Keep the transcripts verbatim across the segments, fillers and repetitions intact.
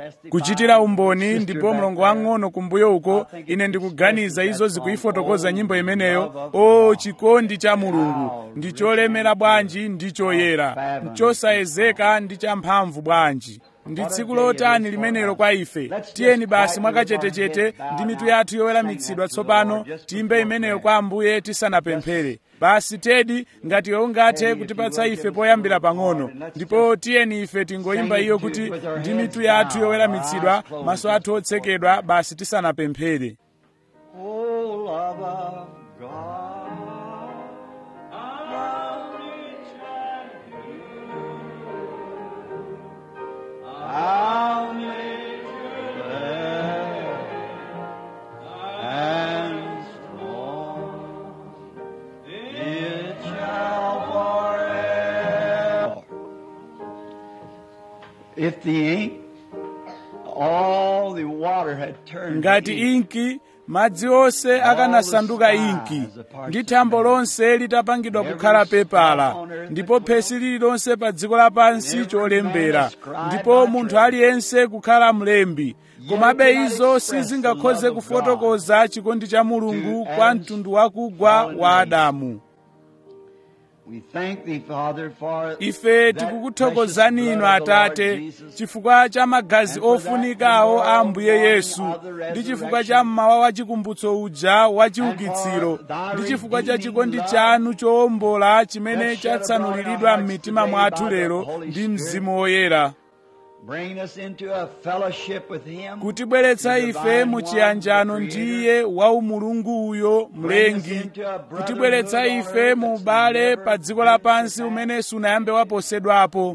kuchitira umboni. Ndipo mlongo wang'ono kumbuyo uko, ine ndikuganiza izo zikuifotokoza nyimbo imeneyo. O chikondi cha Mulungu ndi cholemera bwanji, ndi choyera, chosayezeka ndi champhamvu bwanji. Ndi tsiku lotani limenelo kwa ife. Tiyeni basi mwakachetechete ndi mitu yathu yoweramitsidwa tsopano tiyimbe imeneyo kwa Ambuye tisanapemphere. Basi Tedi, ngati iwe ungathe kutipatsa ife poyambira pang'ono, ndipo tiyeni ife tingoyimba iyo kuti ndi mitu yathu yoweramitsidwa, maso athu otsekedwa, basi tisanapemphere. Oh, love of God, how rich and pure, how nature and strong, it shall forever. If the ink, all the water had turned ngati inki, madzi onse akanasanduka inki, ndi thambo lonse litapangidwa kukhala pepala, ndipo phesi lililonse pa dziko lapansi cholembera, ndipo munthu aliyense kukhala mlembi, komabe izo sizingakhoze kufotokoza chikondi cha Mulungu kwa mtundu wakugwa wa Adamu. Ife tikukuthokozani inu Atate chifukwa cha magazi ofunikawo a Ambuye Yesu, ndi chifukwa cha mmawa wa chikumbutso uja wa chiukitsiro, ndi chifukwa cha chikondi chanu chowombola chimene chatsanuliridwa m'mitima mwathu lero ndi Mzimu Woyera, kutibweretsa ife mu chiyanjano ndi Iye wa umulungu uyo mlengi, kutibweretsa ife mu ubale pa dziko lapansi umene sunayambe waposedwapo.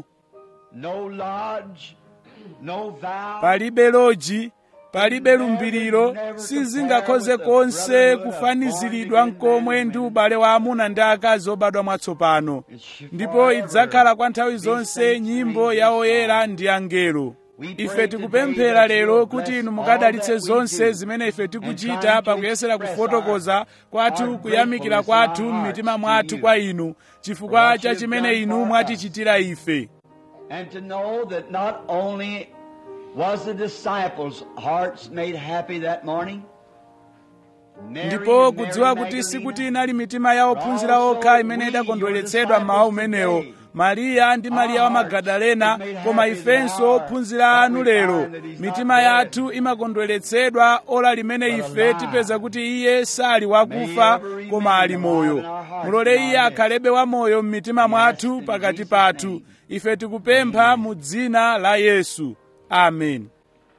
Palibe loji, palibe lumbiriro, sizingakhoze konse kufaniziridwa nkomwe ndi ubale wa amuna ndi akazi obadwa mwatsopano, ndipo idzakhala kwa nthawi zonse nyimbo ya oyera ndi angelo. Ife tikupemphera lero kuti inu mukadalitse zonse zimene ife tikuchita pakuyesera kufotokoza kwathu kuyamikira kwathu m'mitima mwathu kwa inu chifukwa cha chimene inu mwatichitira ife. And to know that not only was the disciples' hearts made happy that morning, ndipo kudziwa kuti sikuti inali mitima ya ophunzira okha imene idakondweretsedwa mmawa umenewo, Mariya ndi Mariya wa Magadalena, koma ifenso ophunzira anu lero mitima yathu imakondweretsedwa ola limene ife tipeza kuti Iye sali wakufa koma ali moyo. Mulole Iye akhalebe wamoyo m'mitima mwathu pakati pathu. Ife tikupempha mu dzina la Yesu. Amen.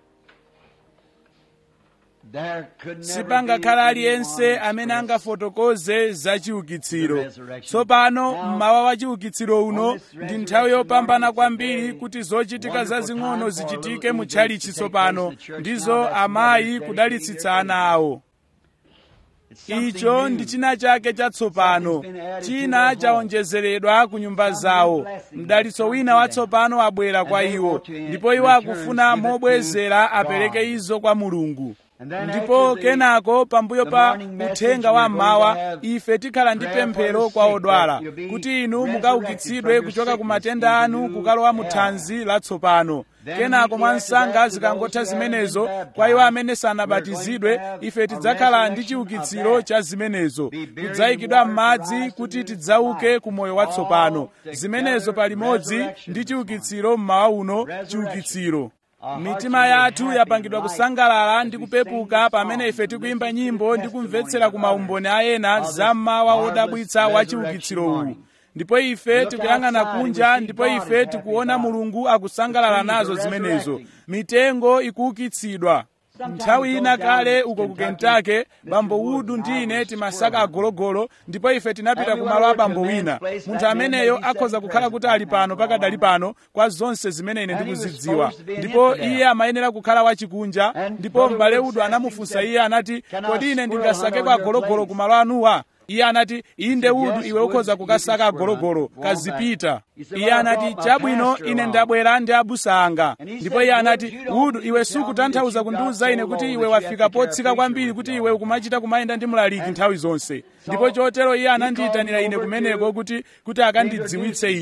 Sipangakhala aliyense amene angafotokoze za chiukitsiro. Tsopano mmawa wa chiukitsiro uno ndi nthawi yopambana kwambiri kuti zochitika zazing'ono zichitike mu tchalichi tsopano, ndizo amayi kudalitsitsa ana awo. Icho ndi china chake chatsopano, china chaonjezeredwa ku nyumba zawo. Mdalitso wina watsopano wabwera kwa iwo, ndipo iwo akufuna mobwezera apereke izo kwa Mulungu. Ndipo kenako pambuyo pa uthenga wa mmawa ife tikhala ndi pemphero kwa odwala kuti inu mukaukitsidwe kuchoka ku matenda anu kukalowa mu thanzi latsopano. Kenako mwansanga zikangotha zimenezo, kwa iwo amene sanabatizidwe ife tidzakhala ndi chiukitsiro cha zimenezo, kudzayikidwa m'madzi kuti tidzauke ku moyo watsopano. Zimenezo palimodzi ndi chiukitsiro mmawa uno, chiukitsiro. Mitima yathu yapangidwa kusangalala ndi kupepuka pamene ife tikuyimba nyimbo ndi kumvetsera ku maumboni a ena za mmawa wodabwitsa wa chiukitsiro uwu. Ndipo ife tikuyang'ana kunja, ndipo ife tikuona Mulungu akusangalala nazo zimenezo. Mitengo ikuukitsidwa. Nthawi ina kale uko ku Kentucky, Bambo Wood ndi ine timasaka agologolo, ndipo ife tinapita ku malo a bambo wina. Munthu ameneyo akhoza kukhala kuti ali pano pakadali pano kwa zonse zimene ine ndikuzidziwa, ndipo iye amayenera kukhala wachikunja. Ndipo m'bale Wood anamufunsa iye, anati, kodi ine ndingasake kwa agologolo ku malo anuwa? Iye anati, inde Wood, iwe ukhoza kukasaka agologolo, kazipita. Iye anati, chabwino, ine ndabwera ndi abusa anga. Ndipo iye anati, Wood, iwe sukutanthauza kundiuza ine kuti iwe wafika potsika kwambiri kuti iwe ukumachita kumayenda ndi mlaliki nthawi zonse. Ndipo chotero iye anandiyitanira ine kumeneko kuti kuti akandidziwitse ine.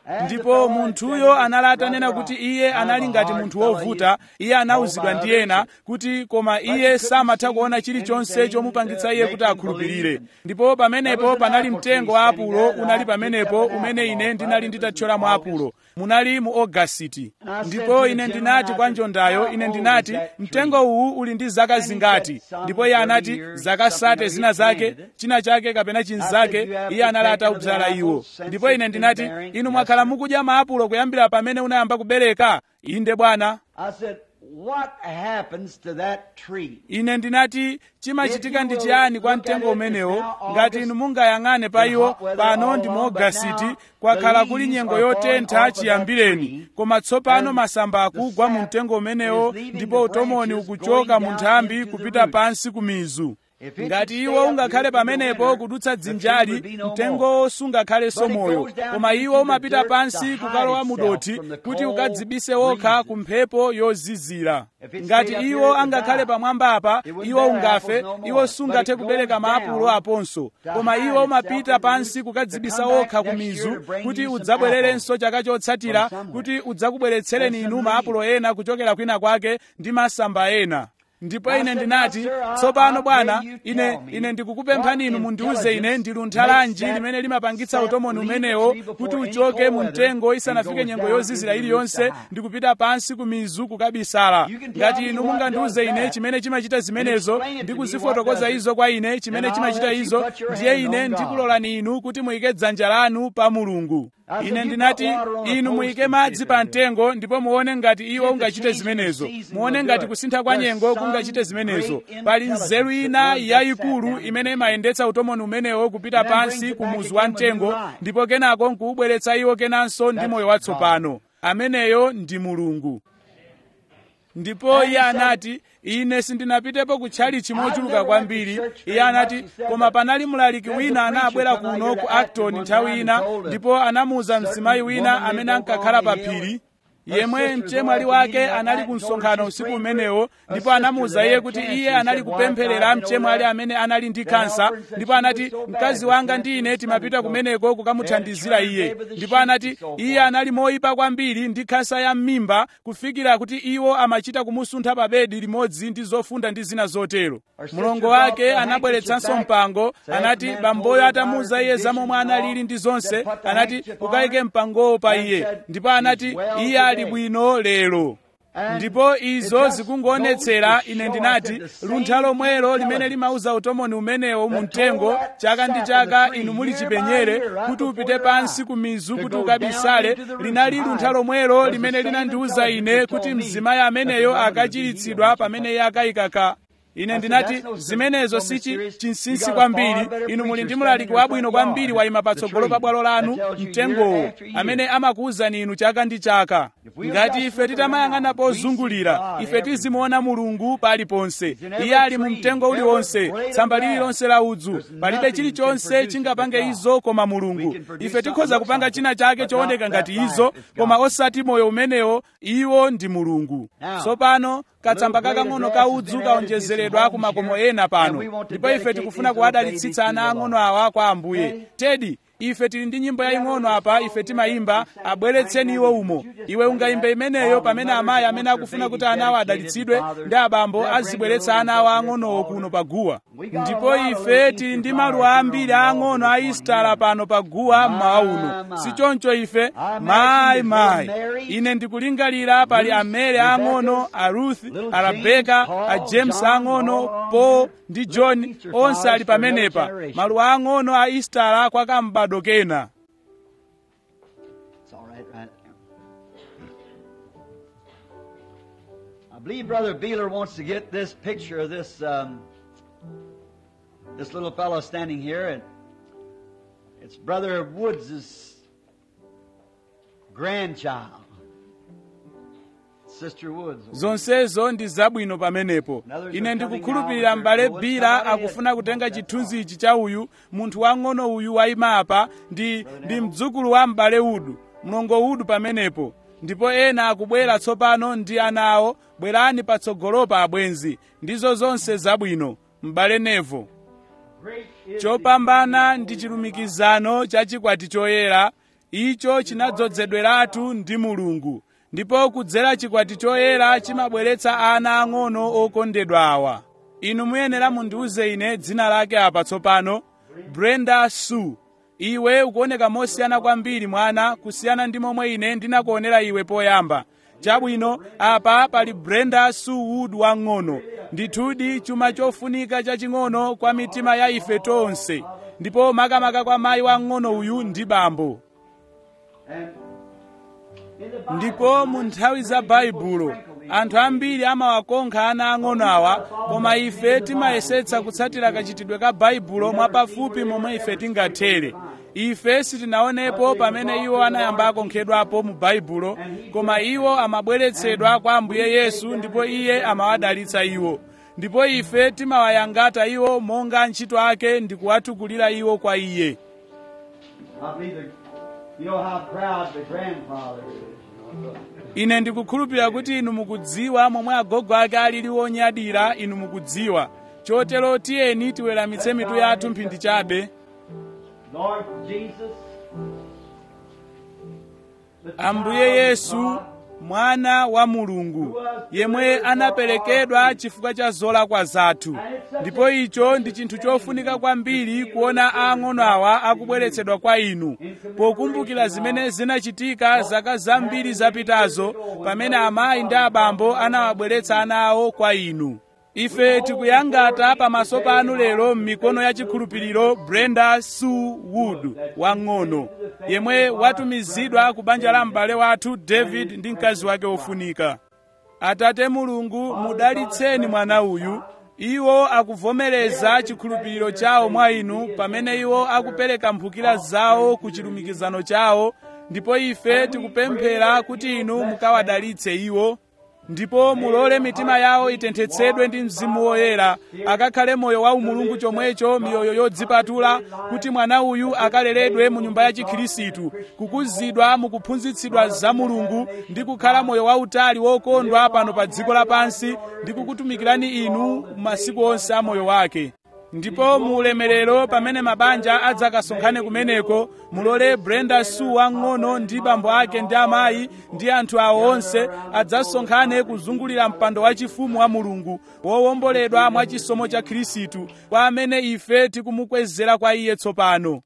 ndipo munthuyo anali atanena kuti iye anali ngati munthu wovuta. Iye anawuzidwa ndi ena kuti koma iye samatha kuona chilichonse chomupangitsa iye kuti akhulupirire. Ndipo pamenepo panali mtengo wa apulo unali pamenepo umene ine ndinali nditathyola mu apulo. Munali mu Ogasiti. Ndipo ine ndinati kwa njondayo, ine ndinati mtengo uwu uli ndi zaka zingati? Ndipo iye anati zaka sate zina zake, china chake kapena chinzake. Iye anali ataudzala iwo. Ndipo ine ndinati, inu mwakhala mukudya maapulo kuyambira pamene unayamba kubereka? Inde bwana. What happens to that tree? Ine ndinati chimachitika ndi chiyani kwa mtengo umenewo? Ngati inu mungayang'ane pa iwo, pano ndi mu Ogasiti, kwakhala kuli nyengo yotentha chiyambireni, koma tsopano masamba akugwa mu mtengo umenewo ndipo utomoni ukuchoka mu nthambi kupita pansi ku mizu. Ngati iwo ungakhale pamenepo kudutsa dzinjali, mtengowo sungakhalenso moyo, koma iwo umapita pansi kukalowa mudothi kuti ukadzibise wokha ku mphepo yozizira. Ngati iwo angakhale pamwamba apa, iwo ungafe, iwo sungathe kubereka maapulo aponso, koma iwo umapita pansi kukadzibisa wokha ku mizu kuti udzabwererenso chaka chotsatira kuti udzakubweretsereni inu maapulo ena kuchokera kwina kwake ndi masamba ena. Ndipo ine ndinati, tsopano bwana, ine ine ndikukupemphani inu mundiuze ine ndi luntha lanji limene limapangitsa utomoni umenewo kuti uchoke mu mtengo isanafike nyengo yozizira iliyonse ndi kupita pansi ku mizu kukabisala. Ngati inu mungandiuze ine chimene chimachita zimenezo ndi kuzifotokoza izo kwa ine chimene chimachita izo, ndiye ine ndikulolani inu kuti muyike dzanja lanu pa Mulungu. Ine ndinati, inu muyike madzi pa mtengo ndipo muone ngati iwo ungachite zimenezo. Muone ngati kusintha kwa nyengo kungachite zimenezo. Pali nzeru ina yayikulu imene imayendetsa utomoni umenewo kupita pansi ku muzu wa mtengo, ndipo kenako nkuubweretsa iwo kenanso ndi moyo watsopano. Ameneyo ndi Mulungu. Ndipo iye anati, ine sindinapitepo kutchali chimochuluka kwambiri. Iye anati, koma panali mlaliki wina anabwera kuno ku Acton nthawi ina, ndipo anamuuza mzimayi wina amene ankakhala pa phiri. Yemwe mchemwali wake anali ku msonkhano usiku umenewo, ndipo anamuuza iye kuti iye anali kupempherera mchemwali amene anali ndi kansa, ndipo anati mkazi wanga ndi ine timapita kumeneko kukamuthandizira iye. Ndipo anati iye anali moyipa kwambiri ndi kansa ya m'mimba kufikira kuti iwo amachita kumusuntha pa bedi limodzi ndi zofunda ndi zina zotero. Mlongo wake anabweretsanso mpango, anati bamboyo atamuuza iye za momwe analili ndi zonse, anati ukayike mpangowo pa iye. Ndipo anati iye ali bwino lero. Ndipo izo zikungoonetsera, ine ndinati, luntha lomwelo limene limauza utomoni umenewo mu mtengo chaka ndi chaka inu muli chipenyere kuti upite pansi ku mizu kuti ukabisale, linali luntha lomwelo limene linandiuza ine kuti mzimayi ameneyo akachiritsidwa pamene iye akayikaka. Ine ndinati zimenezo si chinsinsi kwambiri. Inu muli ndi mlaliki wabwino kwambiri wayima patsogolo pa bwalo lanu, mtengowo, amene amakuwuzani inu chaka ndi chaka. Ngati ife titamayang'ana pozungulira, ife tizimuona Mulungu paliponse. Iye ali mu mtengo uliwonse, tsamba lililonse la udzu. Palibe chilichonse chingapange izo koma Mulungu. Ife tikhoza kupanga china chake chooneka ngati izo, koma osati moyo umenewo. Iwo ndi Mulungu. Tsopano katsamba kakang'ono ka udzu kaonjezeredwa ku makomo ena pano, ndipo ife tikufuna kuwadalitsitsa ana ang'ono awa kwa Ambuye. Tedi, ife tili ndi nyimbo yaying'ono apa ife timayimba, abweretseni iwo umo. Iwe ungayimbe imeneyo pamene amayi amene akufuna kuti ana awo adalitsidwe ndi abambo azibweretsa ana awo ang'onowo kuno paguwa. Ndipo ife tili ndi maluwa ambiri ang'ono a Istara pano paguwa mmawa uno. Si choncho ife? Mayi mayi, ine ndikulingalira pali amere ang'ono, a Ruth, a Rebecca, a James ang'ono, Paul ndi John, onse ali pamenepa. Maluwa ang'ono a Istara kwa kambado kena. It's all right, right? I believe Brother Beeler wants to get this picture of this um, this little fellow standing here, and it's Brother Woods' grandchild. Sister Woods. Zonsezo ndi zabwino pamenepo. Ine ndikukhulupirira m'bale Bila akufuna kutenga chithunzi ichi cha uyu munthu wang'ono uyu wayima apa, ndi ndi mdzukulu wa m'bale Udu, mlongo Udu pamenepo. Ndipo ena akubwera tsopano ndi ana awo. Bwerani patsogolopa abwenzi. Ndizo zonse zabwino. M'bale Nevo, chopambana ndi chilumikizano cha chikwati choyera. icho chinadzozedweratu ndi Mulungu, ndipo kudzera chikwati choyera chimabweretsa ana ang'ono okondedwa awa. Inu muyenera mundiuze ine dzina lake apa tsopano. Brenda Sue. Iwe ukuoneka mosiyana kwambiri mwana, kusiyana ndi momwe ine ndinakuonera iwe poyamba. Chabwino, apa pali Brenda Sue Wood wang'ono. Ndithudi chuma chofunika chaching'ono kwa mitima ya ife tonse, ndipo makamaka kwa mayi wang'ono uyu ndi bambo. Ndipo mu nthawi za Baibulo anthu ambiri amawakonkha ana ang'ono awa, koma ife timayesetsa kutsatira kachitidwe ka Baibulo mwapafupi momwe ife tingathere. Ife sitinaonepo pamene iwo anayamba akonkhedwapo mu Baibulo, koma iwo amabweretsedwa kwa Ambuye Yesu ndipo Iye amawadalitsa iwo. Ndipo ife timawayangata iwo monga ntchito ake ndi kuwatukulira iwo kwa Iye. Ine ndikukhulupirira kuti inu mukudziwa momwe agogo ake alili wonyadira. Inu mukudziwa chotero tiyeni tiweramitse mitu yathu mphindi chabe. Ambuye Yesu, mwana wa Mulungu, yemwe anaperekedwa chifukwa cha zolakwa zathu. Ndipo icho ndi chinthu chofunika kwambiri kuona ang'ono awa akubweretsedwa kwa inu, pokumbukira zimene zinachitika zaka zambiri zapitazo pamene amayi ndi abambo anawabweretsa ana awo kwa inu. Ife tikuyangata pamaso panu lero m'mikono ya chikhulupiriro Brenda Sue Wood wang'ono, yemwe watumizidwa ku banja la m'bale wathu David ndi mkazi wake ofunika. Atate Mulungu, mudalitseni mwana uyu. Iwo akuvomereza chikhulupiriro chawo mwa inu pamene iwo akupereka mphukira zawo ku chilumikizano chawo, ndipo ife tikupemphera kuti inu mukawadalitse iwo. Ndipo mulole mitima yawo itenthetsedwe ndi Mzimu Woyera, akakhale moyo wa umulungu chomwecho, miyoyo yodzipatula, kuti mwana uyu akaleredwe mu nyumba ya Chikhristu, kukuzidwa mukuphunzitsidwa za Mulungu ndi kukhala moyo wautali wokondwa pano pa dziko lapansi ndi kukutumikirani inu masiku onse a moyo wake. Ndipo mu ulemerero pamene mabanja adzakasonkhane kumeneko, mulole Brenda Sue wang'ono ndi bambo ake ndi amayi ndi anthu awo onse adzasonkhane kuzungulira mpando wachifumu wa Mulungu, wowomboledwa mwa chisomo cha Khristu, kwa amene ife tikumukwezera kwa Iye tsopano.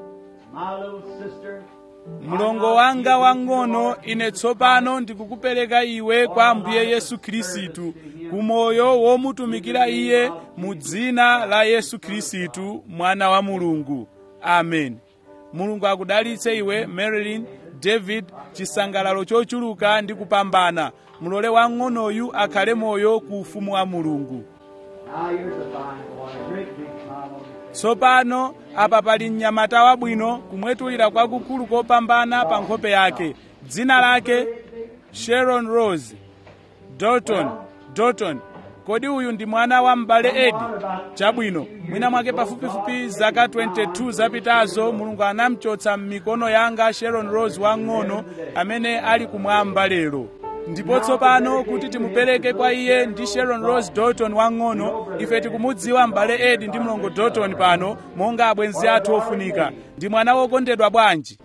Mlongo wanga wang'ono, ine tsopano ndikukupereka iwe kwa Ambuye Yesu Khristu, kumoyo womutumikira Iye mu dzina la Yesu Khristu, mwana wa Mulungu. Amen. Mulungu akudalitse iwe Marilyn, David, chisangalalo chochuluka ndi kupambana. Mulole wang'onoyu akhale moyo ku ufumu wa Mulungu. Tsopano apa pali mnyamata wabwino kumwetulira kwakukulu kopambana pa nkhope yake. Dzina lake Sharon Rose Dalton. Dalton, kodi uyu ndi mwana wa m'bale Edi? Chabwino, mwina mwake pafupifupi zaka twenty-two zapitazo Mulungu anamchotsa m'mikono yanga Sharon Rose wang'ono amene ali kumwamba lero. Ndipo tsopano kuti timupereke kwa Iye ndi Sharon Rose Dalton wang'ono, ife tikumudziwa m'bale Edi ndi mlongo Dalton pano monga abwenzi athu ofunika. Ndi mwana wokondedwa bwanji.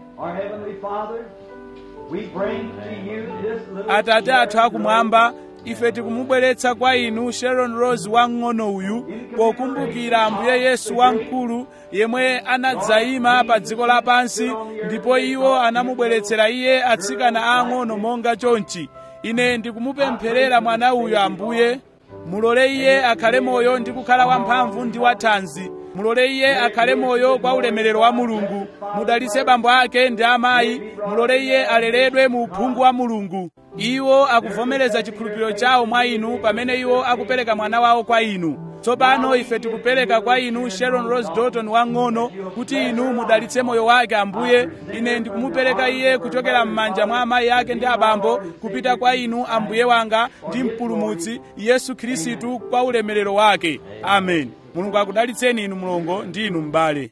Atate athu akumwamba, ife tikumubweretsa kwa inu Sharon Rose wang'ono uyu pokumbukira Ambuye Yesu wamkulu yemwe anadzayima pa dziko lapansi, ndipo iwo anamubweretsera Iye atsikana ang'ono monga chonchi. Ine ndikumupempherera mwana uyu Ambuye, mulole Iye akhale moyo ndi kukhala wamphamvu ndi wathanzi. Mulole Iye akhale moyo kwa ulemerero wa Mulungu. Mudalitse bambo ake ndi amayi, mulole Iye aleredwe mu uphungu wa Mulungu. Iwo akuvomereza chikhulupiriro chawo mwa inu pamene iwo akupereka mwana wawo kwa inu. Tsopano ife tikupereka kwa inu Sharon Rose Dalton wang'ono kuti inu mudalitse moyo wake Ambuye. Ine ndikumupereka Iye kuchokera m'manja mwa amayi ake ndi abambo kupita kwa inu Ambuye wanga ndi mpulumutsi Yesu Khristu kwa ulemerero wake. Amen. Mulungu akudalitseni inu mlongo ndi inu m'bale.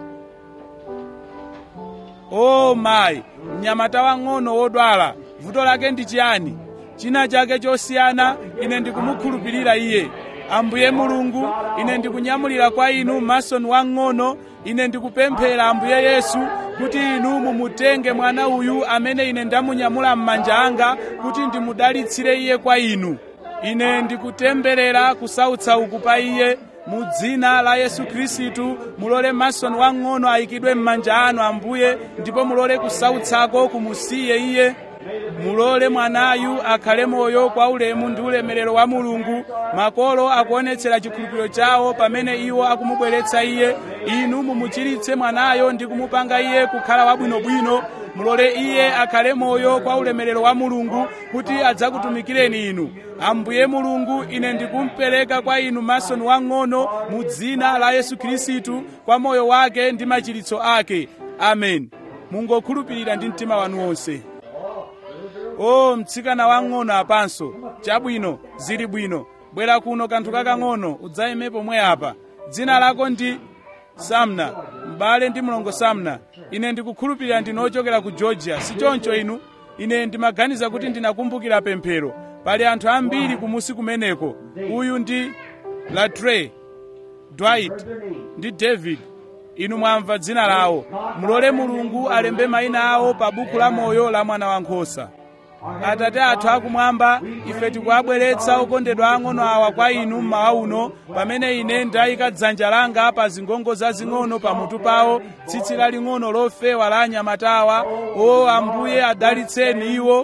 Oh my, mnyamata wang'ono wodwala, vuto lake ndi chiyani? China chake chosiyana. Ine ndikumukhulupirira Iye. Ambuye Mulungu, ine ndikunyamulira kwa inu Mason wang'ono. Ine ndikupemphera Ambuye Yesu kuti inu mumutenge mwana uyu amene ine ndamunyamula m'manja anga kuti ndimudalitsire iye kwa inu. Ine ndikutemberera kusautsa uku pa iye mu dzina la Yesu Khristu. Mulole Mason wang'ono ayikidwe m'manja anu Ambuye, ndipo mulole kusautsako kumusiye iye. Mulole mwanayu akhale moyo kwa ulemu ndi ulemerero wa Mulungu. Makolo akuonetsera chikhulupiriro chawo pamene iwo akumubweretsa iye. Inu mumuchiritse mwanayo ndi kumupanga iye kukhala wabwinobwino. Mulole iye akhale moyo kwa ulemerero wa Mulungu kuti adzakutumikireni inu. Ambuye Mulungu, ine ndikumpereka kwa inu Mason wang'ono mu dzina la Yesu Khristu kwa moyo wake ndi machiritso ake. Amen. Mungokhulupirira ndi mtima wanu wonse. Oh, mtsikana wang'ono apanso. Chabwino, zili bwino. Bwera kuno kanthu kakang'ono udzayime pomwe apa. Dzina lako ndi Samna, m'bale ndi mlongo Samna. Ine ndikukhulupirira ndinu ochokera ku Georgia, si choncho inu? Ine ndimaganiza kuti ndinakumbukira pemphero. Pali anthu ambiri kumusi kumeneko. Uyu ndi Latre, Dwight ndi David. Inu mwamva dzina lawo. Mulole Mulungu alembe mayina awo pa buku la moyo la mwana wankhosa. Atate athu akumwamba, ife tikuabweretsa okondedwa ang'ono awa kwa inu mmawa uno, pamene ine ndayika dzanja langa pa zingongo zazing'ono pamutu pawo, tsitsi laling'ono lofewa la anyamatawa. O Ambuye, adalitseni iwo.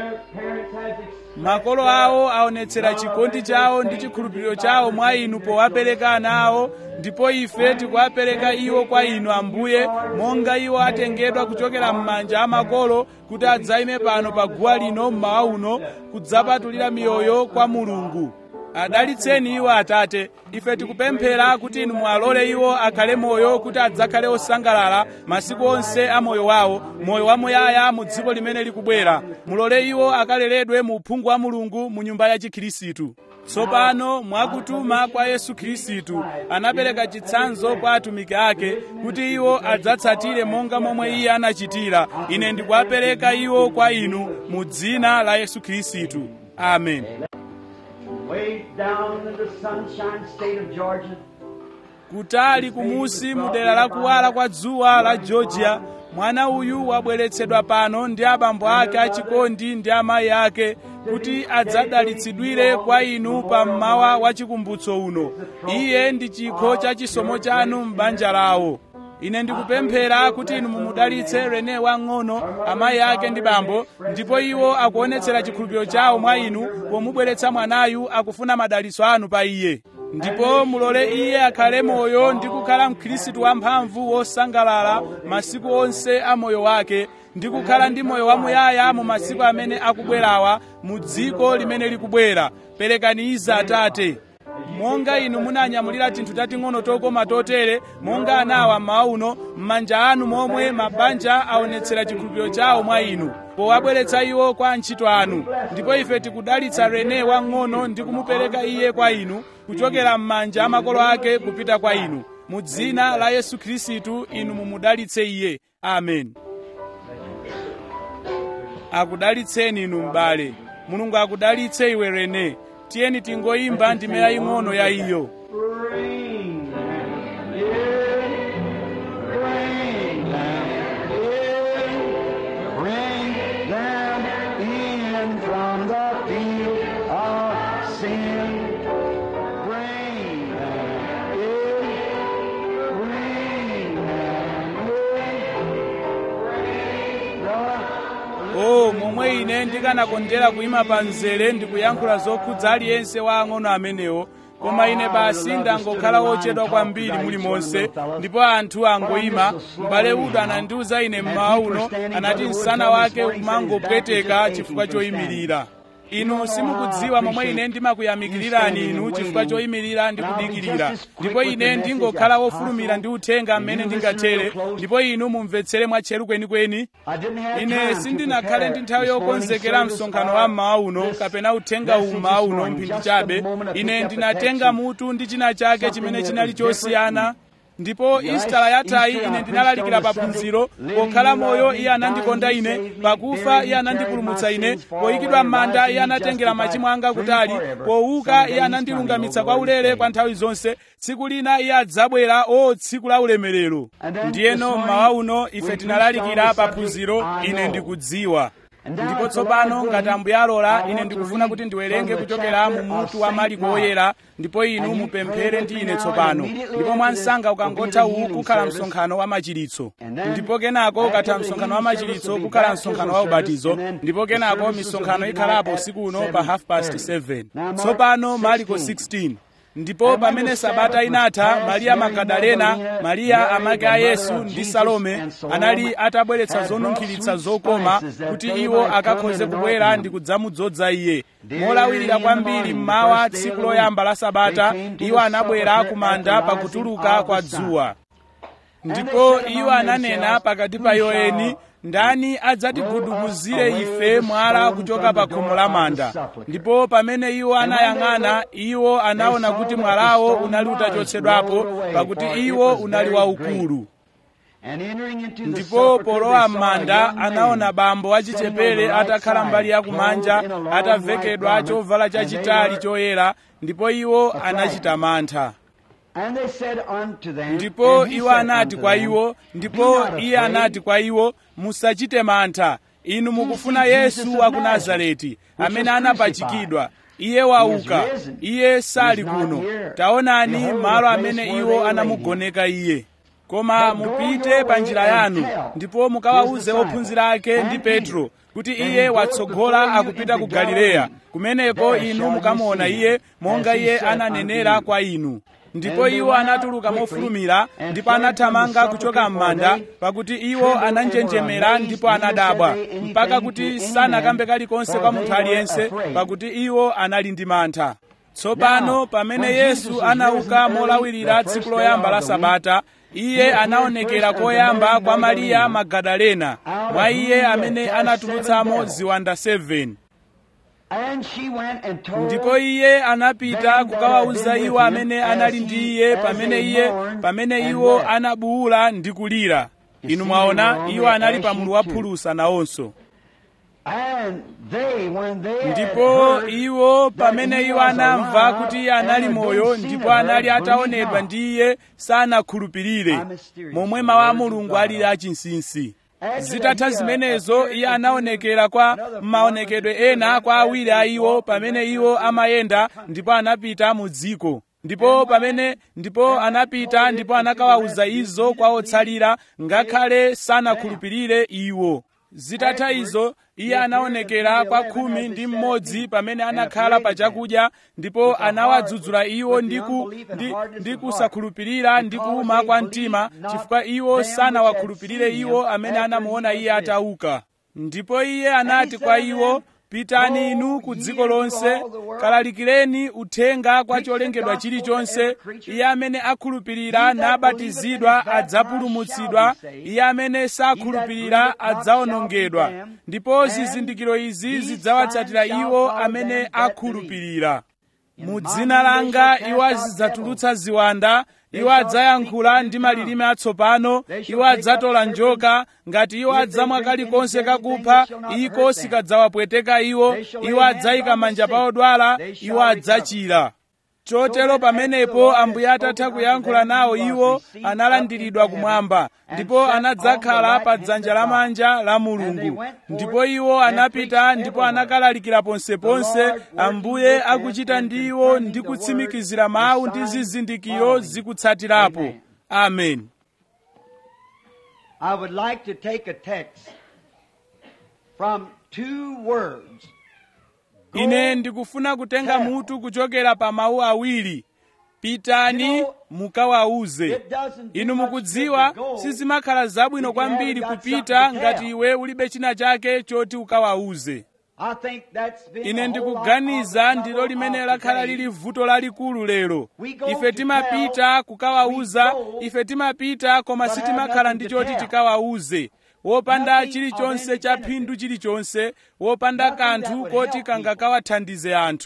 Makolo awo aonetsera chikondi chawo ndi chikhulupiriro chawo mwa inu powapereka ana awo, ndipo ife tikuwapereka iwo kwa inu Ambuye, monga iwo atengedwa kuchokera m'manja amakolo kuti adzayime pano pa guwa lino mmawa uno kudzapatulira miyoyo kwa Mulungu. Adalitseni iwo Atate. Ife tikupemphera kuti inu mwalole iwo akhale moyo kuti adzakhale osangalala masiku onse a moyo wawo, moyo wamuyaya mu dziko limene likubwera. Mulole iwo akaleredwe mu uphungu wa Mulungu mu nyumba ya Chikhristu. Tsopano mwakutuma kwa Yesu Khristu anapereka chitsanzo kwa atumiki ake kuti iwo adzatsatire monga momwe iye anachitira. Ine ndikuwapereka iwo kwa inu mu dzina la Yesu Khristu. Amen. Way down in the sunshine state of Georgia. Kutali kumusi mudera la kuwala kwa dzuwa la Georgia, mwana uyu wabweretsedwa pano ndi abambo ake achikondi ndi amayi ake kuti adzadalitsidwire kwa inu pa mmawa wa chikumbutso uno. Iye ndi chikho cha chisomo chanu m'banja lawo. Ine ndikupemphera kuti inu mumudalitse Rene wang'ono, amayi ake ndi bambo, ndipo iwo akuonetsera chikhulupiriro chawo mwa inu pomubweretsa mwanayu akufuna madalitso anu pa iye. Ndipo mulole iye akhale moyo ndi kukhala Mkhristu wamphamvu wosangalala masiku onse a moyo wake, ndi kukhala ndi moyo wamuyaya mu masiku amene akubwerawa mu dziko limene likubwera. Perekani izi Atate. Monga inu munanyamulira tinthu tating'ono tokoma totere, monga anawa mmawa uno, m'manja anu momwe mabanja aonetsera chikhulupiriro chawo mwa inu powabweretsa iwo kwa antchito anu. Ndipo ife tikudalitsa Rene wang'ono ndi kumupereka iye kwa inu kuchokera m'manja amakolo ake kupita kwa inu. Mu dzina la Yesu Khristu inu mumudalitse iye. Amen. Akudalitseni inu m'bale. Mulungu akudalitse iwe Rene. Tiyeni tingoimba ndime yaying'ono ya iyo. Oh, momwe ine ndikanakondera kuima pa mzere ndikuyankhula zokhudza aliyense wa ang'ono amenewo, koma ine basi ndangokhala wochedwa kwambiri muli monse, ndipo anthu angoima. M'bale udu anandiuza ine mmawa uno, anati msana wake umangopweteka chifukwa choyimirira. Inu simukudziwa momwe ine ndimakuyamikirirani inu chifukwa choyimirira ndi kudikirira. Ndipo ine ndingokhala wofulumira ndi uthenga mmene ndingathere, ndipo inu mumvetsere mwatcheru kwenikweni. Ine sindinakhale ndi nthawi yokonzekera msonkhano wa mmawa uno kapena uthenga uwu mmawa uno mphindi chabe. Ine ndinatenga mutu ndi china chake chimene chinali chosiyana. ndipo Istala yathayi ine ndinalalikira paphunziro, pokhala moyo iye anandikonda ine, pakufa iye anandipulumutsa ine, poyikidwa m'manda iye anatengera machimo anga kutali, powuka iye anandilungamitsa kwaulere kwa nthawi zonse, tsiku lina iye adzabwera, o tsiku la ulemerero. Ndiyeno mmawa uno ife tinalalikira paphunziro ine ndikudziwa. Ndipo tsopano ngati Ambuye alola ine ndikufuna kuti ndiwerenge kuchokera mu mutu wa Mariko Oyera, ndipo inu mupemphere ndi ine tsopano. Ndipo mwansanga ukangotha uwu kukhala msonkhano wa machiritso, ndipo kenako ukatha msonkhano wa machiritso kukhala msonkhano wa ubatizo, ndipo kenako misonkhano ikhalapo usiku uno pa half past seven. Tsopano Mariko sixteen. Ndipo pamene sabata inatha, Mariya Magadalena, Mariya amake a Yesu ndi Salome anali atabweretsa zonunkhiritsa zokoma kuti iwo akakhoze kubwera ndi kudzamudzoza iye. Molawirira kwambiri mmawa tsiku loyamba la sabata, iwo anabwera ku manda pakutuluka kwa dzuwa. Ndipo iwo ananena pakati pa iwo eni, ndani adzatiguduguzire ife mwala kuchoka pa khomo la manda? Ndipo pamene iwo anayang'ana, iwo anaona kuti mwalawo unali utachotsedwapo, pakuti iwo unali waukulu. Ndipo polowa m'manda anaona bambo wachichepere atakhala mbali ya kumanja, atavekedwa chovala chachitali choyera, ndipo iwo anachita mantha. Ndipo iwo anati kwa iwo, ndipo iye anati kwa iwo, musachite mantha. Inu mukufuna Yesu wa ku Nazareti, amene anapachikidwa. Iye wauka, iye sali kuno. Taonani malo amene iwo anamugoneka iye. Koma mupite pa njira yanu, ndipo mukawawuze ophunzira ake ndi Petro kuti iye watsogola akupita ku Galileya. Kumeneko inu mukamuona iye monga iye ananenera kwa inu. Ndipo iwo anatuluka mofulumira, ndipo anathamanga kuchoka m'manda, pakuti iwo ananjenjemera ndipo anadabwa, mpaka kuti sanakambe kalikonse kwa munthu aliyense, pakuti iwo anali ndi mantha. Tsopano pamene Yesu anauka molawirira tsiku loyamba la sabata, iye anaonekera koyamba kwa Mariya Magadalena, mwa iye amene anatulutsamo ziwanda seven. Ndipo iye anapita kukawawuza iwo amene anali ndi iye pamene iye pamene iwo anabuwula ndi kulira. Inu mwaona, iwo anali pa mulu wa phulusa nawonso. Ndipo iwo pamene iwo anamva kuti iye anali moyo ndipo anali ataonedwa ndi iye, sanakhulupirire, momwe mawu a Mulungu alili achinsinsi. Zitatha zimenezo, iye anaonekera kwa maonekedwe ena kwa awiri a iwo pamene iwo amayenda, ndipo anapita mu dziko. Ndipo pamene ndipo anapita ndipo anakawawuza izo kwa otsalira, ngakhale sanakhulupirire iwo. Zitatha izo, iye anaonekera kwa khumi ndi mmodzi pamene anakhala pa chakudya, ndipo anawadzudzula iwo ndiku ndi, ndi kusakhulupirira ndi kuuma kwa mtima, chifukwa iwo sanawakhulupirire iwo amene anamuona iye atauka. Ndipo iye anati kwa iwo, pitani inu ku dziko lonse, kalalikireni uthenga kwa cholengedwa chilichonse. Iye amene akhulupirira nabatizidwa adzapulumutsidwa, iye amene sakhulupirira adzawonongedwa. Ndipo zizindikiro izi zidzawatsatira iwo amene akhulupirira. Mu dzina langa iwo adzatulutsa ziwanda, iwo adzayankhula ndi malilime atsopano, iwo adzatola njoka, ngati iwo adzamwa kalikonse kakupha, iko sikadzawapweteka iwo, iwo adzayika manja pa odwala, iwo adzachira. Chotero pamenepo Ambuye atatha kuyankhula nawo, iwo analandiridwa kumwamba, ndipo anadzakhala pa dzanja lamanja la Mulungu. Ndipo iwo anapita ndipo anakalalikira ponseponse, Ambuye akuchita ndi iwo ndi kutsimikizira mawu ndi zizindikiro zikutsatirapo. Amen. I would like to take a text from two words. Ine ndikufuna kutenga mutu kuchokera pa mawu awiri, pitani mukawawuze. Inu mukudziwa sizimakhala zabwino kwambiri kupita ngati iwe ulibe china chake choti ukawawuze. Ine ndikuganiza ndilo limene lakhala lili vuto lalikulu lero. Ife timapita kukawawuza, ife timapita koma sitimakhala ndi choti tikawawuze. Wopanda chilichonse cha phindu chilichonse, wopanda kanthu koti kangakawathandize anthu.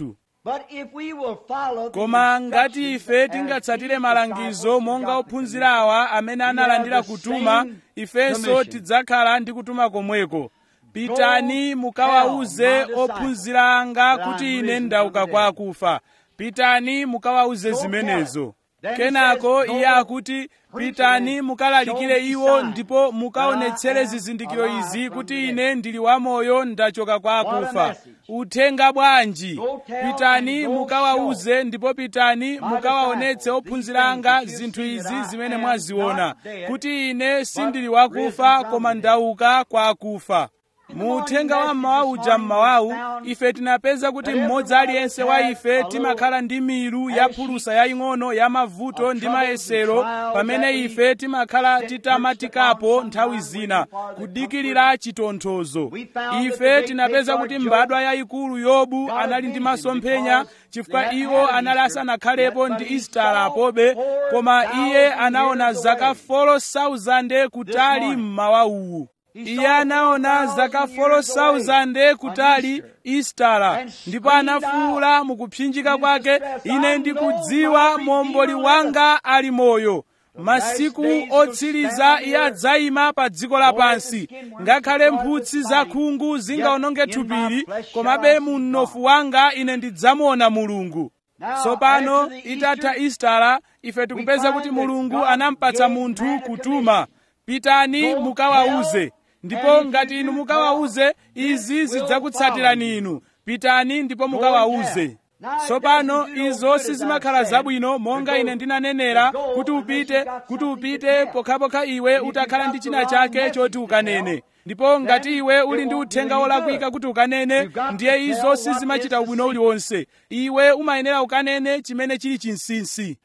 koma ngati ife tingatsatire malangizo monga ophunzira awa amene analandira kutuma, ifenso tidzakhala ndi kutuma komweko. Pitani mukawauze ophunzira anga kuti ine ndauka kwa akufa. Pitani mukawauze zimenezo. Kenako iye akuti, pitani mukalalikire iwo ndipo mukaonetsere zizindikiro izi kuti ine ndili wamoyo ndachoka kwa akufa. Uthenga bwanji! Pitani mukawauze ndipo pitani mukawaonetse ophunzira anga zinthu izi zimene mwaziona, kuti ine sindili wakufa koma ndauka kwa akufa. Mu uthenga wa mmawa uja mmawawu, ife tinapeza kuti mmodzi aliyense wa ife timakhala ndi milu ya phulusa yaying'ono ya mavuto ndi mayesero pamene ife timakhala titamatikapo nthawi zina kudikirira chitonthozo. Ife tinapeza kuti mbadwa yayikulu Yobu anali ndi masomphenya chifukwa iwo anali asanakhalepo ndi Isitala apobe, koma iye anaona zaka four thousand kutali mmawa uwu. Iye anaona zaka four thousand kutali Isitala, ndipo anafuwula mukupsinjika kwake, ine ndikudziwa momboli wanga ali moyo. Masiku otsiriza iye adzayima pa dziko lapansi. Ngakhale mphutsi zakhungu zingaononge thupili, komabe mu mnofu wanga ine ndidzamuona Mulungu. Tsopano itatha Isitala, ife tikupeza kuti Mulungu anampatsa munthu kutuma. Pitani mukawauze. Ndipo ngati inu mukawauze, izi zidzakutsatirani inu. Pitani ndipo mukawauze. Tsopano izo sizimakhala zabwino monga ine ndinanenera kuti upite kuti upite pokhapokha iwe utakhala ndi china chake choti ukanene. Ndipo ngati iwe uli ndi uthenga wolakwika kuti ukanene, ndiye izo sizimachita ubwino uliwonse. Iwe umayenera ukanene chimene chili chinsinsi.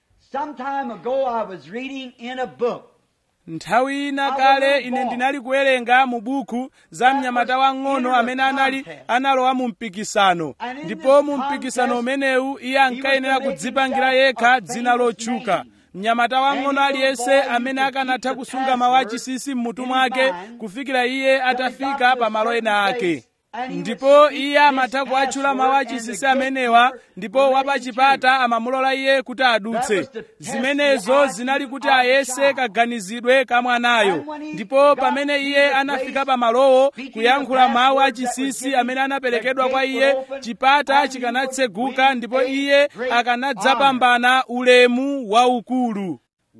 Nthawi ina kale ine ndinali kuwerenga mu buku za mnyamata wang'ono amene anali analowa mu mpikisano, ndipo mu mpikisano umenewu iye ankayenera kudzipangira yekha dzina lotchuka. Mnyamata wang'ono aliyense amene akanatha kusunga mawu achisisi m'mutu mwake kufikira iye atafika pa malo ena ake. Ndipo iye amatha kuatchula mawu achisisi amenewa, ndipo wapachipata amamulola iye kuti adutse. Zimenezo zinali kuti ayese kaganizidwe ka mwanayo. Ndipo pamene iye anafika pa malowo kuyankhula mawu achisisi amene anaperekedwa kwa iye, chipata chikanatseguka ndipo iye akanadzapambana ulemu waukulu.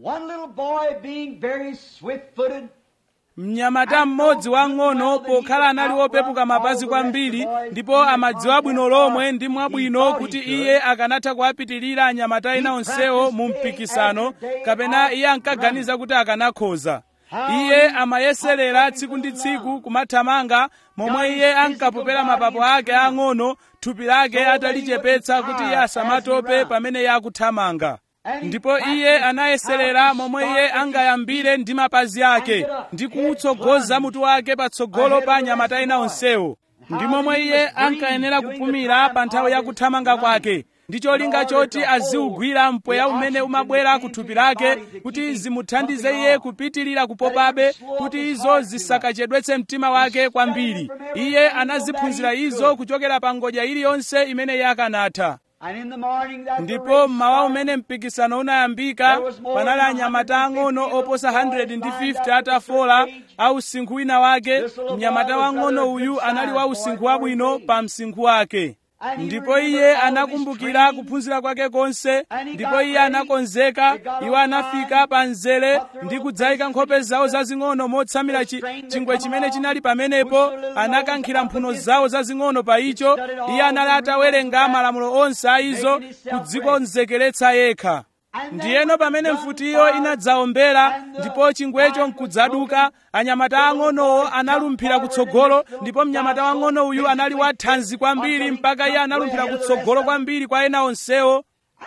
Mnyamata mmodzi wang'ono pokhala anali wopepuka mapazi kwambiri, ndipo amadziwa bwino lomwe ndi mwabwino kuti iye akanatha kuwapitirira anyamata ena onsewo mu mpikisano, kapena iye ankaganiza kuti akanakhoza. Iye amayeserera tsiku ndi tsiku kumathamanga, momwe iye ankapopera mapapo ake ang'ono, thupi lake atalichepetsa kuti iye asamatope pamene iye akuthamanga. Ndipo iye anayeserera momwe iye angayambire ndi mapazi ake ndi kuutsogoza mutu wake patsogolo pa anyamata ena onsewo. Ndi momwe iye ankayenera kupumira pa nthawi ya kuthamanga kwake, ndi cholinga choti aziugwira mpweya umene umabwera ku thupi lake kuti zimuthandize iye kupitirira kupopabe, kuti izo zisakachedwetse mtima wake kwambiri. Iye anaziphunzira izo kuchokera pa ngodya iliyonse imene iye akanatha. Ndipo mmawa umene mpikisano unayambika, panali anyamata ang'ono oposa one hundred fifty atafola a usinkhu wina wake. Mnyamata wang'ono uyu anali wa usinkhu wabwino pa msinkhu wake. Ndipo iye anakumbukira kuphunzira kwake konse, ndipo iye anakonzeka. Iwo anafika pa mzere ndi kudzayika nkhope zawo zazing'ono motsamira chingwe chimene chinali pamenepo, anakankhira mphuno zawo zazing'ono pa icho. Iye anali atawerenga malamulo onse a izo kudzikonzekeretsa yekha. Ndiyeno pamene mfutiyo inadzawombera ndipo chingwecho nkudzaduka, anyamata ang'onowo analumphira kutsogolo, ndipo mnyamata wang'ono uyu anali wathanzi kwambiri mpaka iye analumphira kutsogolo kwambiri kwa ena onsewo.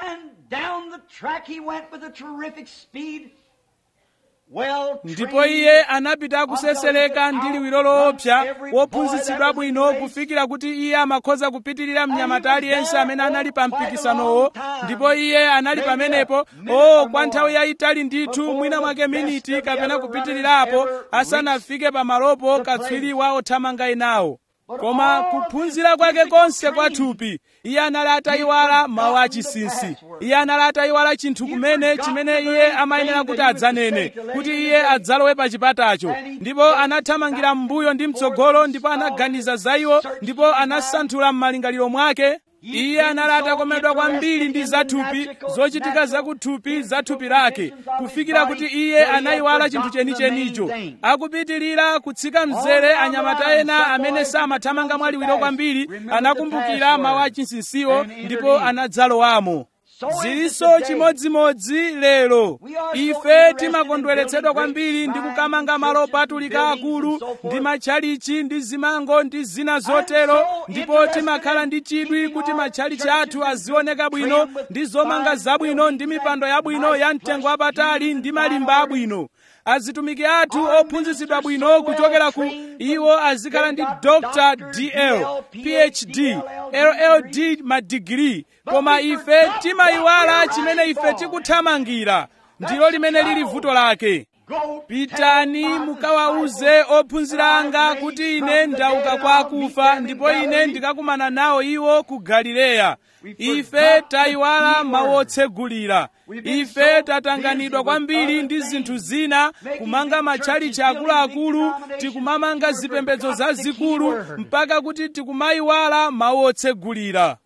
Ndipo iye anapita kuseseleka ndi liwiro loopsa, wophunzitsidwa bwino kufikira kuti iye amakhoza kupitirira mnyamata aliyense amene anali pa mpikisanowo. Ndipo iye anali pamenepo oh kwa nthawi yayitali ndithu, mwina mwake miniti kapena kupitirirapo, asanafike pa malopo katswiri wa othamanga enawo. koma kuphunzira kwake konse kwa thupi iye anali atayiwala mawu achinsinsi. Iye anali atayiwala chinthu kumene chimene iye amayenera kuti adzanene, kuti iye adzalowe pa chipatacho. Ndipo anathamangira m'mbuyo ndi mtsogolo, ndipo anaganiza za iwo, ndipo anasanthula m'malingaliro mwake. Iye anali atakomedwa kwambiri ndi zathupi, zochitika zakuthupi za thupi lake, kufikira kuti iye anayiwala chinthu chenichenicho. Akupitirira kutsika mzere, anyamata ena amene samathamanga mwaliwiro kwambiri anakumbukira mawu achinsinsiwo ndipo anadzalowamo. Zilinso chimodzimodzi lero. Ife timakondweretsedwa kwambiri ndi kukamanga malo opatulika akulu ndi matchalichi ndi zimango ndi zina zotero, ndipo timakhala ndi chidwi kuti matchalichi athu azioneka bwino ndi zomanga zabwino ndi mipando yabwino ya mtengo wapatali ndi malimba abwino. Azitumiki athu ophunzitsidwa bwino kuchokera ku iwo azikhala ndi Doctor D L, P H D, L L D madigiri. Koma ife timayiwala chimene ife tikuthamangira. Ndilo limene lili vuto lake. Pitani mukawauze ophunzira anga kuti ine ndauka kwa akufa, ndipo ine ndikakumana nawo iwo ku Galileya. Ife tayiwala mawu otsegulira. Ife tatanganidwa kwambiri ndi zinthu zina, kumanga matchalichi akuluakulu, tikumamanga zipembedzo zazikulu, mpaka kuti tikumayiwala mawu otsegulira.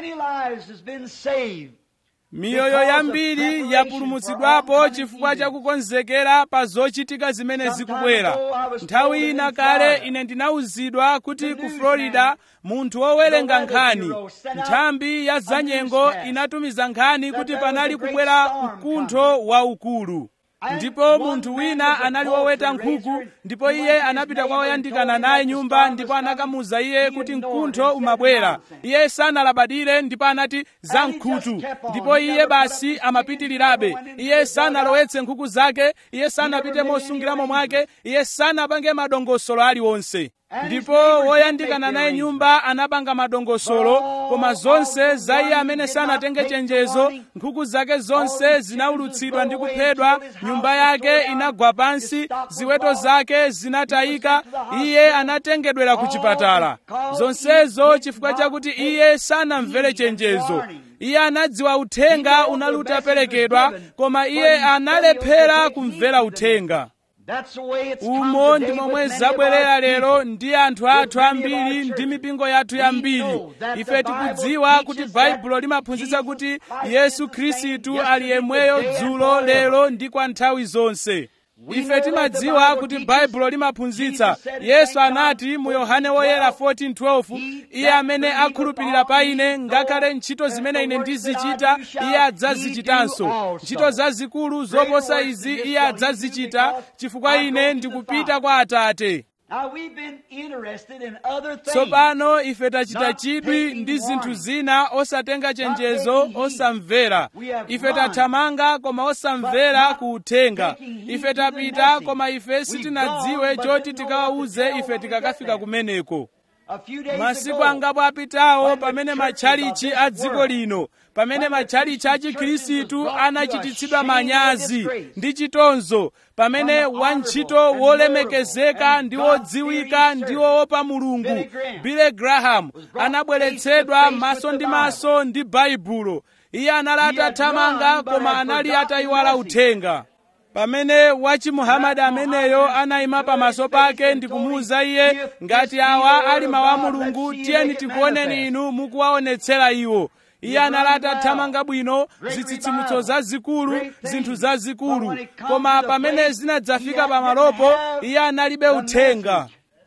Miyoyo yambiri yapulumutsidwapo chifukwa cha kukonzekera pa zochitika zimene zikubwera. Nthawi ina kale ine ndinawuzidwa kuti ku Florida munthu wowerenga nkhani, nthambi ya zanyengo inatumiza nkhani kuti panali kubwera mkuntho waukulu. Ndipo munthu wina anali woweta nkhuku, ndipo iye anapita kwa woyandikana naye nyumba, ndipo anakamuza iye kuti mkuntho umabwera. Iye sanalabadire, ndipo anati za nkhutu, ndipo iye basi amapitirirabe. Iye sanalowetse nkhuku zake, iye sanapite mosungiramo mwake, iye sanapange madongosolo aliwonse. Ndipo woyandikana naye nyumba anapanga madongosolo, koma zonse za iye amene sanatenge chenjezo, nkhuku zake zonse zinaulutsidwa ndi kuphedwa, nyumba yake inagwa pansi, ziweto zake zinatayika, iye anatengedwera ku chipatala. Zonsezo chifukwa chakuti iye sanamvere chenjezo. Iye anadziwa uthenga unali utaperekedwa, koma iye analephera kumvera uthenga. Umo ndi momwe zabwerera lero ndi anthu athu ambiri ndi mipingo yathu yambiri. Ife tikudziwa kuti Baibulo limaphunzitsa kuti Yesu Khristu ali yemweyo dzulo, lero ndi kwa nthawi zonse. Ife timadziwa kuti Baibulo limaphunzitsa. Yesu anati mu Yohane woyera fourteen twelve, iye amene akhulupirira pa ine, ngakhale ntchito zimene ine ndizichita iye adzazichitanso. Ntchito zazikulu zoposa izi iye adzazichita, chifukwa ine ndikupita kwa Atate. Tsopano ife tachita chidwi ndi zinthu zina, osatenga chenjezo, osamvera. Ife tathamanga koma osamvera ku uthenga. Ife tapita koma ife sitinadziwe choti tikawauze ife tikakafika kumeneko. Masiku angapo apitawo, pamene matchalichi a dziko lino, pamene matchalichi a Chikhristu anachititsidwa manyazi ndi chitonzo, pamene wantchito wolemekezeka ndi wodziwika ndi woopa Mulungu Billy Graham anabweretsedwa maso ndi maso ndi Baibulo, iye anali atathamanga koma anali atayiwala uthenga. Pamene wachi Muhammad ameneyo anayima pamaso pake ndi kumuwuza iye, ngati awa ali mawu a Mulungu, tiyeni tikuoneni inu mukuwaonetsera iwo. Iye anali atathamanga bwino, zitsitsimutso zazikulu, zinthu zazikulu, koma pamene zinadzafika pamalopo iye analibe uthenga.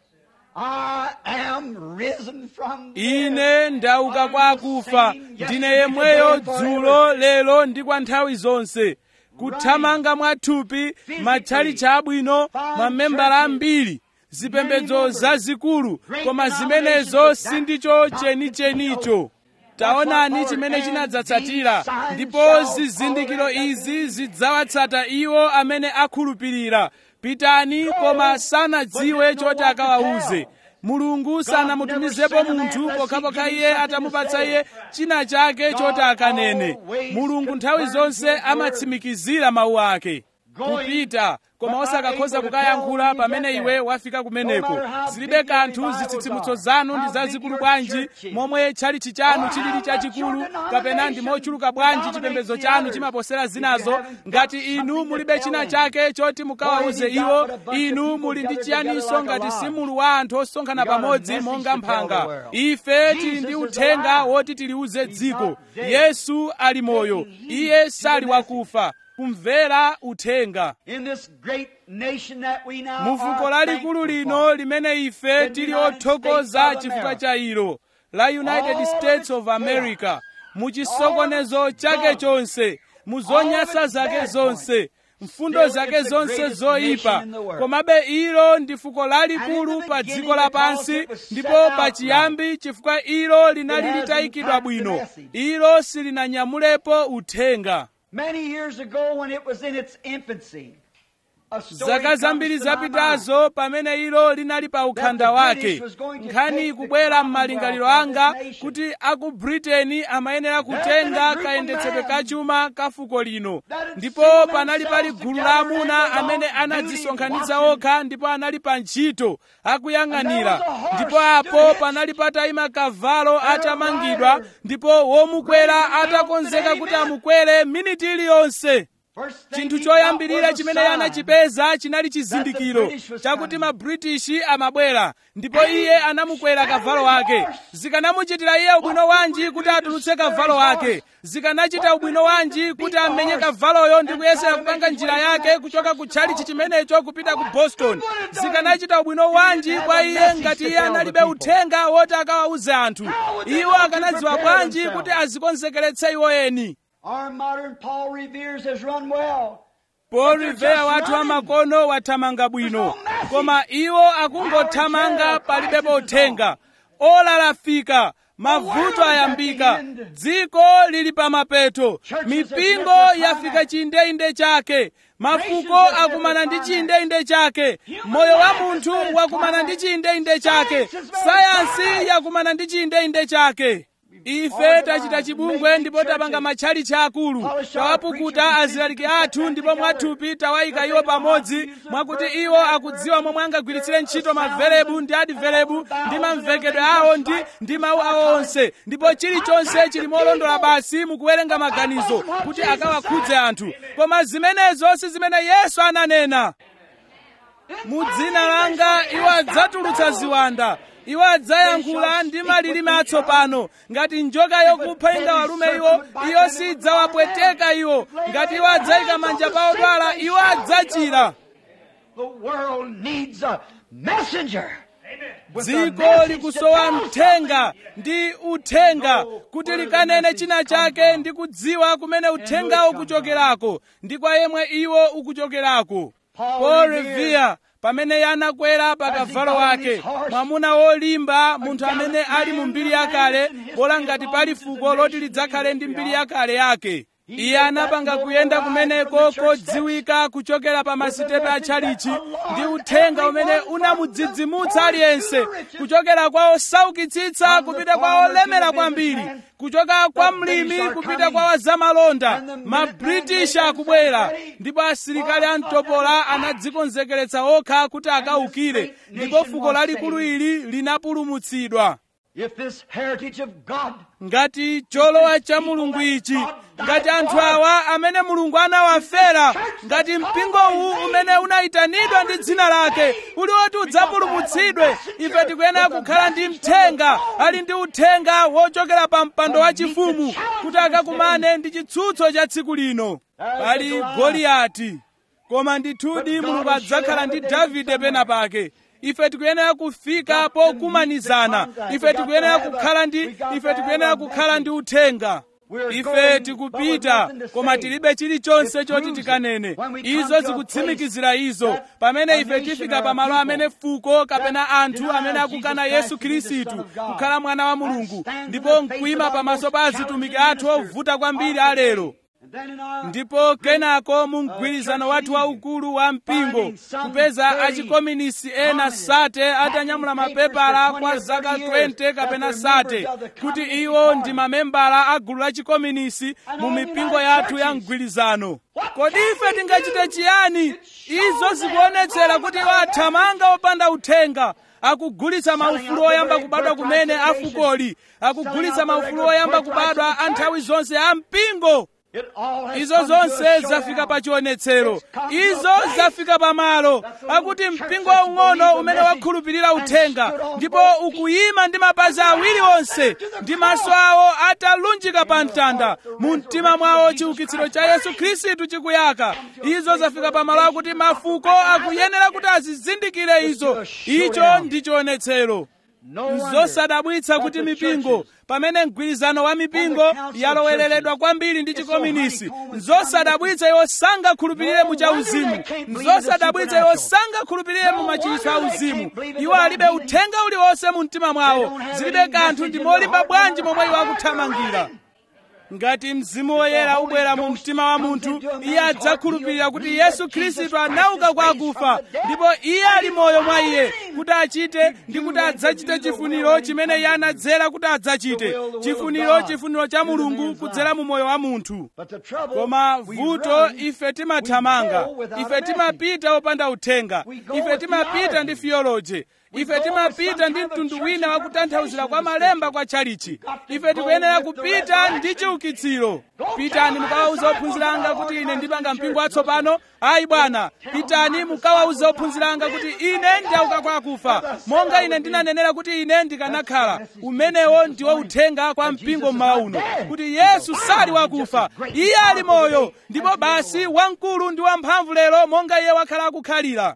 Ine ndauka kwa akufa, ndine yemweyo dzulo, lero ndi kwa nthawi zonse. Kuthamanga mwathupi, matchalichi abwino, mamembala ambiri, zipembedzo zazikulu, koma zimenezo sindicho chenichenicho. Taonani chimene chinadzatsatira, ndipo zizindikiro izi zidzawatsata iwo amene akhulupirira. Pitani koma sanadziwe choti akawauze. Mulungu sanamutumizepo munthu pokhapokha iye atamupatsa iye china chake choti akanene. Mulungu nthawi zonse amatsimikizira mawu ake. kupita koma osakakhoza kukayankhula pamene iwe wafika kumeneko. Zilibe kanthu zitsitsimutso zanu ndi zazikulu bwanji, momwe tchalitchi chanu chilili chachikulu, kapena ndi mochuluka bwanji chipembedzo chanu chimaposera zinazo. Ngati inu mulibe china chake choti mukawawuze iwo, inu muli ndi chiyaniso ngati simulu wa anthu osonkhana pamodzi monga mphanga. Ife tili ndi uthenga woti tiliuze dziko. Yesu ali moyo, iye sali wakufa. Kumvera uthenga. Mu fuko lalikulu lino limene ife tili othokoza chifukwa cha ilo, la United States of America, mu chisokonezo chake chonse, mu zonyasa zake zonse, mfundo zake zonse zoyipa, komabe ilo ndi fuko lalikulu pa dziko lapansi, ndipo pachiyambi chifukwa ilo linali litayikidwa bwino, ilo silinanyamulepo uthenga. Many years ago when it was in its infancy, zaka zambiri zapitazo pamene ilo linali pa ukhanda wake, nkhani ikubwera m'malingaliro anga kuti aku Britain amayenera kutenga kayendetsedwe kachuma ka fuko lino. Ndipo panali pali gulu la amuna amene anadzisonkhanitsa okha ndipo anali pa ntchito akuyang'anira. Ndipo apo panali patayima kavalo atamangidwa, ndipo womukwera atakonzeka kuti amukwere miniti iliyonse. Chinthu choyambirira chimene anachipeza chinali chizindikiro chakuti ma British amabwera, ndipo iye anamukwera kavalo wake. Zikanamuchitira iye ubwino wanji kuti atulutse kavalo wake. Zikanachita ubwino wanji kuti amenye kavaloyo ndi kuyesera kupanga njira yake kuchoka ku tchalitchi chimenecho kupita ku Boston. Zikanachita ubwino wanji kwa iye ngati iye analibe uthenga woti akawawuze anthu. Iwo akanadziwa bwanji kuti azikonzekeretse iwo eni. Our modern Paul Revere has run well. Paul Revere wathu amakono wathamanga bwino, koma iwo akungothamanga palibepo uthenga. Ola lafika, mavuto ayambika, dziko lili pa mapeto, mipingo yafika chiyindeinde chake, mafuko akumana ndi chiyindeinde chake, moyo wa munthu wakumana ndi chiyindeinde chake, sayansi yakumana ndi chiyindeinde chake. Ife tachita chibungwe ndipo tapanga matchalitchi akulu, tawapukuta azilaliki athu ndipo mwathupi tawayika iwo pamodzi, mwakuti iwo akudziwa momwe angagwiritsire ntchito maverebu ndi adiverebu ndi mamvekedwe awo ndi ndi mawu awo onse, ndipo chilichonse chili molondola basi mukuwerenga maganizo kuti akawakhudze anthu. Koma zimenezo si zimene Yesu ananena. Mu dzina langa iwo adzatulutsa ziwanda, iwo adzayankhula ndi malilime atsopano. Ngati njoka yokupha ingawalume iwo, iyo sidzawapweteka iwo. Ngati iwo adzayika manja pa odwala, iwo adzachira. Dziko likusowa mthenga ndi uthenga kuti likanene china chake ndi kudziwa kumene uthenga ukuchokerako ndi kwa yemwe iwo ukuchokerako. Paul Revere pamene anakwera pa kavalo wake, mwamuna wolimba, munthu amene ali mu mbiri yakale, bola ngati pali fuko loti lidzakhale ndi mbiri yakale yake. Iye anapanga kuyenda kumeneko kodziwika kuchokera pa masitepe a tchalitchi ndi uthenga umene unamudzidzimutsa aliyense, kuchokera kwa osaukitsitsa kupita kwa olemera kwambiri, kuchoka kwa mlimi kupita kwa wazamalonda. Ma British akubwera, ndipo asilikali amtopola anadzikonzekeretsa okha kuti akaukire, ndipo fuko lalikulu ili linapulumutsidwa. If this heritage of God, ngati cholowa cha Mulungu ichi, ngati anthu awa amene Mulungu anawafera, ngati mpingo uwu umene unayitanidwa ndi dzina lake uli woti udzapulumutsidwe, ife tikuyenera kukhala ndi mthenga, ali ndi uthenga wochokera pa mpando wa chifumu kuti akakumane ndi chitsutso cha tsiku lino. Pali Goliati, koma ndithudi Mulungu adzakhala ndi Davide pena pake. Ife tikuyenera kufika pokumanizana. Ife tikuyenera kukhala ndi ife tikuyenera kukhala ndi uthenga. Ife tikupita koma tilibe chilichonse choti tikanene. Izo zikutsimikizira izo. Pamene ife tifika pamalo amene fuko kapena anthu amene akukana Yesu Khristu kukhala mwana wa Mulungu, ndipo nkuyima pamaso pa azitumiki athu ovuta kwambiri alero. ndipo kenako mu mgwirizano wathu waukulu wa mpingo kupeza achikominisi ena sate atanyamula mapepala kwa zaka twenty kapena sate kuti iwo ndi mamembala a gulu la chikominisi mu mipingo yathu ya mgwirizano. Kodi ife tingachite chiyani? Izo zikuonetsera kuti iwo athamanga opanda uthenga, akugulitsa maufulu oyamba kubadwa kumene afukoli, akugulitsa maufulu oyamba kubadwa a nthawi zonse a mpingo. Izo zonse zafika pa chionetsero, izo zafika pa malo akuti mpingo waung'ono umene wakhulupirira uthenga ndipo ukuyima ndi mapazi awiri onse ndi maso awo atalunjika pa mtanda, mu mtima mwawo chiukitsiro cha Yesu Khristu chikuyaka. Izo zafika pa malo akuti mafuko akuyenera kuti azizindikire izo. Icho ndi chionetsero. Zosadabwitsa kuti mipingo, pamene mgwirizano wa mipingo yalowereredwa kwambiri ndi chikominisi, zosadabwitsa iwo sangakhulupirire mu chauzimu, zosadabwitsa iwo sangakhulupirire mu machiritso a uzimu. Iwo alibe uthenga uliwonse mu mtima mwawo, zilibe kanthu ndi molimba bwanji momwe iwo akuthamangira. Ngati Mzimu Woyera ubwera mu mtima wa munthu, iye adzakhulupirira kuti Yesu Khristu anauka kwa akufa ndipo iye ali moyo mwa iye kuti achite ndi kuti adzachite chifuniro chimene iye anadzera kuti adzachite, chifuniro chifuniro cha Mulungu kudzera mu moyo wa munthu. Koma vuto, ife timathamanga, ife timapita opanda uthenga, ife timapita ndi theology, ife timapita ndi mtundu wina wakutanthauzira kwa malemba kwa tchalichi. Ife tikuyenera kupita ndi chiukitsiro. Pitani mukawawuze ophunzira anga kuti ine ndipanga mpingo watsopano. Ayi bwana, pitani mukawawuze ophunzira anga kuti ine ndauka kwa akufa, monga ine ndinanenera kuti ine ndikanakhala. Umenewo ndiwo uthenga kwa mpingo mmawa uno, kuti Yesu sali wakufa, iye ali moyo, ndipo basi wamkulu ndi wamphamvu lero monga iye wakhala akukhalira.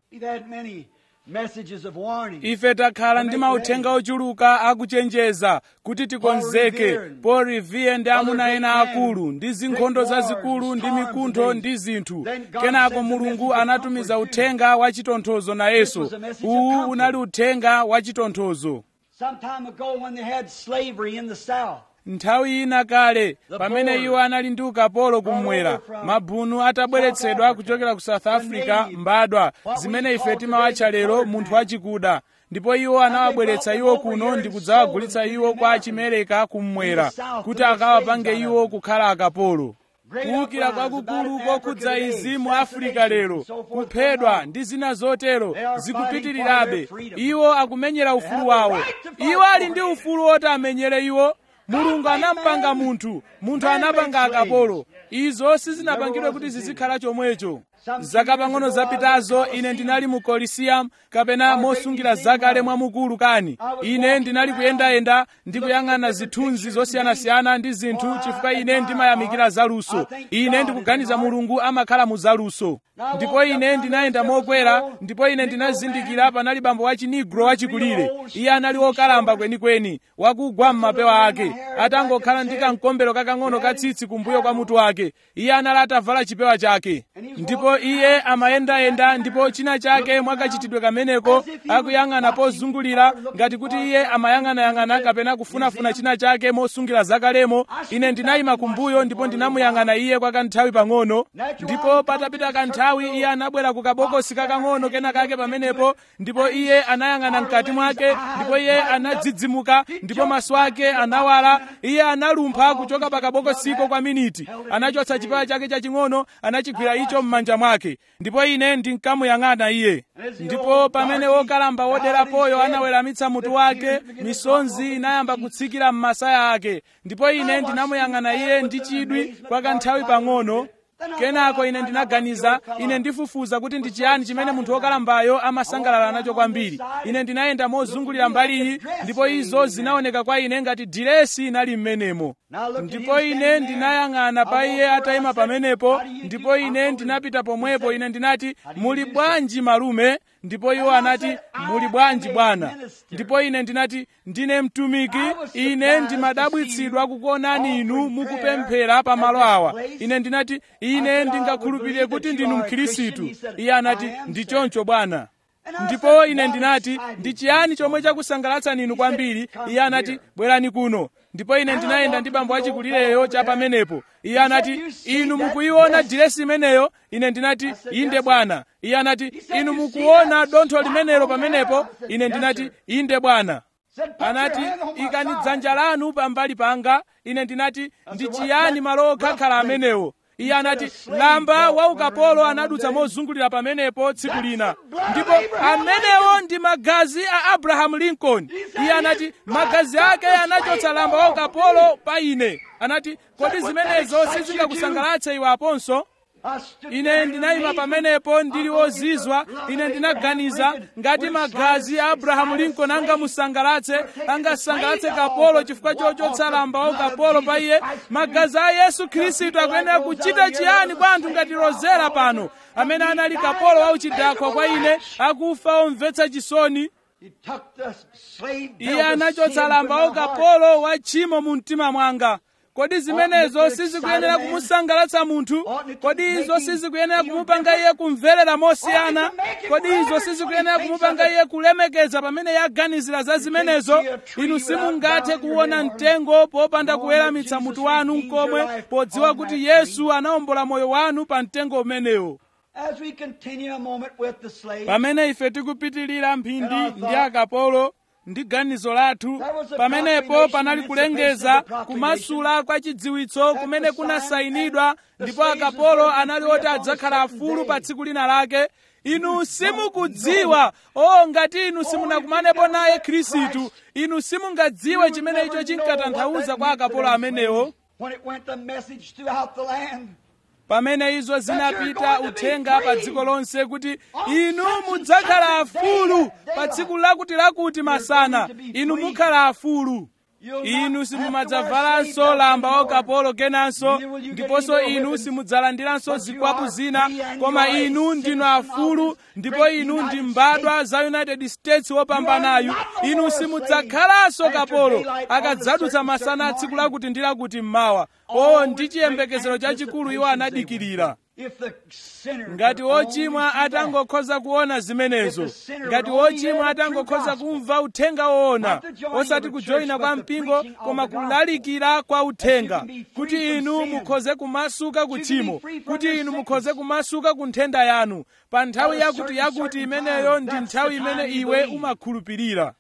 Ife takhala ndi mauthenga ochuluka akuchenjeza kuti tikonzeke. Paul Revere ndi amuna ena akulu ndi zinkhondo zazikulu ndi mikuntho ndi zinthu. Kenako Mulungu anatumiza uthenga wa chitonthozo nayenso. Uwu unali uthenga wa chitonthozo. Nthawi ina kale, pamene iwo anali ndi ukapolo kumwera, mabunu atabweretsedwa kuchokera ku South Africa, mbadwa zimene ife timawatcha lero munthu wachikuda, ndipo iwo anawabweretsa iwo kuno ndi kudzawagulitsa iwo kwa Achimereka kumwera kuti akawapange iwo kukhala akapolo. Kuwukira kwakukulu kokhudza izi mu Afrika lero, kuphedwa ndi zina zotero zikupitirirabe. Iwo akumenyera ufulu wawo. Iwo ali ndi ufulu woti amenyere iwo. Mulungu anampanga munthu, munthu anapanga akapolo. Izo sizinapangidwe kuti zizikhala chomwecho. Zaka pang'ono zapitazo ine ndinali mu Coliseum, kapena mosungira zakale mwamukulu kani. Ine ndinali kuyendayenda ndi kuyang'ana zithunzi zosiyanasiyana ndi zinthu chifukwa ine ndimayamikira zaluso. Ine ndikuganiza Mulungu amakhala mu zaluso. Ndipo ine ndinayenda mokwera, ndipo ine ndinazindikira panali bambo wa Chinigro wachikulire. Iye anali wokalamba kwenikweni, wakugwa m'mapewa ake, atangokhala ndi kamkombero kakang'ono katsitsi kumbuyo kwa mutu wake. Iye anali atavala chipewa chake. Ndipo iye amayendayenda, ndipo china chake mwakachitidwe kameneko akuyang'ana pozungulira ngati kuti iye amayang'anayang'ana kapena kufunafuna china chake mosungira zakalemo. Ine ndinayima kumbuyo ndipo ndinamuyang'ana iye kwa kanthawi pang'ono. Ndipo patapita kanthawi iye anabwera ku kabokosi kakang'ono kena kake pamenepo, ndipo iye anayang'ana mkati mwake, ndipo iye anadzidzimuka, ndipo maso ake anawala. Iye analumpha kuchoka pa kabokosiko kwa miniti, anachotsa chipewa chake chaching'ono, anachigwira icho m'manja mwake, ndipo ine ndinkamuyang'ana iye. Ndipo pamene wokalamba woderapoyo anaweramitsa mutu wake, misonzi inayamba kutsikira m'masaya ake, ndipo ine ndinamuyang'ana iye ndi chidwi kwa kanthawi pang'ono. Kenako ine ndinaganiza, ine ndifufuza kuti ndi chiyani chimene munthu wokalambayo amasangalala nacho kwambiri. Ine ndinayenda mozungulira mbaliyi, ndipo izo zinaoneka kwa ine ngati diresi inali m'menemo. Ndipo ine ndinayang'ana pa iye atayima pamenepo, ndipo ine ndinapita pomwepo. Ine ndinati, muli bwanji malume? Ndipo iwo anati, muli bwanji bwana? Ndipo ine ndinati, ndine mtumiki. Ine ndimadabwitsidwa kukuonani inu mukupemphera pa malo awa. Ine ndinati, ine ndingakhulupirire kuti ndinu Mkhristu. Iye anati, ndi choncho bwana. Ndipo ine ndinati, ndi chiyani chomwe chakusangalatsani inu kwambiri? Iye anati, bwerani kuno. ndipo ine ndinayenda ndi bambo achikulireyo cha pamenepo. Iye anati, inu mukuiona diresi imeneyo? Ine ndinati, inde bwana. Iye anati, inu mukuona dontho limenelo pamenepo? Ine ndinati, inde bwana. Anati, ikani dzanja lanu pambali panga. Ine ndinati, ndi chiyani malo okhala amenewo? Iye anati, lamba wa ukapolo anadutsa mozungulira pamenepo tsiku lina, ndipo amenewo ndi magazi a Abraham Lincoln. Iye anati, magazi ake anachotsa lamba wa ukapolo pa ine. Anati, kodi zimenezo sizingakusangalatse iwe aponso? Ine ndinayima pamenepo ndili wozizwa. Ine ndinaganiza, ngati magazi a Abraham Lincoln angamusangalatse, angasangalatse kapolo chifukwa chochotsa lamba wa ukapolo pa iye, magazi a Yesu Khristu akuyenera kuchita chiyani kwa anthu ngati Rozera pano, amene anali kapolo wauchidakwa kwa ine, akufa omvetsa chisoni? Iye anachotsa lamba wa ukapolo wa tchimo mu mtima mwanga. Kodi zimenezo sizikuyenera kumusangalatsa munthu? Kodi izo sizikuyenera kumupanga iye kumverera mosiyana? Kodi izo sizikuyenera kumupanga iye kulemekeza pamene yaganizira za zimenezo? Inu simungathe kuona mtengo popanda kuweramitsa mutu wanu nkomwe, podziwa kuti Yesu anawombola moyo wanu pa mtengo umenewo. Pamene ife tikupitirira mphindi ndi akapolo ndi ganizo lathu, pamenepo panali kulengeza kumasula kwa chidziwitso kumene kunasayinidwa, ndipo akapolo anali oti adzakhala afulu pa tsiku lina lake. Inu simukudziwa, o ngati inu simunakumanepo naye Khristu, inu simungadziwe chimene icho chinkatanthauza kwa akapolo amenewo. Pamene izo zinapita uthenga pa dziko lonse kuti inu mudzakhala afulu pa tsiku lakuti lakuti masana, inu mukhala afulu. Inu simumadzavalanso lamba wa ukapolo kenanso, ndiponso inu simudzalandiranso zikwapu zina, koma inu ndinu afulu, ndipo inu ndi mbadwa za United States wopambanayu. Inu simudzakhalanso kapolo akadzadutsa masana a tsiku lakuti ndi lakuti mmawa. O, ndi chiyembekezero chachikulu iwo anadikirira. Ngati wochimwa atangokhoza kuona zimenezo, ngati wochimwa atangokhoza kumva uthenga woona, osati kujoyina kwa mpingo, koma kulalikira kwa uthenga, kuti inu mukhoze kumasuka ku tchimo, kuti inu mukhoze kumasuka ku nthenda yanu, pa nthawi yakuti yakuti imeneyo ndi nthawi imene iwe umakhulupirira.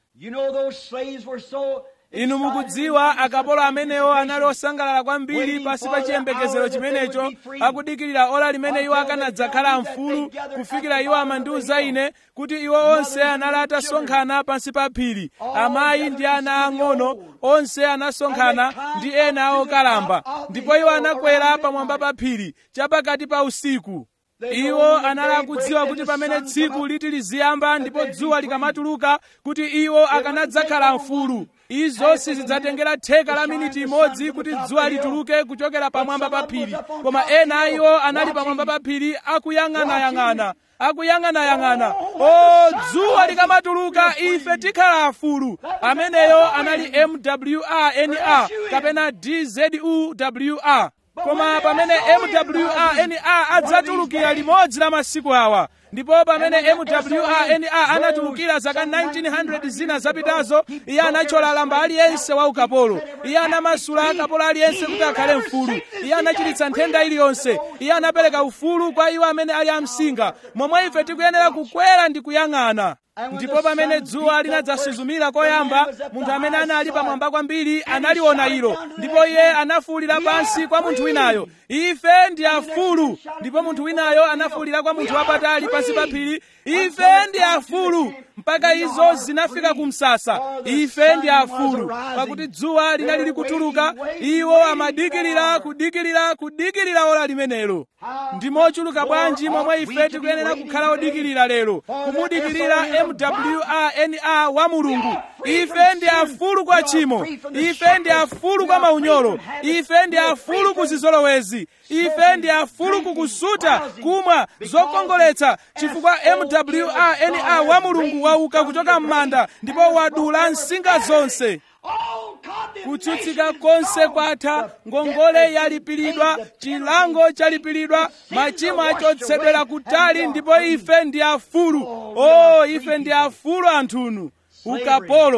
Inu mukudziwa akapolo amenewo anali osangalala kwambiri pasi pa chiyembekezero chimenecho, akudikirira ola limene iwo akanadzakhala mfulu, kufikira iwo amandiuza ine kuti iwo onse anali atasonkhana pansi pa phiri, amayi ndi ana ang'ono onse anasonkhana ndi ena okalamba, ndipo iwo anakwera pamwamba pa phiri chapakati pa usiku. Iwo anali akudziwa kuti pamene tsiku liti liziyamba ndipo dzuwa likamatuluka kuti iwo akanadzakhala mfulu. Izo sizidzatengera theka la miniti imodzi kuti dzuwa lituluke kuchokera pamwamba pa phiri, koma ena a iwo anali pamwamba pa phiri akuyang'anayang'ana, akuyang'anayang'ana. O, dzuwa likamatuluka ife tikhala afulu. Ameneyo anali M W R N R kapena D Z U W R. Koma pamene M W R N R adzatulukira limodzi la masiku awa, ndipo pamene M W R N R anatulukira zaka nineteen hundred zina zapitazo, iye anachola lamba aliyense wa ukapolo. Iye anamasula akapolo aliyense kuti akhale mfulu. Iye anachiritsa nthenda iliyonse. Iye anapereka ufulu kwa iwo amene ali amsinga. Momwe ife tikuyenera kukwera ndi kuyang'ana. Ndipo pamene dzuwa linadzasuzumira koyamba, munthu amene anali pamwamba kwambiri analiona ilo, ndipo iye anafuwulira pansi kwa munthu winayo, ife ndi afulu. Ndipo munthu winayo anafuwulira kwa munthu wapatali pansi pa phiri, ife ndi afulu. Mpaka izo zinafika ku msasa, ife ndi afulu. Pakuti dzuwa linali likutuluka, iwo amadikirira, kudikirira, kudikirira ola limenelo. Ndi mochuluka bwanji momwe ife tikuyenera kukhala odikirira lero, kumudikirira M W R N R wa Mulungu. Ife ndi afulu kwa tchimo, ife ndi afulu kwa maunyolo, ife ndi afulu ku zizolowezi, ife ndi afulu kukusuta, kumwa, zokongoletsa, chifukwa M W R N R wa Mulungu wauka kuchoka m'manda ndipo wadula nsinga zonse. Kutsutsika konse kwatha, ngongole yalipiridwa, chilango chalipiridwa, machimo achotsedwera kutali, ndipo ife ndi afulu. O, ife ndi afulu anthunu. Ukapolo,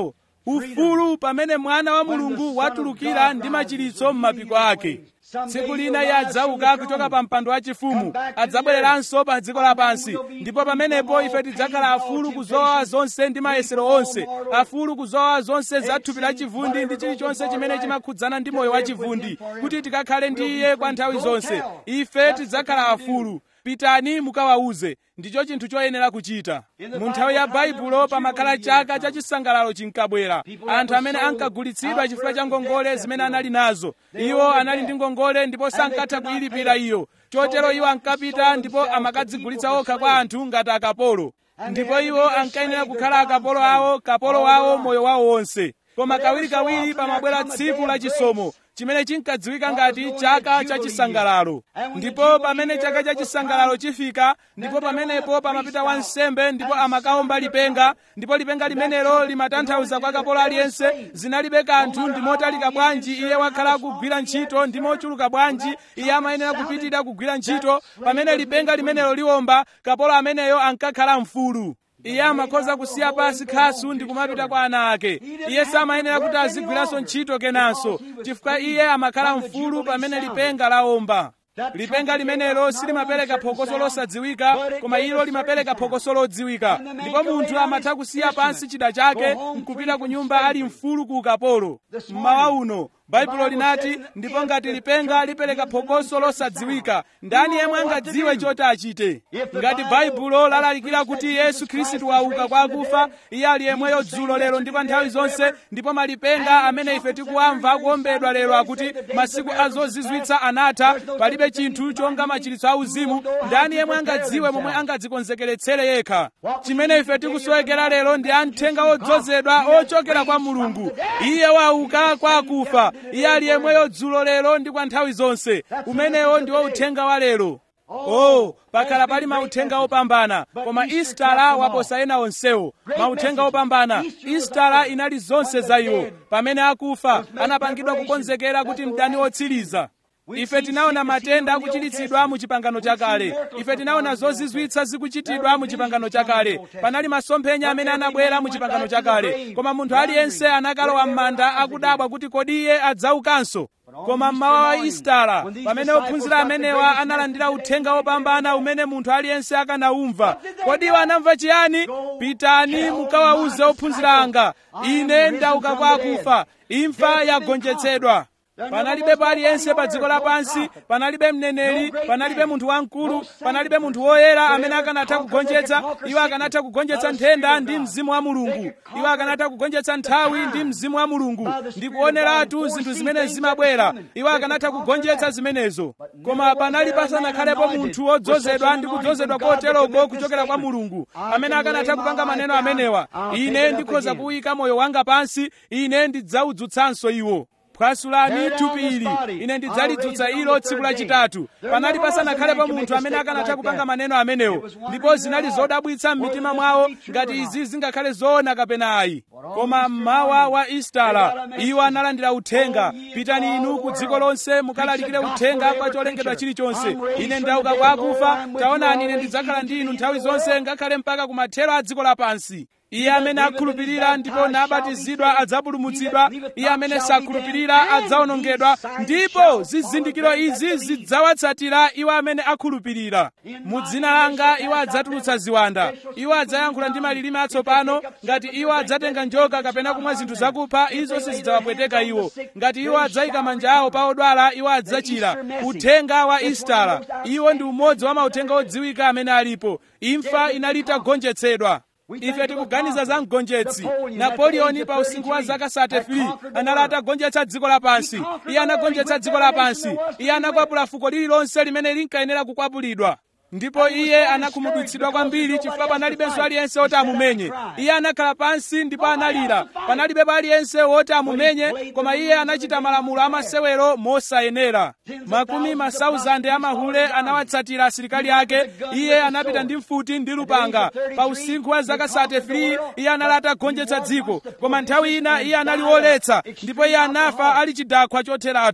ufulu pamene mwana wa mulungu watulukira ndi machiritso m'mapiko ake. tsiku lina iye adzauka kuchoka pa mpando wachifumu, adzabwereranso pa dziko lapansi, ndipo pamenepo ife tidzakhala afulu kuzowa zonse ndi mayesero onse, afulu kuzowa zonse za thupi la chivundi ndi chilichonse chimene chimakhudzana ndi moyo wa chivundi, kuti tikakhale ndi iye kwa nthawi zonse. Ife tidzakhala afulu. Pitani mukawauze, ndicho chinthu choyenera kuchita. Mu nthawi ya Baibulo pamakhala chaka cha chisangalalo chinkabwera. Anthu amene ankagulitsidwa chifukwa cha ngongole zimene anali nazo. Iwo anali ndi ngongole ndipo sankatha kuyilipira iyo. Chotero iwo ankapita ndipo amakadzigulitsa okha kwa anthu ngati akapolo. Ndipo iwo ankayenera kukhala akapolo awo, kapolo wawo moyo wawo wonse. Koma kawirikawiri pamabwera tsiku la chisomo, chimene chinkadziwika ngati chaka cha chisangalalo. Ndipo pamene chaka cha chisangalalo chifika, ndipo pamenepo pamapita wansembe ndipo amakaomba lipenga, ndipo lipenga limenelo limatanthauza kwa kapolo aliyense zinalibe kanthu ndi motalika bwanji iye wakhala kugwira ntchito ndi mochuluka bwanji iye amayenera kupitirira kugwira ntchito. Pamene lipenga limenelo liwomba, kapolo ameneyo ankakhala mfulu. Iye amakhoza kusiya pasi khasu ndi kumapita kwa ana ake. Iye samayenera kuti azigwiranso ntchito kenanso, chifukwa iye amakhala mfulu pamene lipenga laomba. Lipenga limenelo silimapereka phokoso losadziwika, koma ilo limapereka phokoso lodziwika. Ndipo munthu amatha kusiya pansi chida chake nkupita ku nyumba ali mfulu ku ukapolo. Mmawa uno Baibulo linati, ndipo ngati lipenga lipereka phokoso losadziwika, ndani yemwe angadziwe choti achite? Ngati Baibulo lalalikira kuti Yesu Khristu wauka kwa akufa, iye ali yemweyo dzulo lero ndi pa nthawi zonse, ndipo malipenga amene ife tikuwamva akuombedwa lero akuti masiku azozizwitsa anatha, palibe chinthu chonga machiritso auzimu, ndani yemwe angadziwe momwe angadzikonzekeretsere yekha? Chimene ife tikusowekera lero ndi amthenga odzozedwa ochokera kwa Mulungu. Iye wauka kwa akufa. Iye ali yemweyo dzulo lero ndi kwa nthawi zonse. Umenewo ndiwo uthenga wa lero. Oh, pakhala pali mauthenga opambana, koma Istara waposa ena onsewo. Mauthenga opambana, Istara inali zonse za iwo. Pamene akufa anapangidwa kukonzekera kuti mdani wotsiriza. Ife tinaona matenda akuchiritsidwa mu chipangano chakale. Ife tinaona zozizwitsa zikuchitidwa mu chipangano chakale. Panali masomphenya amene anabwera mu chipangano chakale. Koma munthu aliyense anakalowa m'manda akudabwa kuti kodi iye adzaukanso. Koma mmawa wa Istara, pamene ophunzira amenewa analandira uthenga wopambana umene munthu aliyense akanaumva, kodi iwo anamva chiyani? Pitani mukawauze ophunzira anga, ine ndauka kwa akufa, imfa yagonjetsedwa. Panalibe aliyense pa dziko lapansi, panalibe mneneri, panalibe munthu wamkulu, panalibe munthu woyera amene akanatha kugonjetsa. Iwo akanatha kugonjetsa nthenda ndi mzimu wa Mulungu. Iwo akanatha kugonjetsa nthawi ndi mzimu wa Mulungu. Ndi kuoneratu zinthu zimene zimabwera. Iwo akanatha kugonjetsa zimenezo. Koma panali pasanakhalepo munthu wodzozedwa ndi kudzozedwa koteroko kuchokera kwa Mulungu, amene akanatha kupanga maneno amenewa: ine ndikhoza kuyika moyo wanga pansi, ine ndidzaudzutsanso iwo. Phwasulani thupi ili, ine ndidzalidzutsa ilo tsiku lachitatu. Panali pasanakhalepo munthu amene akanatha kupanga maneno amenewo, ndipo zinali zodabwitsa m'mitima mwawo ngati izi zingakhale zoona kapena ayi. Koma mmawa wa Istara iwo analandira uthenga: pitani inu ku dziko lonse mukalalikire uthenga kwa cholengedwa chilichonse. Ine ndauka kwa akufa, taonani ine ndidzakhala ndi inu nthawi zonse ngakhale mpaka kumathero a dziko lapansi. Iye amene akhulupirira ndipo nabatizidwa adzapulumutsidwa, iye amene sakhulupirira adzawonongedwa. Ndipo zizindikiro izi zidzawatsatira iwo amene akhulupirira: mu dzina langa iwo adzatulutsa ziwanda, iwo adzayankhula ndi malilime atsopano, ngati iwo adzatenga njoka kapena kumwa zinthu zakupha, izo sizidzawapweteka iwo. Ngati iwo adzayika manja awo pa odwala, iwo adzachira. Uthenga wa Istara, iwo ndi umodzi wa mauthenga odziwika amene alipo. Imfa inali itagonjetsedwa. Ife tikuganiza za mgonjetsi. Napoleon pa usinkhu wa zaka thirty-three anali atagonjetsa dziko lapansi. Iye anagonjetsa dziko lapansi. Iye anakwapula fuko lililonse limene linkayenera kukwapulidwa. Ndipo iye anakhumudwitsidwa kwambiri chifukwa panalibenso aliyense woti amumenye. Iye anakhala pansi ndipo analira. Panalibe aliyense woti amumenye, koma iye anachita malamulo amasewero mosayenera. Makumi masauzande amahule anawatsatira asilikali ake. Iye anapita ndi mfuti ndi lupanga. Pa usinkhu wa zaka thirty-three iye anali atagonjetsa dziko, koma nthawi ina iye anali woletsa, ndipo iye anafa ali chidakhwa chotheratu.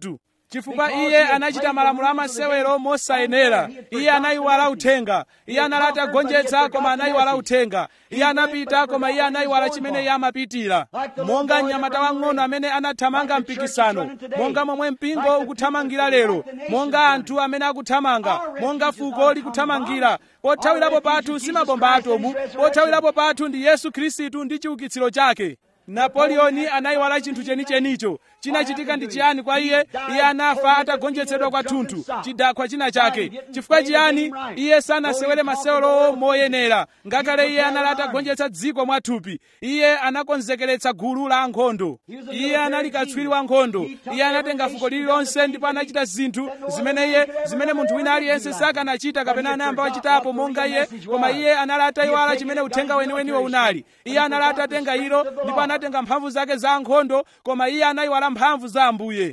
chifukwa iye anachita malamulo amasewero mosayenera. Iye anayiwala uthenga. Iye analata gonjetsa koma anayiwala uthenga. Iye anapita koma iye anayiwala chimene iye amapitira. Monga mnyamata wang'ono amene anathamanga mpikisano, monga momwe mpingo ukuthamangira lero, monga anthu amene akuthamanga, monga fuko likuthamangira. Pothawirapo pathu si mabomba atomu, pothawirapo pathu ndi Yesu Khristu ndi chiukitsiro chake. Napoleoni anayiwala chinthu chenichenicho. Chinachitika ndi chiyani kwa iye? Iye anafa atagonjetsedwa kwathunthu, chidakwa china chake. Chifukwa chiyani? Iye sanasewere masewero moyenera. Ngakhale iye anali atagonjetsa dziko mwathupi, iye anakonzekeretsa gulu la ankhondo. Iye anali katswiri wa nkhondo. Iye anatenga fuko lililonse ndipo anachita zinthu zimene iye zimene munthu wina aliyense sakanachita kapena anayamba wachitapo monga iye, koma iye anali atayiwala chimene uthenga weniweniwo unali. Iye anali atatenga ilo ndipo anatenga mphamvu zake za ankhondo, koma iye anayiwala mphamvu za Ambuye.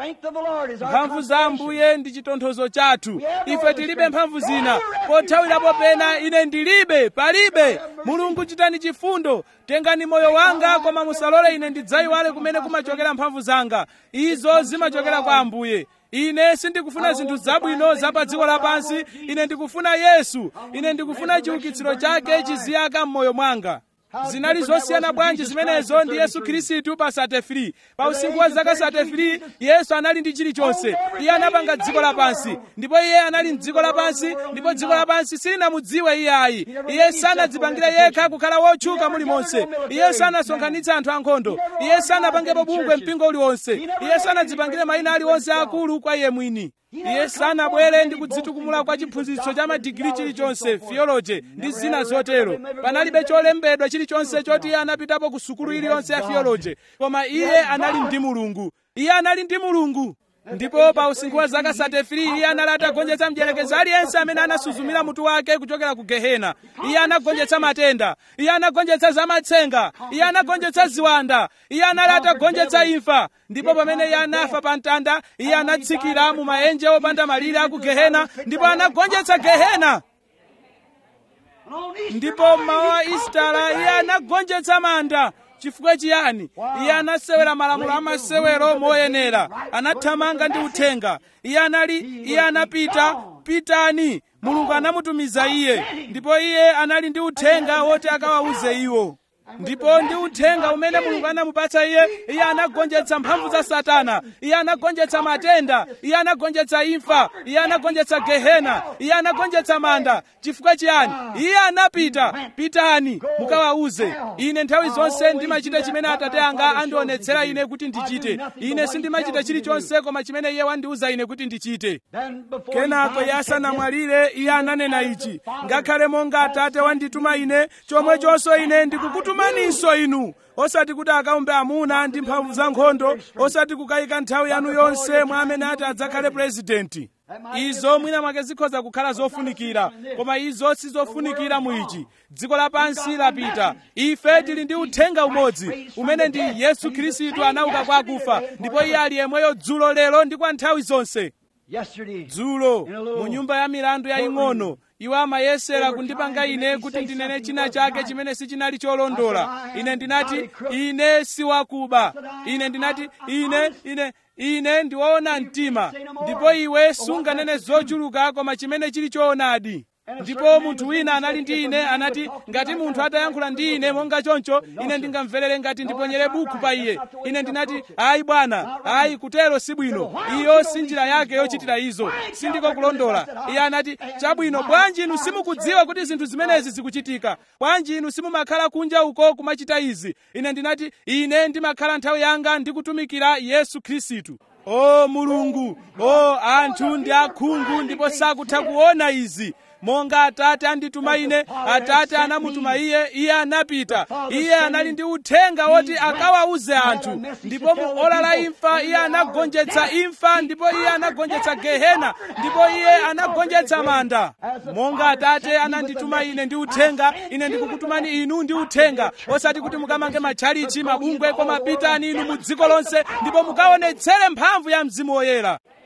Mphamvu za Ambuye ndi chitonthozo chathu. Ife tilibe mphamvu zina. Pothawirapo pena ine ndilibe, palibe. Mulungu chitani chifundo. Tengani moyo wanga koma musalole ine ndidzayiwale kumene kumachokera mphamvu zanga. Izo zimachokera kwa Ambuye. Ine sindikufuna zinthu zabwino za pa dziko lapansi. Ine ndikufuna Yesu. Ine ndikufuna chiukitsiro chake chiziyaka m'moyo mwanga. Zinali zosiyana bwanji zimenezo ndi Yesu Khristu pa thirty three. Pa usiku wa zaka thirty three Yesu anali ndi chilichonse. Iye anapanga dziko lapansi, ndipo iye anali m'dziko lapansi, ndipo dziko lapansi silinamudziwe iye ayi. Iye sanadzipangire yekha kukhala wotchuka mulimonse. Iye sanasonkhanitse anthu ankhondo. Iye sanapangepo bungwe mpingo uliwonse. Iye sanadzipangire mayina aliwonse akulu kwa iye mwini. Iye sanabwere ndi kudzitukumula kwa chiphunzitso cha madigiri chilichonse, theology ndi zina zotero. Panalibe cholembedwa chilichonse choti iye anapitapo ku sukulu iliyonse ya theology, koma iye anali ndi Mulungu. Iye anali ndi Mulungu. Ndipo pa usiku wa zaka thirty three iye anali atagonjetsa mdierekezi aliyense amene anasuzumira mutu wake kuchokera ku Gehena. Iye anagonjetsa matenda. Iye anagonjetsa zamatsenga. Iye anagonjetsa ziwanda. Iye anali atagonjetsa imfa. Ndipo pamene iye anafa pa mtanda, iye anatsikira mu maenje opanda malire a ku Gehena, ndipo anagonjetsa Gehena. Ndipo mmawa Istara iye anagonjetsa manda. Chifukwa chiyani? Iye anasewera malamulo amasewero moyenera. Anathamanga ndi uthenga. Iye anali iye anapita, pitani. Mulungu anamutumiza iye. Ndipo iye anali ndi uthenga woti akawawuze iwo. Ndipo ndi uthenga umene Mulungu anamupatsa iye, iye anagonjetsa mphamvu za Satana. Iye anagonjetsa matenda. Iye anagonjetsa imfa. Iye anagonjetsa Gehena. Iye anagonjetsa manda. Chifukwa chiyani? Iye anapita, pitani mukawawuze. Ine nthawi zonse ndimachita chimene Atate anga andionetsera ine kuti ndichite. Ine sindimachita chilichonse koma chimene iye wandiuza ine kuti ndichite. Kenako iye asanamwalire iye ananena ichi: ngakhale monga Atate wandituma ine, chomwechonso ine ndikukutumaninso inu. Osati kuti akaumbe amuna ndi mphamvu za nkhondo, osati kukayika nthawi yanu yonse mwa amene ati adzakhale purezidenti. Izo mwina mwake zikhoza kukhala zofunikira, koma izo sizofunikira muichi. Dziko lapansi lapita. Ife tili ndi uthenga umodzi umene ndi Yesu Khristu anauka kwa akufa, ndipo iye ali yemweyo dzulo, lero ndi kwa nthawi zonse. Dzulo mu nyumba ya milandu yaying'ono iwo amayesera kundipanga ine kuti ndinene china chake chimene sichinali cholondola. Ine ndinati ine siwakuba. Ine ndinati ine ine ine ndiwaona mtima. Ndipo iwe sunganene zochuluka koma chimene chili choonadi. Ndipo munthu wina anali ndi ine anati, ngati munthu atayankhula ndi ine monga choncho, ine ndingamverere ngati ndiponyere buku pa iye. Ine ndinati, ayi bwana, ayi kutero si bwino. Iyo si njira yake yochitira izo. Sindiko kulondola. Iye anati, chabwino, bwanji inu simukudziwa kuti zinthu zimenezi zikuchitika? Bwanji inu simumakhala kunja uko kumachita izi? Ine ndinati, ine ndimakhala nthawi yanga ndikutumikira Yesu Khristu. O Mulungu, o anthu ndi akhungu ndipo sakutha kuona izi. Monga Atate andituma ine, Atate anamutuma iye, iye anapita. Iye anali ndi uthenga woti akawawuze anthu. Ndipo mu ola la imfa iye anagonjetsa imfa, ndipo iye anagonjetsa Gehena, ndipo iye anagonjetsa manda. Monga Atate anandituma ine ndi uthenga, ine ndikukutumani inu ndi uthenga. Osati kuti mukamange matchalichi, mabungwe, koma pitani inu mu dziko lonse ndipo mukaonetsere mphamvu ya Mzimu Woyera.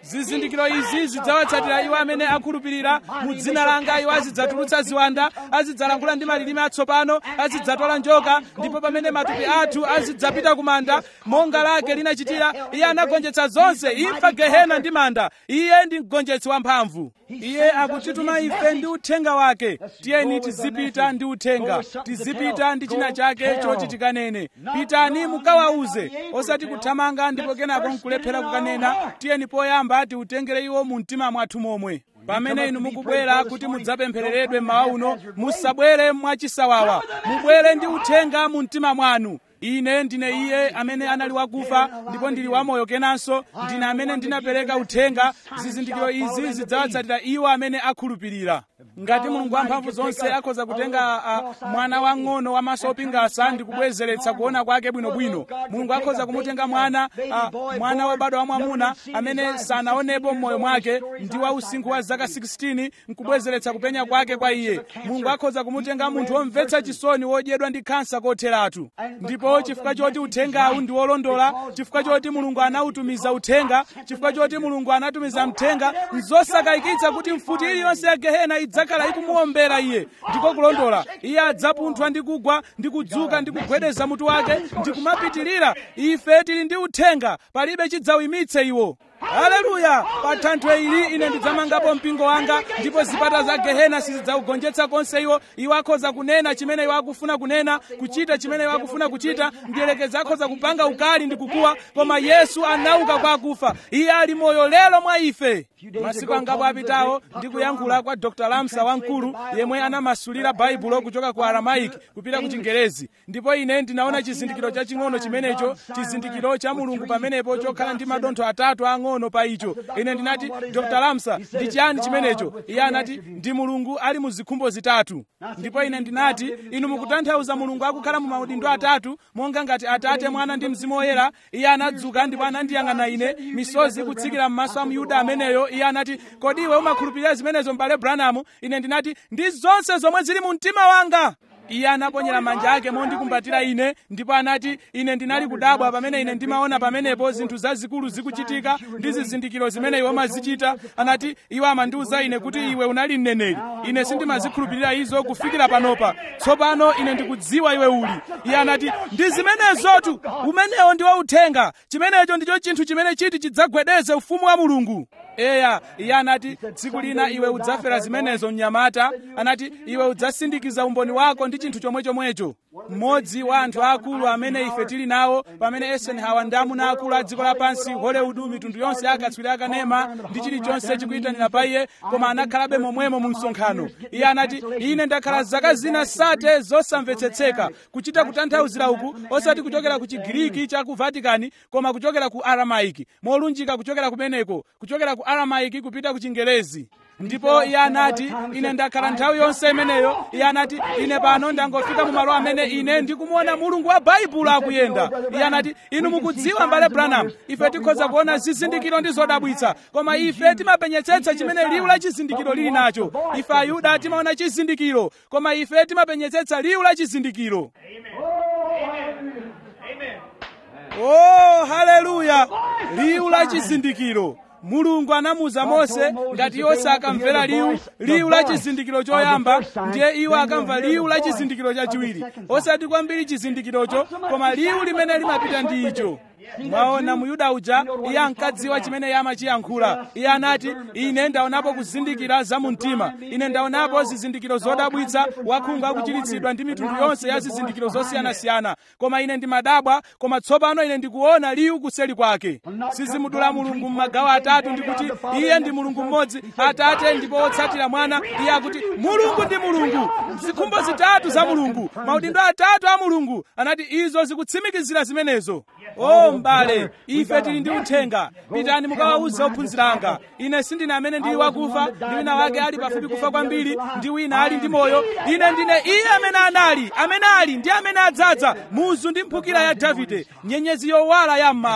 zizindikiro izi zidzawatsatira iwo amene akhulupirira. Mu dzina langa iwo azidzatulutsa ziwanda, azidzalankhula ndi malilime atsopano, azidzatola njoka, ndipo pamene matupi athu azidzapita ku manda monga lake linachitira. Iye anagonjetsa zonse, imfa, gehena ndi manda. Iye ndi mgonjetsi wamphamvu. Iye akutituma ife ndi uthenga wake. Tiyeni tizipita ndi uthenga, tizipita ndi china chake choti tikanene. Pitani mukawauze, osati kuthamanga ndipo kenako nkulephera kukanena. Tiyeni poyamba tiutengere iwo mu mtima mwathu momwe. Pamene inu mukubwera kuti mudzapemphereredwe mmawa uno, musabwere mwachisawawa, mubwere ndi uthenga mu mtima mwanu. Ine ndine iye amene anali wakufa ndipo ndili wamoyo kenanso. Ndine amene ndinapereka uthenga. Zizindikiro izi zidzawatsatira iwo amene akhulupirira. Ngati Mulungu wamphamvu zonse akhoza kutenga uh, mwana wang'ono wamaso opingasa ndi kubwezeretsa kuona kwake bwinobwino, Mulungu akhoza kumutenga mwana uh, mwana wobadwa wa mwamuna amene sanaonepo mmoyo mwake ndi wa usinkhu wa zaka sixteen nkubwezeretsa kupenya kwake kwa iye. Mulungu akhoza kumutenga munthu womvetsa chisoni wodyedwa ndi kansa kotheratu. Ndipo chifukwa choti uthengawu ndi wolondola, chifukwa choti Mulungu anautumiza uthenga, chifukwa choti Mulungu anatumiza mthenga, nzosakayikitsa kuti mfuti iliyonse ya gehena idzakhala ikumuombera iye. Ndiko kulondola. Iye adzapunthwa ndi kugwa ndi kudzuka ndi kugwedeza mutu wake ndi kumapitirira. Ife tili ndi uthenga, palibe chidzawuyimitse iwo. Haleluya! Pa thanthwe ili ine ndidzamangapo mpingo wanga, ndipo zipata za gehena sizidzaugonjetsa konse iwo. Iwo akhoza kunena chimene iwo akufuna kunena, kuchita chimene iwo akufuna kuchita. Mdierekezi akhoza kupanga ukali ndi kukuwa, koma Yesu anauka kwa akufa. Iye ali moyo lero mwa ife. Masiku angapo apitawo ndikuyankhula kwa Doctor Lamsa wamkulu, yemwe anamasulira Baibulo kuchoka ku Aramaic kupita ku Chingerezi. Ndipo ine ndinaona chizindikiro chaching'ono chimenecho, chizindikiro cha Mulungu pamenepo chokhala ndi madontho atatu ang'ono pa icho. Ine ndinati, Doctor Lamsa, ndi chiyani chimenecho? Iye anati, ndi Mulungu ali mu zikhumbo zitatu. Ndipo ine ndinati, inu mukutanthauza Mulungu akukhala mu maudindo atatu, monga ngati Atate, Mwana ndi Mzimu Woyera. Iye anadzuka ndipo anandiyang'ana ine, misozi kutsikira m'maso a Myuda ameneyo. Iye anati, kodi iwe umakhulupirira zimenezo m'bale Branham? Ine ndinati, ndi zonse zomwe zili mu mtima wanga. Iye anaponyera manja ake mondikumbatira ine, ndipo anati, ine ndinali kudabwa pamene ine ndimaona pamenepo zinthu zazikulu zikuchitika ndi zizindikiro zimene iwe umazichita. Anati, iwe amandiuza ine kuti iwe unali mneneri. Ine sindimazikhulupirira izo kufikira panopa. Tsopano ine ndikudziwa iwe uli. Iye anati, ndi zimenezotu, umenewo ndi wauthenga. Chimenecho ndicho chinthu chimene chiti chidzagwedeze ufumu wa Mulungu. Eya, iye anati, tsiku lina iwe udzafera zimenezo mnyamata. Anati, iwe udzasindikiza umboni wako ndi chinthu chomwe chomwecho. Mmodzi wa anthu akulu amene ife tili nawo pamene Eisenhower ndi amuna akulu a dziko lapansi, Hollywood, mitundu yonse akatswiri akanema ndi chilichonse chikuyitanira pa iye, koma anakhalabe momwemo mu msonkhano. Iye anati, ine ndakhala zaka zina sate zosamvetsetseka kuchita kutanthauzira uku, osati kuchokera ku Chigiriki cha ku Vatikani, koma kuchokera ku Aramaiki, molunjika kuchokera kumeneko, kuchokera ku Aramaiki kupita ku Chingerezi. Ndipo iye anati, ine ndakhala nthawi yonse imeneyo. Iye anati, ine pano ndangofika mu malo amene ine ndikumuona Mulungu wa Baibulo akuyenda. Iye anati, inu mukudziwa m'bale Branham, ife tikhoza kuona zizindikiro ndi zodabwitsa, koma ife timapenyetsetsa chimene liwu la chizindikiro lili nacho. Ife Ayuda timaona chizindikiro, koma ife timapenyetsetsa liwu la chizindikiro. Oh, haleluya! Liwu la chizindikiro. Mulungu anamuza Mose, ngati Yose akamvera liwu, liwu la chizindikiro choyamba, ndiye iwo akamva liwu la chizindikiro chachiwiri. Osati kwambiri chizindikirocho, koma liwu limene limapita ndi icho. Mwaona Muyuda uja, iye ankadziwa chimene iye amachiyankhula. Iye anati, ine ndaonapo kuzindikira za mu mtima. Ine ndaonapo zizindikiro zodabwitsa, wakhungu akuchiritsidwa ndi mitundu yonse ya zizindikiro zosiyanasiyana. Koma ine ndimadabwa, koma tsopano ine ndikuona liwu kuseli kwake. Sizimudula Mulungu m'magawo atatu ndikuti iye ndi Mulungu mmodzi, Atate ndipo wotsatira Mwana. Iye akuti Mulungu ndi Mulungu, zikhumbo zitatu za Mulungu, maudindo atatu a Mulungu. Anati izo zikutsimikizira zimenezo. Oh mbale, ife tili ndi uthenga. Pitani mukawawuze ophunzira anga. Ine sindine amene ndili wakufa, ndi wina wake ali pafupi kufa kwambiri, ndi wina ali ndi moyo. Ine ndine iye amene anali, amene ali ndi amene adzadza, muzu ndi mphukira ya Davide, nyenyezi yowala ya mmawa.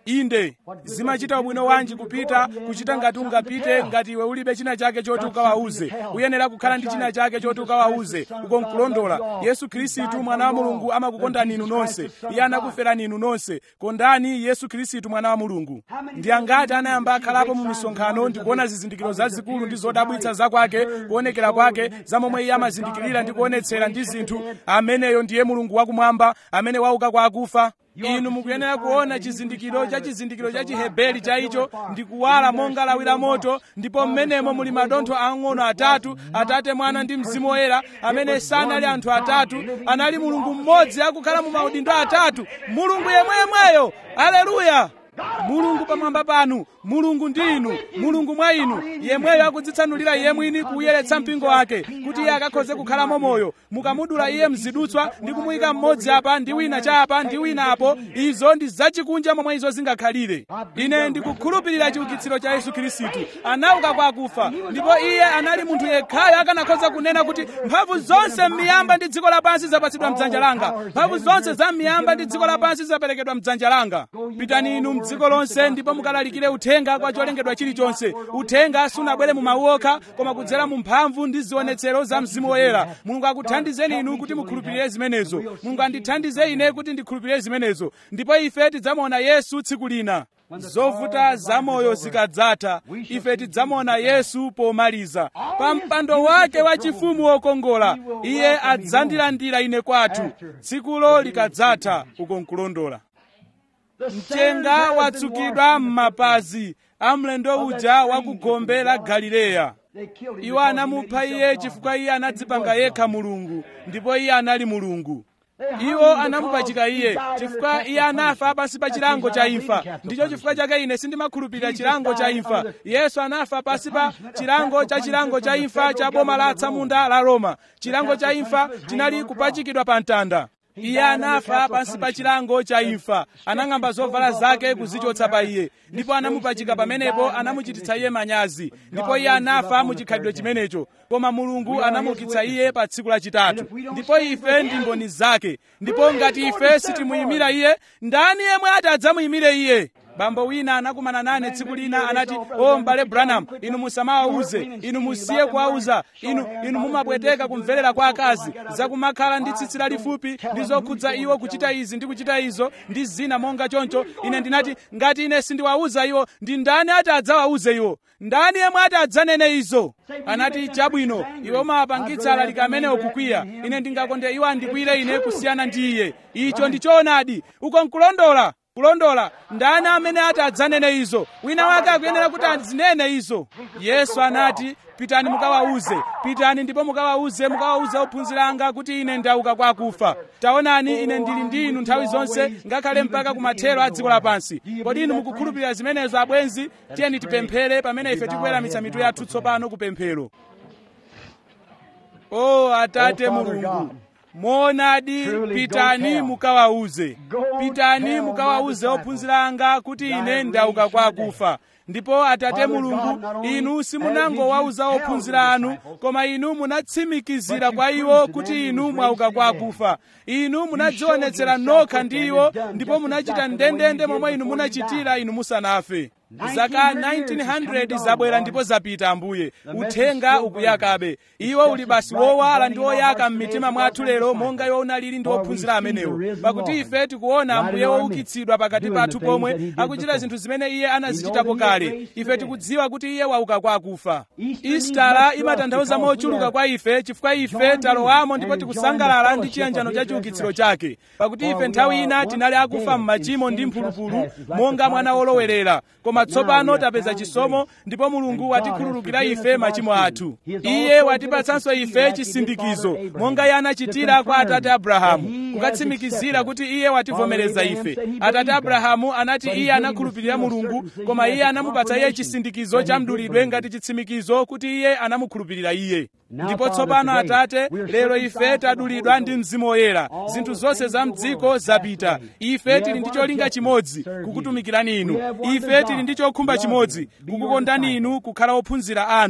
inde zimachita ubwino wanji kupita kuchita ngati ungapite ngati iwe ulibe china chake choti ukawauze. Uyenera kukhala ndi china chake choti ukawauze. Uko nkulondola. Yesu Khristu mwana wa Mulungu amakukondani inu nonse. Iye anakuferani inu nonse. Kondani Yesu Khristu mwana wa Mulungu. Ndi angati anayamba akhalapo mu misonkhano ndi kuona zizindikiro zazikulu ndi zodabwitsa za kwake, kuonekera kwake, za momwe iye amazindikirira ndi kuonetsera ndi zinthu. Ameneyo ndiye Mulungu wakumwamba amene wauka kwa akufa. Inu mukuyenera kuona chizindikiro cha chizindikiro cha Chiheberi cha icho ndi kuwala monga lawi la moto, ndipo mmenemo muli madontho ang'ono atatu, Atate, Mwana ndi Mzimu Woyera, amene sanali anthu atatu, anali Mulungu mmodzi akukhala mu maudindo atatu, Mulungu yemweyemweyo. Haleluya! Mulungu pamwamba panu, Mulungu ndi inu, Mulungu mwa inu, yemweyo akudzitsanulira iye mwini kuyeretsa mpingo wake kuti iye akakhoze kukhalamo moyo. Mukamudula iye mzidutswa ndi kumuyika mmodzi apa ndi wina cha apa ndi wina apo, izo ndi zachikunja momwe izo zingakhalire. Ine ndikukhulupirira chiukitsiro cha Yesu Khristu. Anauka kwa akufa, ndipo iye anali munthu yekhayo akanakhoza kunena kuti mphamvu zonse m'miyamba ndi dziko lapansi zapatsidwa m'dzanja langa. Mphamvu zonse za m'miyamba ndi dziko lapansi zaperekedwa m'dzanja langa. Pitani inu m'dziko lonse ndipo mukalalikire uthenga kwa cholengedwa chilichonse. Uthenga sunabwere mu mawu okha, koma kudzera mu mphamvu ndi zionetsero za Mzimu Woyera. Mulungu akuthandizeni inu kuti mukhulupirire zimenezo. Mulungu andithandize ine kuti ndikhulupirire zimenezo. Ndipo ife tidzamuona Yesu tsiku lina. Zovuta zamoyo zikadzatha, ife tidzamuona Yesu pomaliza. Pa mpando wake wachifumu wokongola, iye adzandilandira ine kwathu. Tsikulo likadzatha, uko nkulondola. Mchenga watsukidwa m'mapazi a mlendo uja wa ku gombe la Galileya. Iwo anamupha iye chifukwa iye anadzipanga yekha Mulungu, ndipo iye anali Mulungu. Iwo anamupachika iye chifukwa iye anafa pansi pa chilango cha imfa. Ndicho chifukwa chake ine sindimakhulupirira chilango cha imfa. Yesu anafa pansi pa chilango cha chilango cha imfa cha boma la Atsamunda la Roma. Chilango cha imfa chinali kupachikidwa pa mtanda. Iye anafa pansi pa chilango cha imfa. Anang'amba zovala zake kuzichotsa pa iye, ndipo anamupachika pamenepo, anamuchititsa iye manyazi, ndipo iye anafa mu chikhalidwe chimenecho. Koma Mulungu anamuukitsa iye pa tsiku lachitatu, ndipo ife ndi mboni zake. Ndipo ngati ife sitimuyimira iye, ndani yemwe atadzamuyimire iye? Bambo wina anakumana nane tsiku lina anati, "Oh m'bale Branham, inu musamawauze, inu musiye kuwauza, inu inu mumapweteka kumverera kwa akazi, zakumakhala ndi tsitsi lalifupi ndi zokhudza iwo kuchita izi ndi kuchita izo ndi zina monga choncho." Ine ndinati, ngati ine sindiwauza iwo, ndi ndani atadzawauze iwo? Ndani yemwe atadzanene izo? Anati, "Chabwino, iwe umapangitsa alaliki amene ukukwiya. Ine ndingakonde iwo andikwire ine kusiyana ndi iye." Icho ndi choonadi. Uko nkulondola. Kulondola, ndani amene atadzanene izo? Wina wake akuyenera kuti azinene izo. Yesu anati, "Pitani mukawauze, pitani ndipo mukawauze, mukawauze ophunzira anga kuti ine ndauka kwa akufa. Taonani, ine ndili ndi inu nthawi zonse, ngakhale mpaka kumathero a dziko lapansi." Kodi inu mukukhulupirira zimenezo abwenzi? Tiyeni tipemphere pamene ife tikuweramitsa mitu yathu tsopano kupemphero. O Atate Mulungu, moonadi, pitani mukawauze. Pitani mukawauze ophunzira anga kuti ine ndauka kwa akufa. Ndipo Atate Mulungu, inu simunangowauza ophunzira anu, koma inu munatsimikizira kwa iwo kuti inu mwauka kwa akufa. Inu munadzionetsera nokha ndi iwo, ndipo munachita ndendende momwe inu munachitira inu musanafe. Zaka nineteen hundred zabwera ndipo zapita Ambuye. Uthenga ukuyakabe. Iwo uli basi wowala ndi woyaka m'mitima mwathu lero monga iwo unalili ndi ophunzira amenewo. Pakuti ife tikuona Ambuye woukitsidwa pakati pathu pomwe akuchita zinthu zimene iye anazichitapo kale. Ife tikudziwa kuti iye wauka kwa akufa. Istara imatanthauza mochuluka kwa ife chifukwa ife talowamo ndipo tikusangalala ndi chiyanjano cha chiukitsiro chake. Pakuti ife nthawi ina tinali akufa m'machimo ndi mphulupulu monga mwana wolowerera. Koma tsopano tapeza chisomo, ndipo Mulungu watikhululukira ife machimo athu. Iye watipatsanso ife chisindikizo monga iye anachitira kwa Atate Abrahamu, kukatsimikizira kuti iye wativomereza ife. Atate Abrahamu anati iye anakhulupirira Mulungu, koma iye anamupatsa iye chisindikizo cha mdulidwe ngati chitsimikizo kuti iye anamukhulupirira iye. Ndipo tsopano Atate, lero ife tadulidwa ndi Mzimu Woyera. Zinthu zonse za mdziko zapita. Ife tili ndi cholinga chimodzi, kukutumikirani inu. Ife tili ndi chokhumba chimodzi, kukukondani inu, kukhala ophunzira anu.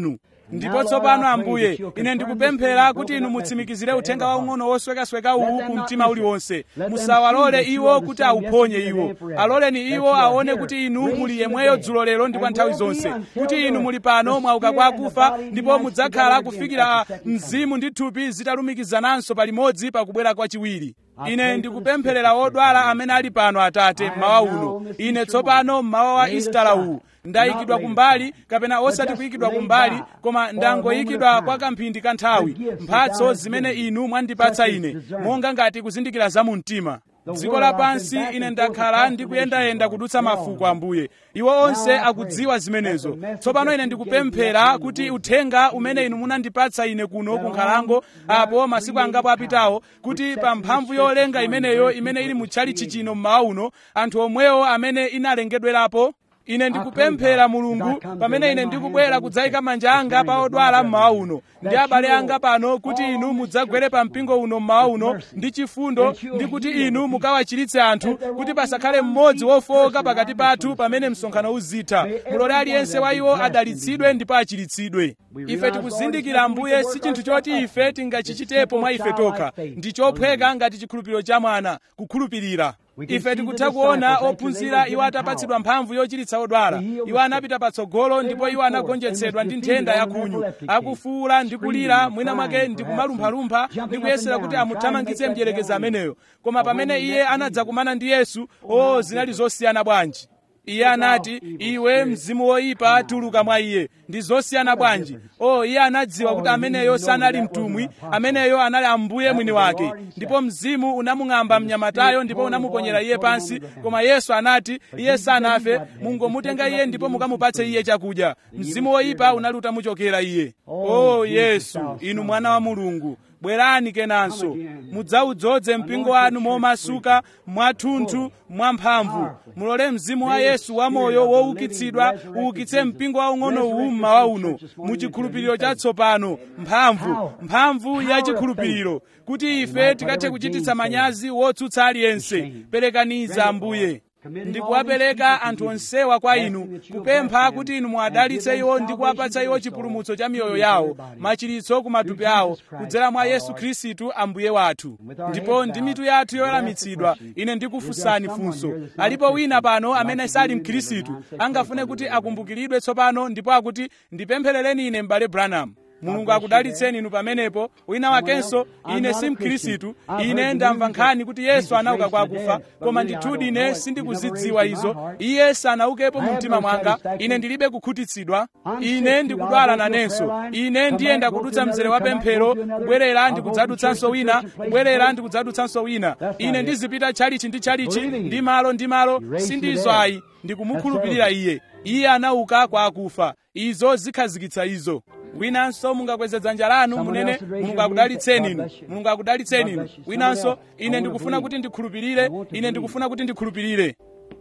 ndipo tsopano Ambuye, ine ndikupemphera kuti inu mutsimikizire uthenga waung'ono woswekasweka uwu ku mtima uliwonse. Musawalole iwo kuti awuphonye iwo. Aloleni iwo aone kuti inu muli yemweyo dzulo lero ndi kwa nthawi zonse, kuti inu muli pano mwauka kwa akufa, ndipo mudzakhala kufikira mzimu ndi thupi zitalumikizananso palimodzi pakubwera kwachiwiri. Ine ndikupempherera odwala amene ali pano Atate mmawa uno. Ine tsopano mmawa wa Istala uwu ndayikidwa kumbali, kapena osati kuyikidwa kumbali, koma ndangoyikidwa kwa kamphindi ka nthawi, mphatso zimene inu mwandipatsa ine, monga ngati kuzindikira za mu mtima. Dziko lapansi ine ndakhala ndikuyendayenda kudutsa mafuko Ambuye, iwo onse akudziwa zimenezo. Tsopano ine ndikupemphera kuti uthenga umene inu munandipatsa ine kuno ku nkhalango apo masiku angapo apitawo, kuti pa mphamvu yolenga imeneyo imene ili mutchalichi chino mmawa uno, anthu omwewo amene inalengedwerapo, ine ndikupemphera Mulungu, pamene ine ndikubwera kudzayika manja anga pa odwala mmawa uno ndi abale anga pano, kuti inu mudzagwere pa mpingo uno mmawa uno ndi chifundo, ndi kuti inu mukawachiritse anthu, kuti pasakhale mmodzi wofowoka pakati pathu pamene msonkhano uzitha. Mulole aliyense wa iwo adalitsidwe ndipo achiritsidwe. Ife tikuzindikira Ambuye, si chinthu choti ife tingachichitepo mwa ife tokha, ndi chophweka ngati chikhulupiriro cha mwana, kukhulupirira. Ife tikutha kuona ophunzira iwo atapatsidwa mphamvu yochiritsa odwala. Iwo anapita patsogolo ndipo iwo anagonjetsedwa ndi nthenda ya khunyu, akufuwula ndi kulira, mwina mwake ndi kumalumphalumpha ndi kuyesera kuti amuthamangitse mdierekezi ameneyo. Koma pamene iye anadzakumana ndi Yesu, o zinali zosiyana bwanji! Iye anati, iwe mzimu woyipa tuluka mwa iye. Ndi zosiyana bwanji! O, iye anadziwa kuti ameneyo sanali mtumwi, ameneyo anali Ambuye mwini wake. Ndipo mzimu unamung'amba mnyamatayo ndipo unamuponyera iye pansi, koma Yesu anati iye sanafe, mungomutenga iye ndipo mukamupatse iye chakudya. Mzimu woyipa unali utamuchokera iye. O Yesu, inu mwana wa Mulungu, bwerani kenanso, mudzawudzoze mpingo wanu momasuka, mwathunthu, mwamphamvu. Mulole mzimu wa Yesu wamoyo woukitsidwa uukitse mpingo waung'ono uwu mmawa uno, muchikhulupiriro chatsopano, mphamvu, mphamvu ya chikhulupiriro, kuti ife tikathe kuchititsa manyazi wotsutsa aliyense. Perekaniza Ambuye. Ndikuwapereka anthu onsewa kwa inu, kupempha kuti inu muwadalitse iwo ndi kuwapatsa iwo chipulumutso cha miyoyo yawo, machiritso ku matupi awo, kudzera mwa Yesu Khristu Ambuye wathu. Ndipo ndi mitu yathu yoweramitsidwa, ine ndikufunsani funso. Alipo wina pano amene sali mkhristu, angafune kuti akumbukiridwe tsopano ndipo akuti, ndipempherereni ine m'bale Branham? Mulungu akudalitseni inu pamenepo. Wina wakenso, ine si mkhristu, ine ndamva nkhani kuti Yesu anauka kwa akufa, koma ndithudi ine sindikuzidziwa izo. Iye sanaukepo mu mtima mwanga, ine ndilibe kukhutitsidwa, ine ndikudwala nanenso. Ine ndiyenda kudutsa mzere wa pemphero, kubwerera ndikudzadutsanso wina, kubwerera ndikudzadutsanso wina. Ine ndizipita tchalichi ndi tchalichi, ndi malo ndi malo, sindizo ayi, ndikumukhulupirira iye. Iye anauka kwa akufa. Izo zikhazikitsa izo. Winanso mungakweze dzanja lanu munene, Mulungu akudalitseni inu, Mulungu akudalitseni inu. Winanso, ine ndikufuna kuti ndikhulupirire, ine ndikufuna kuti ndikhulupirire.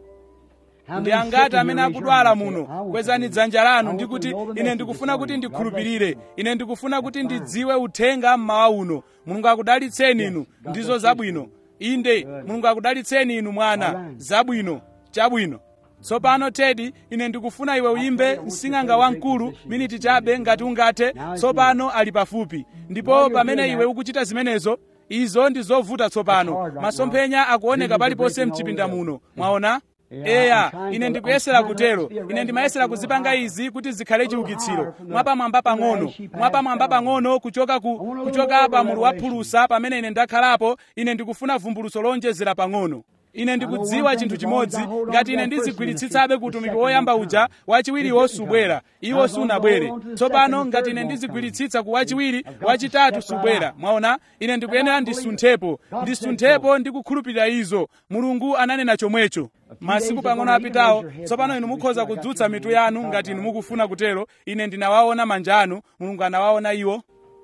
Ndi angati amene akudwala muno? Kwezani dzanja lanu ndikuti, ine ndikufuna kuti ndikhulupirire, ine ndikufuna kuti ndidziwe uthenga mmawa uno. Mulungu akudalitseni inu, ndizo zabwino. Inde, Mulungu akudalitseni inu mwana, zabwino, chabwino. Tsopano Teddy, ine ndikufuna iwe uyimbe msing'anga wamkulu miniti chabe ngati ungathe. Tsopano ali pafupi. Ndipo pamene iwe ukuchita zimenezo, izo ndi zovuta tsopano. Masomphenya akuoneka paliponse mchipinda muno. Mwaona? Eya, ine ndikuyesera kutero. Ine ndimayesera kuzipanga izi kuti zikhale chiukitsiro. Mwapamwamba pang'ono, mwapamwamba pang'ono kuchoka ku kuchoka pa mulu wa phulusa pamene ine ndakhalapo. Ine ndikufuna vumbulutso lonjezera pang'ono. Ine ndikudziwa chinthu chimodzi, ngati ine ndizigwiritsitsabe kutumiki woyamba uja, wachiwiriwo subwera, iwo sunabwere. Tsopano ngati ine ndizigwiritsitsa ku wachiwiri, wachitatu subwera. Mwaona? Ine ndikuyenera ndisunthepo, ndisunthepo ndi kukhulupirira izo. Mulungu ananena chomwecho masiku pang'ono apitawo. Tsopano inu mukhoza kudzutsa mitu yanu ngati inu mukufuna kutero. Ine ndinawaona manja anu, Mulungu anawaona iwo.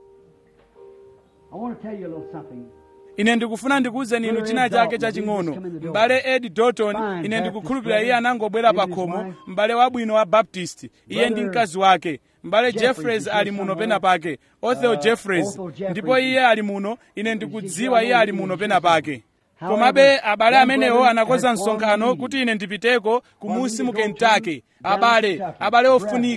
I want to tell you a little something. Ine ndikufuna ndikuwuzeni inu china chake chaching'ono. M'bale Ed Dalton, ine ndikukhulupirira iye anangobwera pa khomo, m'bale wabwino wa Baptist. Iye ndi mkazi wake. M'bale Jeffreys ali muno pena pake, Othel Jeffreys, ndipo iye ali muno. Ine ndikudziwa iye ali muno pena pake. Komabe abale amenewo anakonza msonkhano kuti ine ndipiteko kumusi mu Kentucky. Abale, abale ofunika,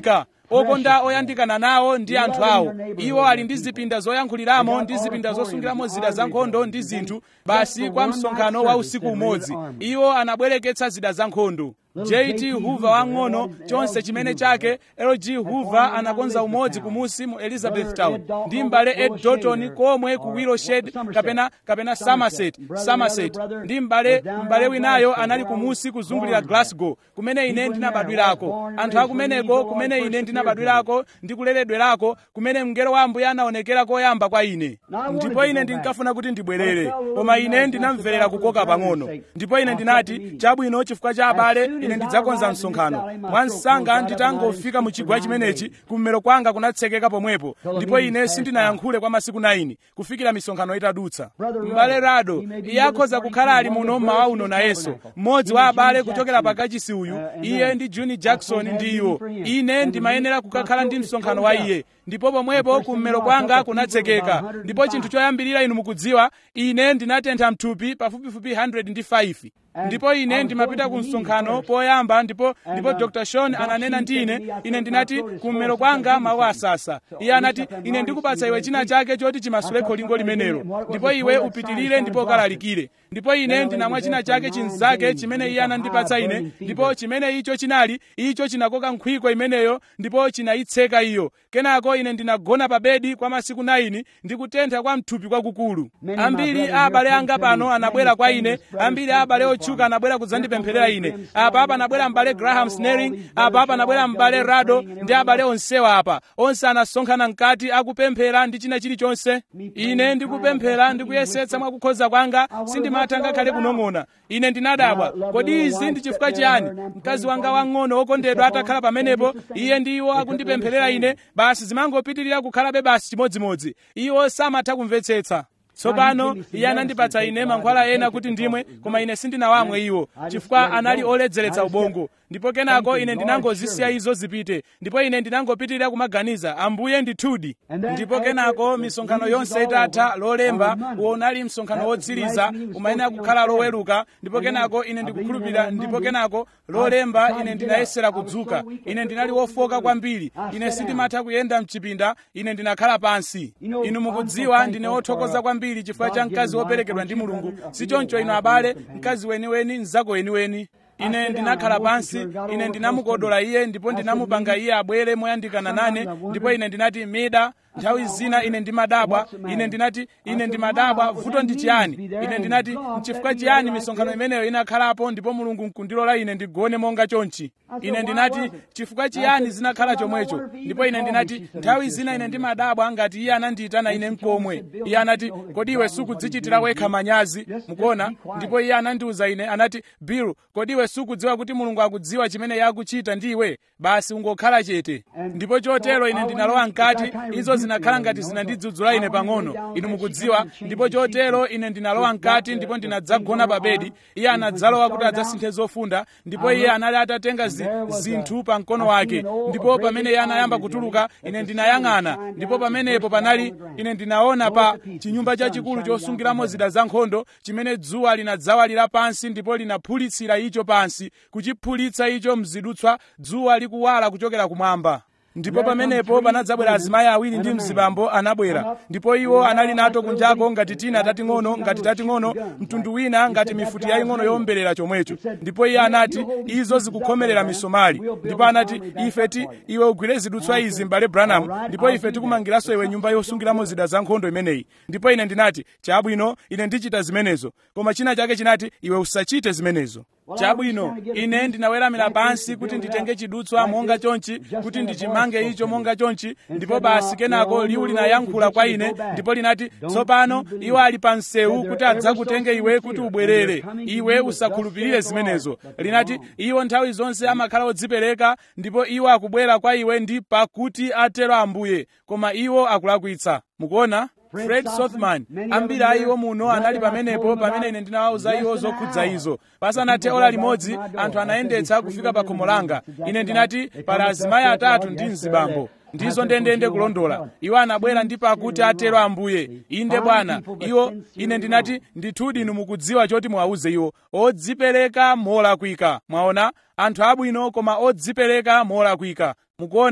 okonda oyandikana nawo ndi anthu awo. Iwo ali ndi zipinda zoyankhuliramo ndi zipinda zosungiramo zida za nkhondo ndi zinthu, basi kwa msonkhano wa usiku umodzi iwo anabwereketsa zida za nkhondo. J T Hoover wang'ono chonse chimene chake, L G Hoover anakonza umodzi kumusi mu Elizabethtown ndi mbale Ed Dalton komwe ku Willowshed kapena kapena Somerset Somerset ndi mbale mbale winayo anali kumusi kuzungulira Glasgow kumene ine ndinabadwirako. Anthu akumeneko kumene ine ndinabadwirako ndi kuleredwerako, kumene mngelo wa Ambuye anaonekera koyamba kwa ine. Ndipo ine ndinkafuna kuti ndibwerere, koma ine ndinamverera kukoka pang'ono. Ndipo ine ndinati chabwino chifukwa cha abale ine ndidzakonza msonkhano. Mwansanga nditangofika mu chigwa chimenechi, kummero kwanga kunatsekeka pomwepo, ndipo ine sindinayankhule kwa masiku naini kufikira misonkhano itadutsa. M'bale Rado iye akhoza kukhala ali muno mmawa uno nayenso, mmodzi wa abale kuchokera pakachisi uyu, iye ndi Juni Jackson ndi iwo. Ine ndimayenera kukakhala ndi msonkhano wa iye, ndipo pomwepo kummero kwanga kunatsekeka. Ndipo chinthu choyambirira inu mukudziwa, ine ndinatentha mthupi pafupifupi one hundred five. Ndipo ine ndimapita ku msonkhano poyamba, ndipo ndipo Doctor Sean ananena ndi ine, ine ndinati kummero kwanga mawu asasa. Iye anati ine ndikupatsa iwe china chake choti chimasule kholingo limenelo, ndipo iwe upitirire ndipo ukalalikire. Ndipo ine ndinamwa china chake chinzake chimene iye anandipatsa ine, ndipo chimene icho chinali, icho chinakoka nkhwiko imeneyo ndipo chinayitseka iyo. Kenako ine ndinagona pa bedi kwa masiku naini ndikutentha kwa mthupi kwakukulu. Ambiri a abale anga pano anabwera kwa ine, ambiri a abale otchuka anabwera kudzandipempherera ine. Apa apa anabwera m'bale Graham Snelling, apa apa anabwera m'bale Rado ndi abale onsewa apa. Onse anasonkhana mkati akupemphera ndi china chilichonse. Ine ndikupemphera ndikuyesetsa mwakukhoza kwanga, sindimatha ngakhale kunong'ona. Ine ndinadabwa, kodi izi ndi chifukwa chiyani? Mkazi wanga wang'ono wokondedwa atakhala pamenepo, iye ndi iwo akundipempherera ine, basi zimangopitirira kukhalabe basi chimodzimodzi. Iwo samatha kumvetsetsa. Tsopano iye anandipatsa ine mankhwala ena kuti ndimwe, koma ine sindinawamwe iwo chifukwa anali oledzeretsa ubongo. Ndipo kenako ine ndinangozisiya izo zipite, ndipo ine ndinangopitirira kumaganiza Ambuye ndithudi. Ndipo kenako misonkhano yonse itatha, lolemba unali msonkhano wotsiriza umayenera kukhala loweruka, ndipo kenako ine ndikukhulupirira, ndipo kenako lolemba ine ndinayesera kudzuka. Ine ndinali wofoka kwambiri, ine sindimatha kuyenda mchipinda, ine ndinakhala pansi. Inu mukudziwa ndine wothokoza kwambiri chifukwa cha mkazi woperekedwa ndi Mulungu. Si choncho inu abale, mkazi weniweni mnzako weniweni. Ine ndinakhala pansi, ine ndinamukodola iye, ndipo ndinamupanga iye abwere moyandikana nane, ndipo ine ndinati Mida, nthawi zina ine ndimadabwa, ine ndinati ine ndimadabwa vuto ndi chiyani? Ine ndinati nchifukwa chiyani misonkhano imeneyo inakhalapo ndipo Mulungu nkundilola ine ndigone monga chonchi? Ine ndinati chifukwa chiyani zinakhala chomwecho? Ndipo ine ndinati nthawi zina ine ndimadabwa ngati iye anandiyitana ine mkomwe. Iye anati kodi iwe sukudzichitira wekha manyazi, mukuona? Ndipo iye anandiuza ine, anati Bill, kodi iwe sukudziwa kuti Mulungu akudziwa chimene yakuchita ndiwe? Basi ungokhala chete. Ndipo chotero ine ndinalowa mkati, izo zinakhala ngati zinandidzudzula ine pang'ono, inu mukudziwa. Ndipo chotero ine ndinalowa mkati ndipo ndinadzagona pa bedi. Iye anadzalowa kuti adzasinthe zofunda, ndipo iye anali atatenga zi, zinthu pa mkono wake. Ndipo pamene iye anayamba kutuluka, ine ndinayang'ana, ndipo pamenepo panali, ine ndinaona pa chinyumba chachikulu chosungiramo zida za nkhondo chimene dzuwa linadzawalira pansi ndipo linaphulitsira icho pansi, kuchiphulitsa icho mzidutswa, dzuwa likuwala kuchokera kumwamba. Ndipo pamenepo panadzabwera azimayi awiri ndi mzibambo anabwera, ndipo iwo anali nato kunjako ngati tina tating'ono, ngati tating'ono, mtundu wina ngati mifuti yaying'ono yomberera chomwecho. Ndipo iye anati izo zikukhomerera misomali. Ndipo anati ife ti iwe ugwire zidutswa izi m'bale Branham, ndipo ife tikumangiranso iwe nyumba yosungiramo zida za nkhondo imeneyi. Ndipo ine ndinati chabwino, ine ndichita zimenezo. Koma china chake chinati iwe usachite zimenezo. Chabwino, ine ndinaweramira pansi kuti nditenge chidutswa monga chonchi, kuti ndichimange icho monga chonchi. Ndipo basi kenako liwu linayankhula kwa ine, ndipo linati tsopano iwo ali pa msewu kuti adzakutenge iwe kuti ubwerere. Iwe usakhulupirire zimenezo. Linati iwo nthawi zonse amakhala odzipereka, ndipo iwo akubwera kwa iwe ndi pakuti atero Ambuye, koma iwo akulakwitsa. Mukuona? Fred Sothman, ambiri a iwo muno anali pamenepo pamene ine ndinawawuza iwo zokhudza izo. Pasanathe ola limodzi anthu anayendetsa kufika pa khomo langa. Ine ndinati pali azimayi atatu ndi mzibambo. Ndizo ndendende kulondola. Iwo anabwera ndi pakuti atero Ambuye. Inde Bwana. Iwo ine ndinati ndithudi inu mukudziwa choti muwawuze iwo. Odzipereka molakwika. Mwaona? Anthu abwino koma odzipereka molakwika. Mukuona?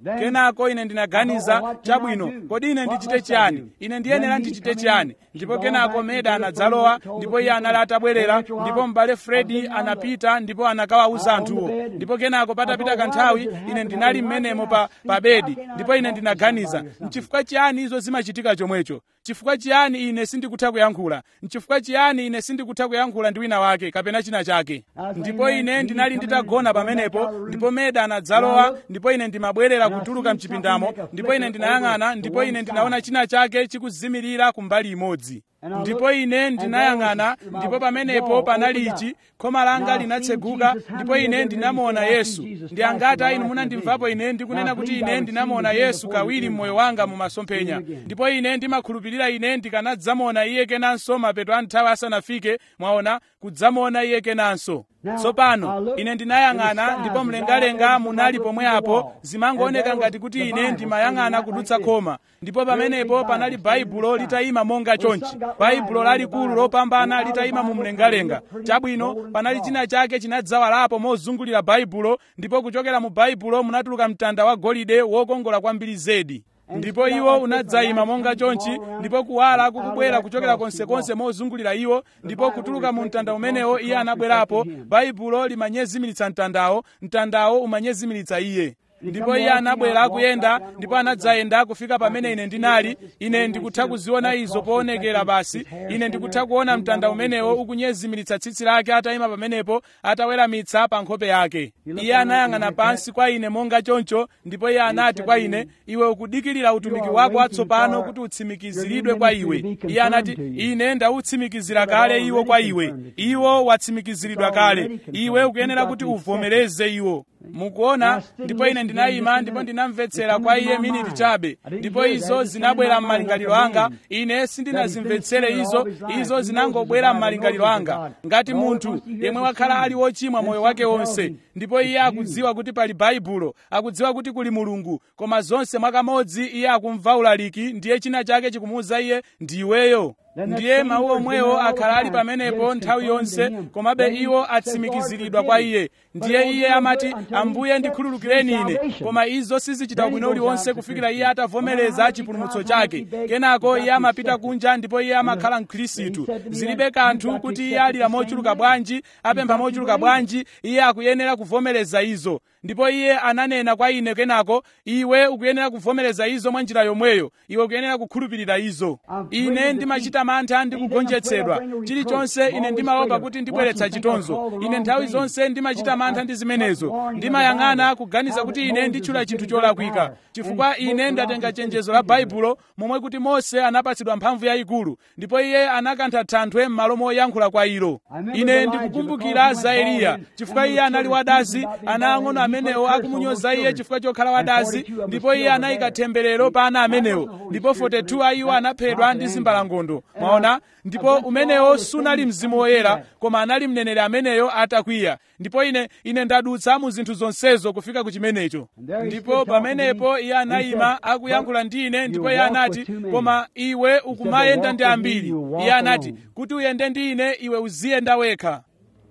kenako ine ndinaganiza, chabwino, kodi ine ndichite chiyani? Ine ndiyenera ndichite chiyani? Ndipo kenako Meda anadzalowa, ndipo iye anali atabwerera, ndipo m'bale Fredi anapita ndipo anakawawuza anthuwo. Ndipo kenako patapita kanthawi ine ndinali mmenemo pa, pa bedi, ndipo ine ndinaganiza, nchifukwa chiyani izo zimachitika chomwecho? Chifukwa chiyani ine sindikutha kuyankhula? Nchifukwa chiyani ine sindikutha kuyankhula ndi wina wake kapena china chake? Ndipo ine ndinali nditagona pamenepo, ndipo Meda anadzalowa, ndipo ine ndimabwerera kutuluka mchipindamo, ndipo ine ndinayang'ana, ndipo ine ndinaona china chake chikuzimirira kumbali imodzi. Ndipo ine ndinayang'ana, ndipo pamenepo panali ichi, khoma langa linatseguka, ndipo ine ndinamuona Yesu. Ndi angati inu munandimvapo ine ndikunena kuti ine ndinamuona Yesu kawiri mmoyo wanga mu masomphenya? Ndipo ine ndimakhulupirira ine ndikanadzamuona iye kenanso mapeto a nthawi asanafike, mwaona, kudzamuona iye kenanso. Tsopano ine ndinayang'ana, ndipo mlengalenga munali pomwe apo, zimangooneka ngati kuti ine ndimayang'ana kudutsa khoma. Ndipo pamenepo panali baibulo litayima monga chonchi, baibulo lalikulu lopambana litayima mu mlengalenga. Chabwino, panali china chake chinadzawalapo mozungulira baibulo, ndipo kuchokera mu baibulo munatuluka mtanda wa golide wokongola kwambiri zedi. Ndipo iwo unadzayima monga chonchi, ndipo kuwala kukubwera kuchokera konsekonse mozungulira iwo, ndipo kutuluka mu mtanda umenewo iye anabwerapo. Baibulo limanyezimiritsa mtandawo, mtandawo umanyezimiritsa iye. Ndipo iye anabwera kuyenda, ndipo anadzayenda kufika pamene ine ndinali. Ine ndikutha kuziona izo poonekera basi. Ine ndikutha kuona mtanda umenewo ukunyezimiritsa tsitsi lake atayima pamenepo, ataweramitsa pa nkhope yake. Iye anayang'ana pansi kwa ine monga choncho, ndipo iye anati kwa ine, iwe ukudikirira utumiki wako watsopano kuti utsimikiziridwe kwa iwe. Iye anati, ine ndawutsimikizira kale iwo kwa iwe. Iwo watsimikiziridwa kale. Iwe ukuyenera kuti uvomereze iwo. Mukuona, ndipo ine ndinayima, ndipo ndinamvetsera kwa iye miniti chabe, ndipo izo zinabwera m'malingaliro anga. Ine sindinazimvetsere izo, izo zinangobwera m'malingaliro anga, ngati munthu yemwe wakhala ali wochimwa moyo wake wonse. Ndipo iye akudziwa kuti pali baibulo, akudziwa kuti kuli Mulungu, koma zonse mwakamodzi iye akumva ulaliki, ndiye china chake chikumuwuza iye, ndiweyo. Ndiye mawu omwewo akhala ali pamenepo nthawi yonse, komabe iwo atsimikiziridwa kwa iye. Ndiye iye amati, Ambuye ndikhululukireni ine, koma izo sizichita bwino uliwonse kufikira iye atavomereza chipulumutso chake. Kenako iye amapita kunja, ndipo iye amakhala Mkhristu. Zilibe kanthu kuti iye alira mochuluka bwanji, apempha mochuluka bwanji, iye akuyenera kuvomereza izo. Ndipo iye ananena kwa ine kenako, iwe ukuyenera kuvomereza izo mwa njira yomweyo, iwe ukuyenera kukhulupirira izo. Ine ndimachita mantha ndi kugonjetsedwa. Chilichonse ine ndimaopa kuti ndibweretsa chitonzo. Ine nthawi zonse ndimachita mantha ndi zimenezo. Ndimayang'ana kuganiza kuti ine nditchula chinthu cholakwika, chifukwa ine ndatenga chenjezo la baibulo momwe kuti Mose anapatsidwa mphamvu yayikulu, ndipo iye anakantha thanthwe m'malo moyankhula kwa ilo. Ine ndikukumbukira za Eliya, chifukwa iye anali wadazi, ana ang'ono amenewo akumunyoza iye chifukwa chokhala wadazi, ndipo iye anayika temberero pa ana amenewo, ndipo forty two a iwo anaphedwa ndi zimbalangondo. Mwaona, ndipo umenewo sunali mzimu woyera, koma anali mneneri ameneyo atakwiya. Ndipo ine ine ndadutsa mu zinthu zonsezo kufika ku chimenecho. Ndipo pamenepo iye anayima akuyankhula ndi ine, ndipo iye anati, koma iwe ukumayenda ndi ambiri. Iye anati, kuti uyende ndi ine iwe uziyenda wekha.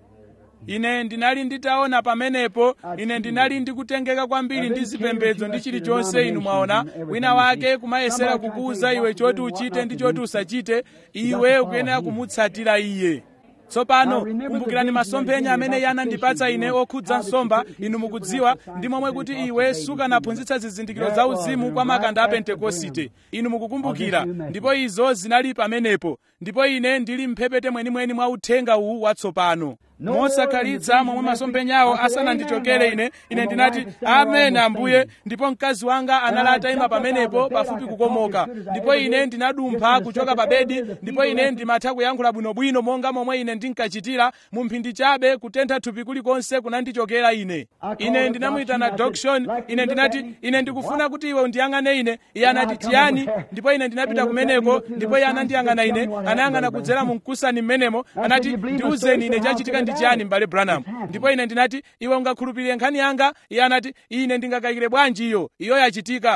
Ine ndinali nditaona pamenepo, ine ndinali ndikutengeka kwambiri ndi zipembedzo ndi chilichonse. Inu mwaona, wina wake kumayesera kukuwuza iwe choti uchite ndi choti usachite, iwe ukuyenera kumutsatira iye. Tsopano kumbukirani masomphenya amene iye anandipatsa ine okhudza nsomba. Inu mukudziwa ndi momwe kuti iwe sukanaphunzitsa zizindikiro za uzimu kwa makanda a Pentekosite. Inu mukukumbukira, ndipo izo zinali pamenepo. Ndipo ine ndili mphepete mwenimweni mwa uthenga uwu watsopano. Mosakhalitsa momwe masomphenyawo asanandichokere ine, ine ndinati, Amen Ambuye. Ndipo mkazi wanga anali atayima pamenepo pafupi kukomoka. Ndipo ine ndinadumpha kuchoka pa bedi, ndipo ine ndimatha kuyankhula bwinobwino monga momwe ine ndinkachitira mu mphindi chabe. Kutentha thupi kulikonse kunandichokera ine. Ine ndinamuyitana Dokshon. Ine ndinati, ine ndikufuna kuti iwe undiyang'ane ine. Iye anati, chiyani? Ndipo ine ndinapita kumeneko, ndipo iye anandiyang'ana ine, anayang'ana kudzera mu mkusani mmenemo, anati, ndiwuzeni ine chachitika ndi chiyani m'bale Branham. Ndipo ine ndinati, iwe ungakhulupirire nkhani yanga? Iye anati, ine ndingakayikire bwanji iyo? Iyo yachitika.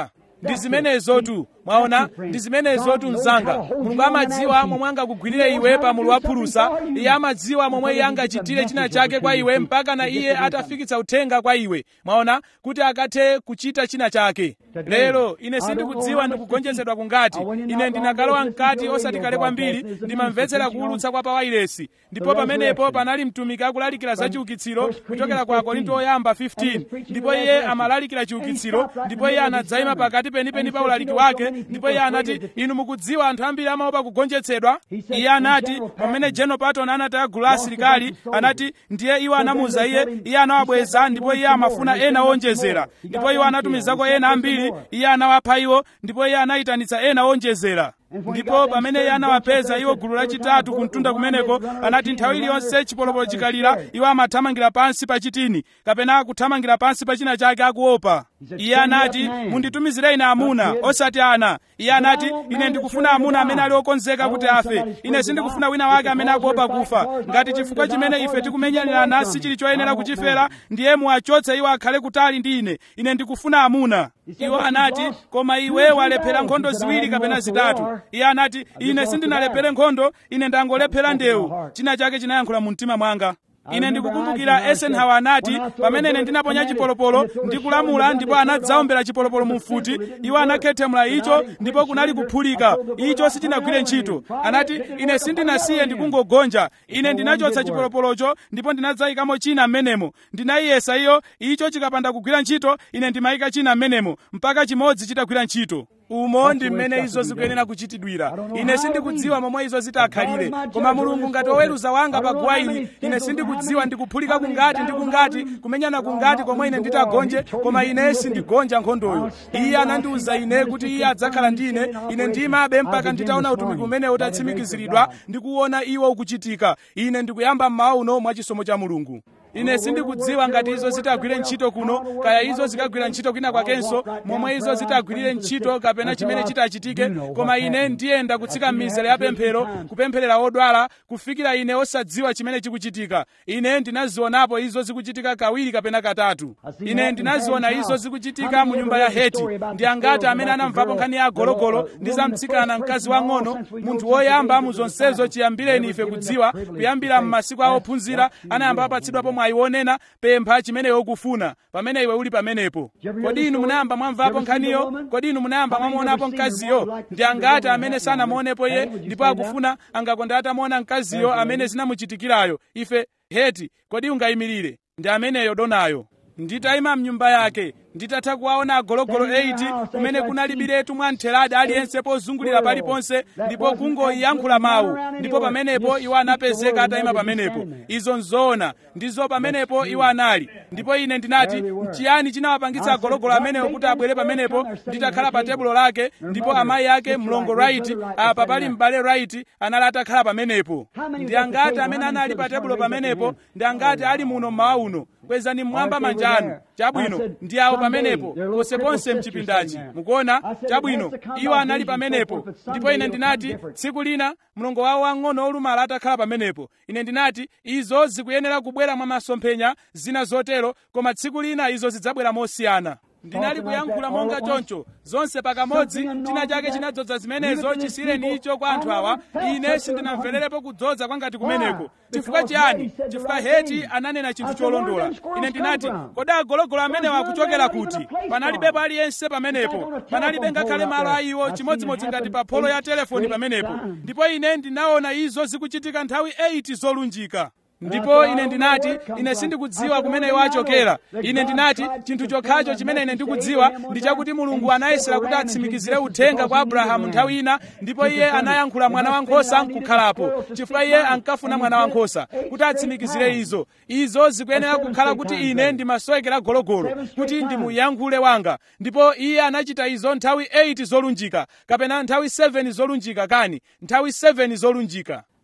ndi zimenezotu mwaona ndi zimenezotu mzanga mulungu amadziwa momwe angakugwirire iwe pa mulu wa phulusa iye amadziwa momwe iye angachitire china chake kwa iwe mpaka na iye atafikitsa uthenga kwa iwe mwaona kuti akathe kuchita china chake lero ine sindikudziwa ndikugonjetsedwa kungati ine ndinakalowa mkati osati kale kwambiri ndimamvetsera kuwulutsa kwa pawayilesi ndipo pamenepo panali mtumiki akulalikira za chiukitsiro kuchokera kwa Korinto oyamba fifteen ndipo iye amalalikira chiukitsiro ndipo iye anadzayima pakati penipeni pa ulaliki wake ndipo iye anati inu mukudziwa anthu ambiri amaopa kugonjetsedwa iye anati pamene General Patton anataya gulu la asilikali anati ndiye iwo anamuza iye iye anawabweza ndipo iye amafuna ena onjezera ndipo iwo anatumizako ena ambiri iye anawapha iwo ndipo iye anayitanitsa ena onjezera ndipo pamene iye anawapeza iwo gulu lachitatu kumtunda kumeneko anati nthawi iliyonse chipolopolo chikalira iwo amathamangira pansi pa chitini kapena kuthamangira pansi pa china chake akuopa iye anati munditumizire ine amuna osati ana iye anati ine ndikufuna amuna amene ali okonzeka kuti afe ine sindikufuna wina wake amene akuopa kufa ngati chifukwa chimene ife tikumenyerana si chili choyenera kuchifera ndiye muwachotse iwo akhale kutali ndi ine ine ndikufuna amuna iwo anati koma iwe walephera nkhondo ziwiri kapena zitatu iye anati ine sindinalephere nkhondo ine ndangolephera ndewu china chake chinayankhula mu mtima mwanga ine ndikukumbukira Eisenhower anati pamene ine ndinaponya chipolopolo ndikulamula ndipo anadzaombera chipolopolo mu mfuti iwo anakhethemula icho ndipo kunali kuphulika icho sichinagwire ntchito anati ine sindinasiye ndikungogonja ine ndinachotsa chipolopolocho ndipo ndinadzayikamo china m'menemo ndinayiyesa iyo icho chikapanda kugwira ntchito ine ndimayika china m'menemo mpaka chimodzi chitagwira ntchito umo ndi mmene izo zikuyenera kuchitidwira ine sindikudziwa momwe izo zitakhalire koma mulungu ngati oweruza wanga pa guwa ili ine sindikudziwa ndikuphulika kungati ndi kungati kumenyana kungati komwe ine nditagonje koma ine sindigonja nkhondoyo iye anandiwuza ine kuti iye adzakhala ndi ine ine ndimabe mpaka nditaona utumiki umene utatsimikiziridwa ndikuona iwo ukuchitika ine ndikuyamba mmawa uno mwa chisomo cha mulungu ine sindikudziwa ngati izo zitagwire ntchito kuno kaya izo zikagwira ntchito kwina kwakenso momwe izo zitagwirire ntchito kapena chimene chitachitike koma ine ndiyenda kutsika m'mizere ya pemphero kupempherera odwala kufikira ine osadziwa chimene chikuchitika ine ndinazionapo izo zikuchitika kawiri kapena katatu ine ndinaziona izo zikuchitika mu nyumba ya Heti ndi angati amene anamvapo nkhani ya agologolo ndi za mtsikana mkazi wang'ono munthu woyamba mu zonsezo chiyambireni ife kudziwa kuyambira m'masiku a ophunzira anayamba apatsidwapo mwayi wonena pempha chimene ukufuna pamene iwe uli pamenepo kodi inu munayamba mwamvapo nkhaniyo kodi inu munayamba mwamuonapo mkaziyo ndi angati amene sanamuonepo iye ndipo akufuna angakonda atamuona mkaziyo amene zinamuchitikirayo ife Heti kodi ungayimirire ndi ameneyo donayo nditayima mnyumba yake nditatha kuwaona agologolo eighty kumene kunalibiretu mwamtheradi aliyense pozungulira paliponse ndipo kungoyankhula mawu ndipo pamenepo iwo anapezeka atayima pamenepo izo nzoona ndizo pamenepo iwo anali ndipo ine ndinati chiyani chinawapangitsa agologolo amenewo kuti abwere pamenepo nditakhala pa tebulo lake ndipo amayi ake mlongo right apa pali m'bale right anali atakhala pamenepo ndi angati amene anali pa tebulo pamenepo ndi angati ali muno mmawa uno kwezani mmwamba manja anu chabwino ndi awo pamenepo ponseponse mchipindachi mukuona chabwino iwo anali pamenepo ndipo ine ndinati tsiku lina mlongo wawo wang'ono olumala atakhala pamenepo ine ndinati izo zikuyenera kubwera mwa masomphenya zina zotero koma tsiku lina izo zidzabwera mosiyana ndinali kuyankhula monga choncho zonse pakamodzi china chake chinadzoza zimenezo chisireni icho kwa anthu awa ine sindinamvererepo kudzoza kwangati kumeneko chifukwa chiyani chifukwa Heti ananena chinthu cholondola ine ndinati kodi agologolo amenewa akuchokera kuti panalibepo aliyense pamenepo panalibe ngakhale malo a iwo chimodzimodzi ngati pa pholo ya telefoni pamenepo ndipo ine ndinaona izo zikuchitika nthawi eight zolunjika ndipo ine ndinati ine sindikudziwa kumene iwo achokera ine ndinati chinthu chokhacho chimene ine ndikudziwa ndi chakuti mulungu anayesera kuti atsimikizire uthenga kwa Abrahamu nthawi ina ndipo iye anayankhula mwana wankhosa nkukhalapo chifukwa iye ankafuna mwana wankhosa kuti atsimikizire izo izo zikuyenera kukhala kuti ine ndimasowekera gologolo kuti ndimuyankhule wanga ndipo iye anachita izo nthawi eight zolunjika kapena nthawi seven zolunjika kani nthawi seven zolunjika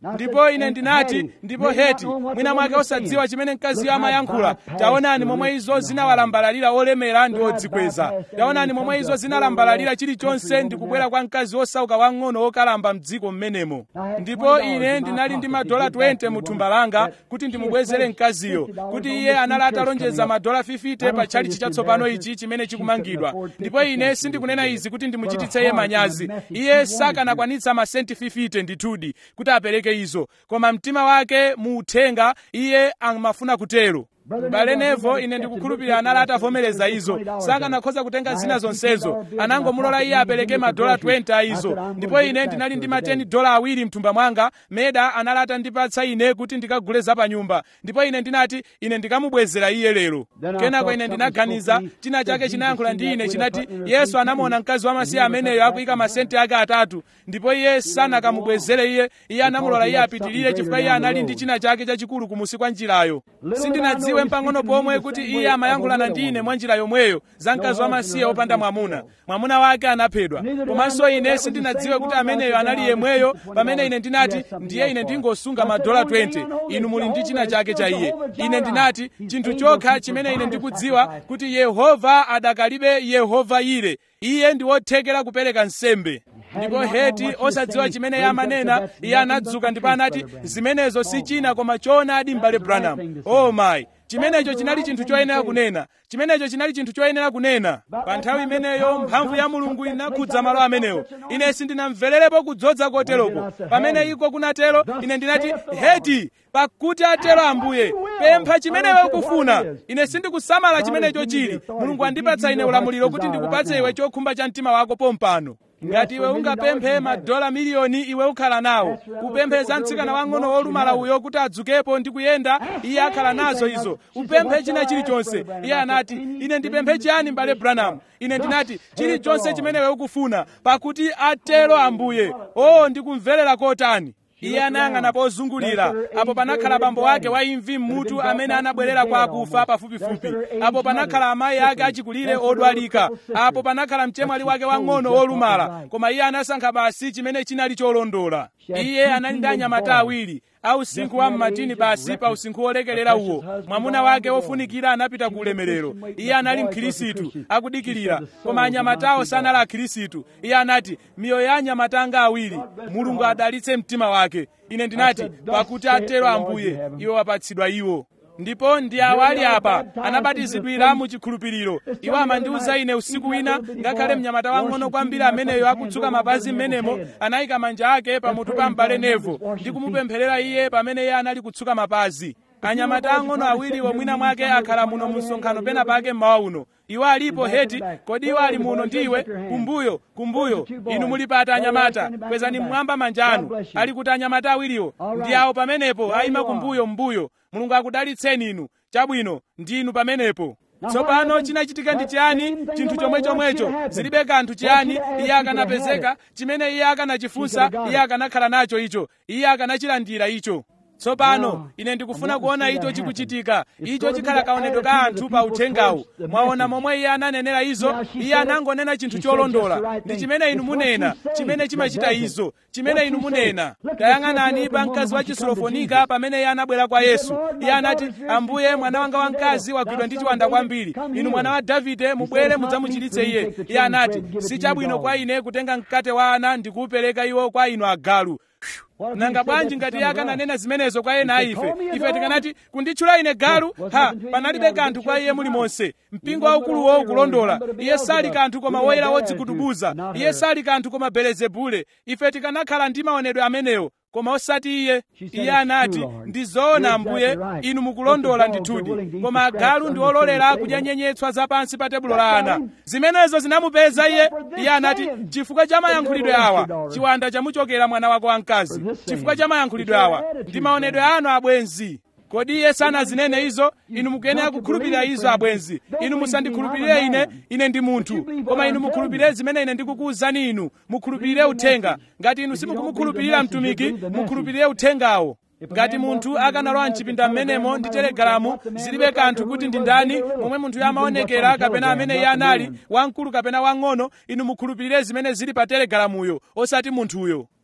ndipo ine ndinati, ndipo Heti mwina mwake osadziwa chimene mkaziyo amayankhula, taonani momwe izo zinawalambalalira olemera ndi odzikweza. Taonani momwe izo zinalambalalira chilichonse ndi kubwera kwa mkazi osauka wang'ono wokalamba mdziko mmenemo. Ndipo ine ndinali ndi madola twenty mu thumba langa kuti ndimubwezere mkaziyo, kuti iye anali atalonjeza madola fifty pa tchalitchi chatsopano ichi chimene chikumangidwa. Ndipo ine sindikunena izi kuti ndimuchititse iye manyazi. Iye sakanakwanitsa masenti fifty ndithudi kuti apereke izo, koma mtima wake mu uthenga iye amafuna kutero. M'bale Nevo, ine ndikukhulupirira anali atavomereza izo, sakanakhoza kutenga zina zonsezo, anangomulola iye apereke madola twenty a izo. Ndipo ine ndinali ndi ma ten dola awiri mthumba mwanga. Meda anali atandipatsa ine kuti ndikagule za pa nyumba, ndipo ine ndinati ine ndikamubwezera iye lero. Kenako ine ndinaganiza china chake chinayankhula ndi ine chinati, Yesu anamuona mkazi wamasiye ameneyo akuyika masenti ake atatu, ndipo iye sanakamubwezere iye. Iye anamulola iye apitirire chifukwa iye anali ndi china chake chachikulu kumusi kwa njirayo. Sindinadziwe mpang'ono pomwe kuti iye amayankhulana ndi ine mwa njira yomweyo za mkazi wamasiye opanda mwamuna. Mwamuna wake anaphedwa. Komanso ine sindinadziwe kuti ameneyo anali yemweyo pamene ine ndinati, ndiye ine ndingosunga madola twenty, inu muli ndi china chake cha iye. Ine ndinati, chinthu chokha chimene ine ndikudziwa kuti Yehova adakalibe Yehova Yire, iye ndi wothekera kupereka nsembe. Ndipo Heti osadziwa chimene iye amanena, iye anadzuka ndipo anati, zimenezo si china koma choonadi m'bale Branham. Oh my, chimenecho chinali chinthu choyenera kunena. Chimenecho chinali chinthu choyenera kunena. Pa nthawi imeneyo mphamvu ya Mulungu inakhudza malo amenewo. Ine sindinamvererepo kudzodza koteroko. Pamene iko kunatero, ine ndinati, Heti, pakuti atero Ambuye, pempha chimene iwe ukufuna. Ine sindikusamala chimenecho chili. Mulungu andipatsa ine ulamuliro kuti ndikupatse iwe chokhumba cha mtima wako pompano. Ngati iwe ungapemphe madola miliyoni, iwe ukhala nawo. Upemphe za mtsikana wang'ono wolumala uyo kuti adzukepo ndi kuyenda, iye akhala nazo izo. Upemphe china chilichonse. Iye anati, ine ndipemphe chiyani m'bale Branham? Ine ndinati, chilichonse chimene iwe ukufuna, pakuti atero Ambuye. Oh, ndikumverera kotani. Iye anayang'ana pozungulira. Apo panakhala bambo wake wa imvi mmutu amene anabwerera kwa akufa pafupifupi. Apo panakhala amayi ake achikulire odwalika. Apo panakhala mchemwali wake wang'ono wolumala. Koma iye anasankha basi chimene chinali cholondola. Iye anali ndi anyamata awiri, ausinkhu wa mmatini basi pa usinkhu wolekelera uwo. Mwamuna wake wofunikira anapita ku ulemerero. Iye anali mkhirisitu akudikirira, koma anyamatawo sanali akhirisitu. Iye anati, miyoyo ya anyamata anga awiri, Mulungu adalitse mtima wake. Ine ndinati, pakuti atero Ambuye, iwo wapatsidwa iwo. Ndipo ndi awali apa anabatizidwira mu chikhulupiriro. Iwo amandiuza ine usiku wina, ngakhale mnyamata wang'ono kwambiri ameneyo akutsuka mapazi mmenemo, anayika manja ake pamutu pa m'bale Nevo ndi kumupempherera iye pamene iye anali kutsuka mapazi. Anyamata ang'ono awiri womwina mwake akhala muno mu msonkhano pena pake mmawa uno. Iwo alipo Heti, kodi iwo ali muno ndiwe? Kumbuyo, kumbuyo, inu muli pata anyamata, kwezani mmwamba manja anu. Ali kuti anyamata awiriwo, ndi awo pamenepo, ayima kumbuyo mbuyo. Mulungu akudalitseni inu. Chabwino, ndi inu pamenepo. Tsopano chinachitika ndi chiyani? Chinthu chomwe chomwecho. Zilibe kanthu chiyani iye akanapezeka, chimene iye akanachifunsa, iye akanakhala nacho icho. Iye akanachilandira icho. Tsopano ine ndikufuna kuona icho chikuchitika. Icho chikhala kaonedwe ka anthu pa uthengawu. Mwaona momwe iye ananenera izo, iye anangonena chinthu cholondola. Ndi chimene inu munena, chimene chimachita izo, chimene inu munena. Tayang'anani pa mkazi wa Chisilofonika pamene iye anabwera kwa Yesu. Iye anati, Ambuye, mwana wanga wamkazi wagwidwa ndi chiwanda kwambiri. Inu mwana wa Davide, mubwere mudzamuchiritse iye. Iye anati, si chabwino kwa ine kutenga mkate wa ana ndi kuwupereka iwo kwa inu agalu. Nanga bwanji ngati iye akananena zimenezo kwa ena ife? Ife tikanati, kunditchula ine galu? Ha, panalibe kanthu kwa iye mulimonse. Mpingo waukuluwo ukulondola. Iye sali kanthu koma woyera wodzikutubuza. Iye sali kanthu koma Belezebule. Ife tikanakhala ndi maonedwe amenewo, koma osati iye. Iye anati, ndi zoona Ambuye, inu mukulondola ndithudi, koma agalu ndi ololera kudya nyenyetswa zapansi pa tebulo la ana. Zimenezo zinamupeza iye. Iye anati, chifukwa cha mayankhulidwe awa, chiwanda chamuchokera mwana wako wamkazi. Chifukwa cha mayankhulidwe awa, ndi maonedwe anu abwenzi. Kodi iye sanazinene izo? Inu mukuyenera kukhulupirira izo abwenzi. Inu musandikhulupirire ine, ine ndi munthu. Koma inu mukhulupirire zimene ine ndikukuwuzani inu. Mukhulupirire uthenga. Ngati inu simukumukhulupirira mtumiki, mukhulupirire uthengawo. Ngati munthu akanalowa mchipinda mmenemo ndi telegalamu, zilibe kanthu kuti ndi ndani, momwe munthu amaonekera kapena amene iye anali, wamkulu kapena wang'ono, inu mukhulupirire zimene zili pa telegalamuyo, osati munthuyo.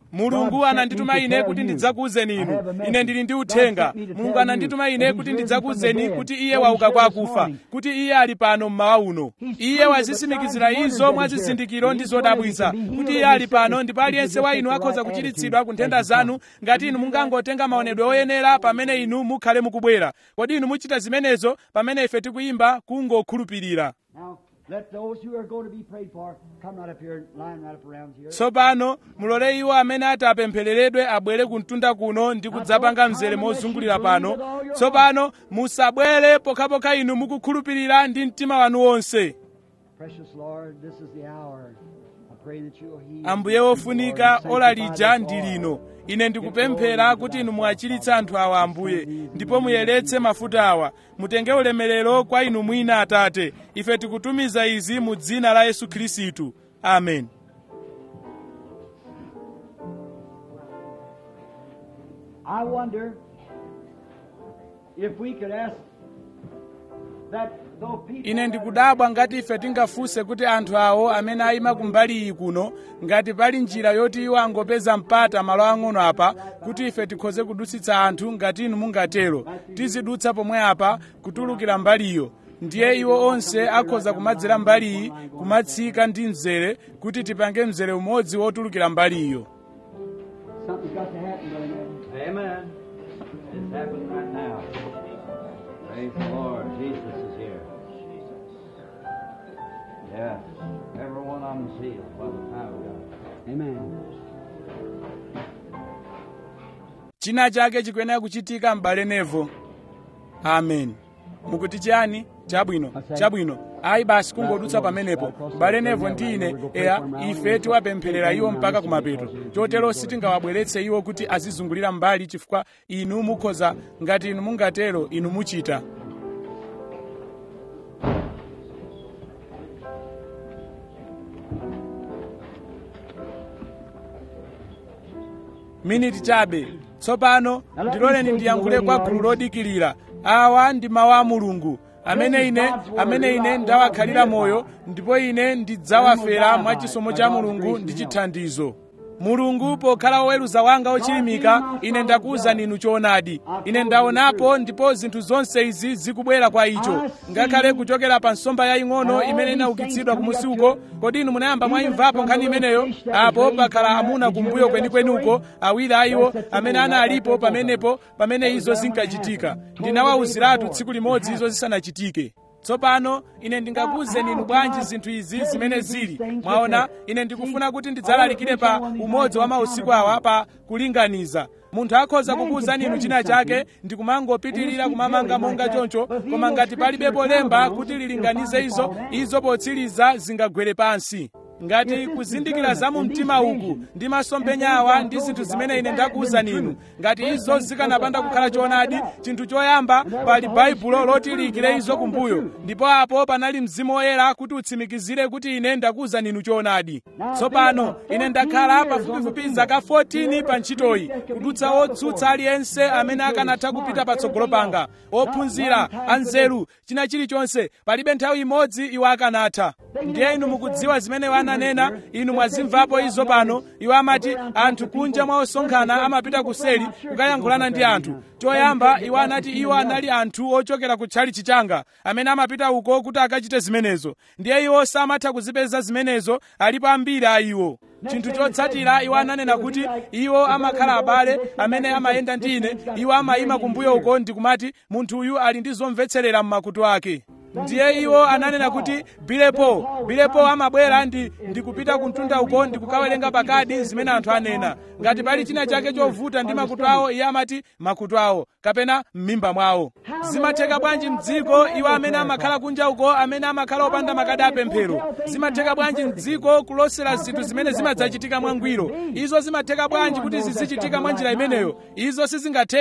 mulungu anandituma ine kuti ndidzakuwuzeni inu. Ine ndili ndi uthenga. Mulungu anandituma ine kuti ndidzakuwuzeni kuti iye wauka kwa akufa, kuti iye ali pano mmawa uno. Iye wazisimikizira izo mwa zizindikiro ndi zodabwitsa kuti iye ali pano, ndipo aliyense wa inu akhoza kuchiritsidwa ku nthenda zanu ngati inu mungangotenga maonedwe oyenera pamene inu mukhale mukubwera. Kodi inu muchita zimenezo pamene ife tikuyimba kungokhulupirira? Let those who are going to be prayed for come right up here, line right up around here. Tsopano mulole iwo amene ati apemphereredwe abwere kumtunda kuno ndi kudzapanga mzere mozungulira pano. Tsopano musabwere pokhapokha inu mukukhulupirira ndi mtima wanu wonse. Precious Lord, this is the hour. I pray that you will heal. Ambuye wofunika, ola lija ndi lino. Ine ndikupemphera kuti inu muachiritse anthu awa Ambuye, ndipo muyeretse mafuta awa. Mutenge ulemerero kwa inu mwina Atate. Ife tikutumiza izi mu dzina la Yesu Khristu. Amen. I wonder if we could ask that though people Ine ndikudabwa ngati ife tingafunse kuti anthu awo amene ayima kumbali iyi kuno, ngati pali njira yoti iwo angopeza mpata malo ang'ono apa kuti ife tikhoze kudutsitsa anthu ngati inu mungatero. Tizidutsa pomwe apa kutulukira mbaliyo. Ndiye iwo onse akhoza kumadzera mbaliyi kumatsika ndi mzere kuti tipange mzere umodzi wotulukira mbaliyo. something's got to happen, brother man. Amen. It's happening right now. Praise the Lord. Jesus is here. Yes. Everyone on the seal by the power of God. Amen. China chake chikuyenera kuchitika m'bale Nevo. Amen. Mukuti chani? Chabwino, chabwino. Ayi basi kungodutsa pamenepo. M'bale Nevo ndi ine, eya, ife tiwapempherera iwo mpaka kumapeto. Chotero sitingawabweretse iwo kuti azizungulira mbali chifukwa inu mukhoza, ngati inu mungatero inu muchita. Miniti chabe. Tsopano ndiloleni ndiyankhule kwa gulu lodikirira. Awa ndi mawu a Mulungu amene ine amene ine ndawakhalira moyo, ndipo ine ndidzawafera mwa chisomo cha Mulungu ndi chithandizo. Mulungu pokhala oweruza wanga ochilimika, ine ndakuwuzani inu choonadi. Ine ndaonapo ndipo zinthu zonse izi zikubwera kwa icho. Ngakhale kuchokera pa nsomba yaying'ono imene inaukitsidwa kumusi uko, kodi inu munayamba mwayimvapo nkhani imeneyo? Apo pakhala amuna kumbuyo kwenikweni uko, awiri a iwo amene analipo pamenepo pamene izo zinkachitika. Ndinawawuziratu tsiku limodzi izo zisanachitike. Tsopano ine ndingakuwuzeni inu bwanji zinthu izi zimene zili. Mwaona, ine ndikufuna kuti ndidzalalikire pa umodzi wa mausiku awa pa kulinganiza. Munthu akhoza kukuwuzani inu china chake ndikumangopitirira kumamanga monga choncho, koma ngati palibepo lemba kuti lilinganize izo, izo potsiriza zingagwere pansi. Ngati kuzindikira za mu mtima uku ndi masomphenya awa ndi zinthu zimene ine ndakuwuzani inu, ngati izo zikanapanda kukhala choonadi, chinthu choyamba pali Baibulo loti liyikire izo kumbuyo, ndipo apo panali Mzimu Woyera kuti utsimikizire kuti ine ndakuwuzani inu choonadi. Tsopano ine ndakhala pafupifupi zaka fourteen pa ntchitoyi, kudutsa otsutsa aliyense amene akanatha kupita patsogolo panga, ophunzira, anzeru, china chilichonse, palibe nthawi imodzi iwo akanatha. Ndiye inu mukudziwa zimene wananena, inu mwazimvapo izo pano. Iwo amati anthu kunja mwa osonkhana amapita kuseli kukayankhulana ndi anthu. Choyamba iwo anati iwo anali anthu ochokera kutchali chichanga amene amapita uko kuti akachite zimenezo. Ndiye iwo samatha kuzipeza zimenezo, alipo ambiri a iwo. Chinthu chotsatira iwo ananena kuti iwo amakhala abale amene amayenda ndi ine, iwo amayima kumbuyo uko ndikumati munthu uyu ali ndi zomvetserera m'makutu ake. Ndiye iwo ananena kuti bilepo bilepo amabwera ndi ndikupita kuntunda uko ndikukawerenga pakadi zimene anthu anena. Ngati pali china chake chovuta ndi makutu awo, iye amati makutu awo kapena m'mimba mwawo. Zimatheka bwanji mdziko iwo amene amakhala kunja uko amene amakhala opanda makadi apemphero? Zimatheka bwanji mdziko kulosera zinthu zimene zimadzachitika mwangwiro? Izo zimatheka bwanji kuti zizichitika mwa njira imeneyo? Izo sizingatheke.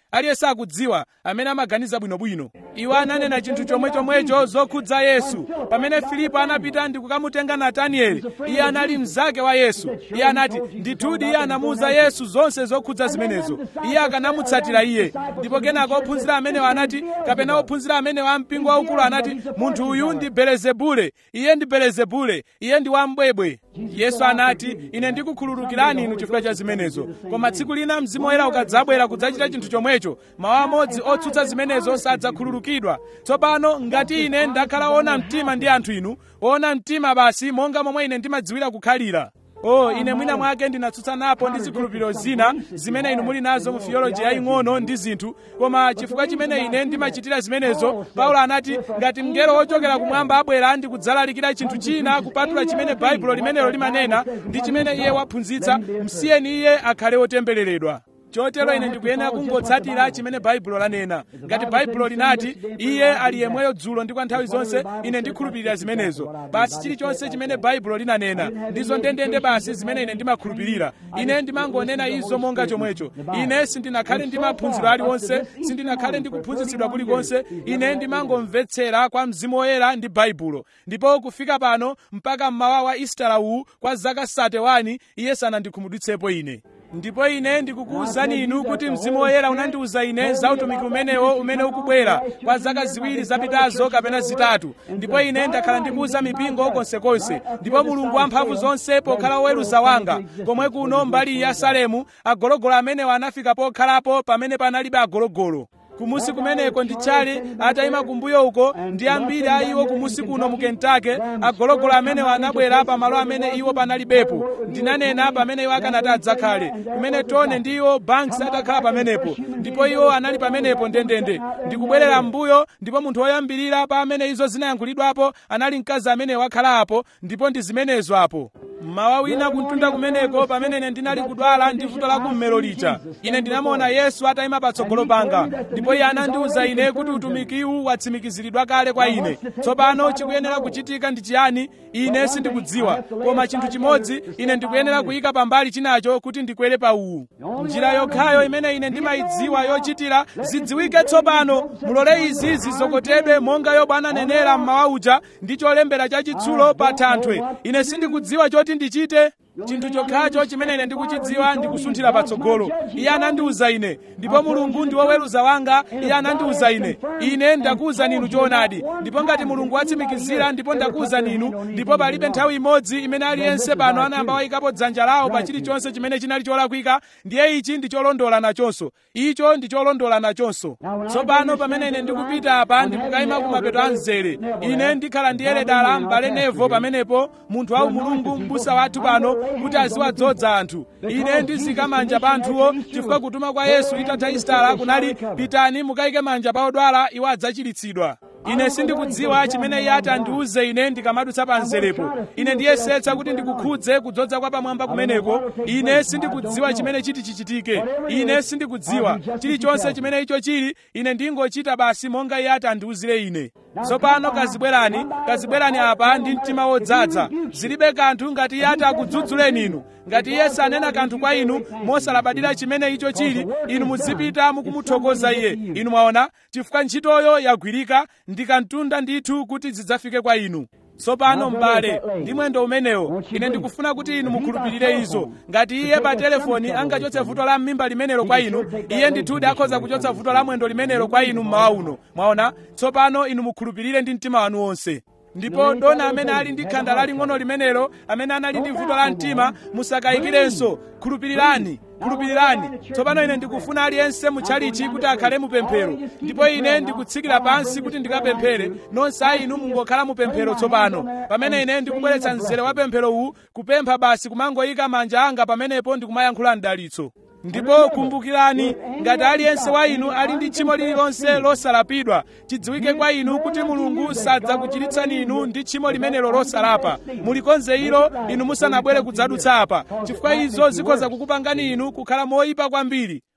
aliyense akudziwa amene amaganiza bwinobwino. Iwo ananena chinthu chomwe chomwecho zokhudza Yesu. Pamene Filipo anapita ndi kukamutenga Natanieli, iye anali mnzake wa Yesu. Iye anati ndithudi iye anamuwuza Yesu zonse zokhudza zimenezo. Iye akanamutsatira iye. Ndipo kenako ophunzira amenewo anati, kapena ophunzira amenewo a mpingo waukulu anati, munthu uyu ndi Belezebule. Iye ndi Belezebule. Iye ndi wambwebwe. Yesu anati, ine ndikukhululukirani inu chifukwa cha zimenezo. Koma tsiku lina Mzimu Woyera ukadzabwera kudzachita chinthu chomwecho, mawu amodzi otsutsa zimenezo sadzakhululukidwa. Tsopano ngati ine ndakhala ona mtima ndi anthu inu, ona mtima basi monga momwe ine ndimadziwira kukhalira. Oh, ine mwina mwake ndinatsutsanapo ndi zikhulupiriro zina zimene inu muli nazo mu theology yaying'ono ndi zinthu, koma chifukwa chimene ine ndimachitira zimenezo, Paulo anati ngati mngelo wochokera kumwamba abwera ndi kudzalalikira chinthu china kupatula chimene baibulo limenelo limanena ndi chimene iye waphunzitsa, msiyeni iye akhale wotembereredwa. Chotero ine ndikuyenera kungotsatira chimene baibulo lanena. Ngati baibulo linati iye ali yemweyo dzulo ndi kwa nthawi zonse, ine ndikhulupirira zimenezo. Basi chilichonse chimene baibulo linanena ndizo ndendende basi zimene ine ndimakhulupirira. Ine ndimangonena izo monga chomwecho. Ine sindinakhale ndi maphunziro aliwonse, sindinakhale ndi kuphunzitsidwa kulikonse. Ine ndimangomvetsera kwa Mzimu Woyera ndi baibulo. Ndipo kufika pano mpaka mmawa wa Easter uwu kwa zaka thirty-one iye sanandikhumudwitsepo ine. Ndipo ine ndikukuwuzani inu kuti Mzimu Woyera unandiwuza ine za utumiki umenewo umene ukubwera kwa zaka ziwiri zapitazo kapena zitatu. Ndipo ine ndakhala ndikuwuza mipingo konsekonse. Ndipo Mulungu wamphamvu zonse pokhala woweruza wanga, komwe kuno mbali ya Salemu agologolo amenewo anafika pokhalapo pamene panalibe agologolo. Kumusi kumeneko nditchali atayima kumbuyo uko ndi ambiri a iwo kumusi kuno mu Kentucky, agologolo amenewo anabwera pa malo amene iwo panalibepo. Ndinanena pamene iwo akanati adzakhale kumene Tone ndi iwo Banks atakhala pamenepo, ndipo iwo anali pamenepo ndendende. Ndikubwerera mbuyo, ndipo munthu woyambirira pa amene izo zinayankhulidwapo anali mkazi amene wakhala apo, ndipo ndi zimenezo apo. Mmawa wina kuntunda kumeneko pamene ine ndinali kudwala ndi vuto la kummero lija, ine ndinamuona Yesu atayima patsogolo panga, ndipo iye anandiwuza ine kuti utumikiwu watsimikiziridwa kale kwa ine. Tsopano chikuyenera kuchitika ndi chiyani ine sindikudziwa, koma chinthu chimodzi ine ndikuyenera kuyika pambali chinacho kuti ndikwere pa uwu. Njira yokhayo imene ine ndimayidziwa yochitira zidziwike tsopano, mulole izi zizokotedwe monga Yobu ananenera mmawa uja ndi cholembera chachitsulo pa thanthwe. Ine sindikudziwa choti ndichite. Chinthu chokhacho chimene ine ndikuchidziwa ndikusunthira patsogolo. Iye anandiwuza ine, ndipo Mulungu ndi woweruza wanga, iye anandiwuza ine. Ine ndakuwuzani inu choonadi, ndipo ngati Mulungu watsimikizira ndipo ndakuwuzani inu, ndipo palibe nthawi imodzi imene aliyense pano anayamba wayikapo dzanja lawo pa chilichonse chimene chinali cholakwika, ndiye ichi ndi cholondola nachonso. Icho ndi cholondola nachonso. Tsopano pamene ine ndikupita apa ndikukayima kumapeto a mzere, ine ndikhala ndiyeredala m'bale Nevo pamenepo, munthu wa Mulungu m'busa wathu pano, kuti aziwadzoza anthu. Ine ndizika manja pa anthuwo chifukwa kutuma kwa Yesu itatha Easter kunali pitani mukayike manja pa odwala iwo adzachiritsidwa. Ine sindikudziwa chimene iye ati andiwuze ine ndikamadutsa pa mzerepo. Ine ndiyesetsa kuti ndikukhudze kudzoza kwa pamwamba kumeneko. Ine sindikudziwa chimene chiti chichitike. Ine sindikudziwa chilichonse chimene icho chili. Ine ndingochita basi monga iye ati andiwuzire ine. Tsopano kazibwerani, kazibwerani apa ndi mtima wodzaza. Zilibe kanthu ngati iye ati akudzudzuleni inu. Ngati iye sanena kanthu kwa inu mosalabadira chimene icho chili, inu muzipita mukumuthokoza iye. Inu mwaona chifukwa ntchitoyo yagwirika, ndikantunda ndithu kuti zidzafike kwa inu. Tsopano m'bale, ndi mwendo umenewo ine ndikufuna kuti inu mukhulupirire izo. Ngati iye pa telefoni angachotse vuto la m'mimba limenelo kwa inu, iye ndithudi akhoza kuchotsa vuto la mwendo limenelo kwa inu mmawa uno. Mwaona? Tsopano inu mukhulupirire ndi mtima wanu wonse. Ndipo dona amene ali ndi khanda laling'ono limenelo, amene anali ndi vuto la mtima, musakayikirenso. Khulupirirani, khulupirirani. Tsopano ine ndikufuna aliyense mutchalichi kuti akhale mupemphero. Ndipo ine ndikutsikira pansi kuti ndikapemphere. Nonse a inu mungokhala mupemphero tsopano. Pamene ine ndikubweretsa mzere wa pemphero uwu, kupempha basi kumangoyika manja anga pamenepo ndikumayankhula mdalitso. Ndipo kumbukirani, ngati aliyense wa inu ali ndi tchimo lililonse losalapidwa, chidziwike kwa inu kuti Mulungu sadzakuchiritsani inu ndi tchimo limenelo losalapa. Mulikonze ilo inu musanabwere kudzadutsa apa, chifukwa izo zikhoza kukupangani inu kukhala moyipa kwambiri.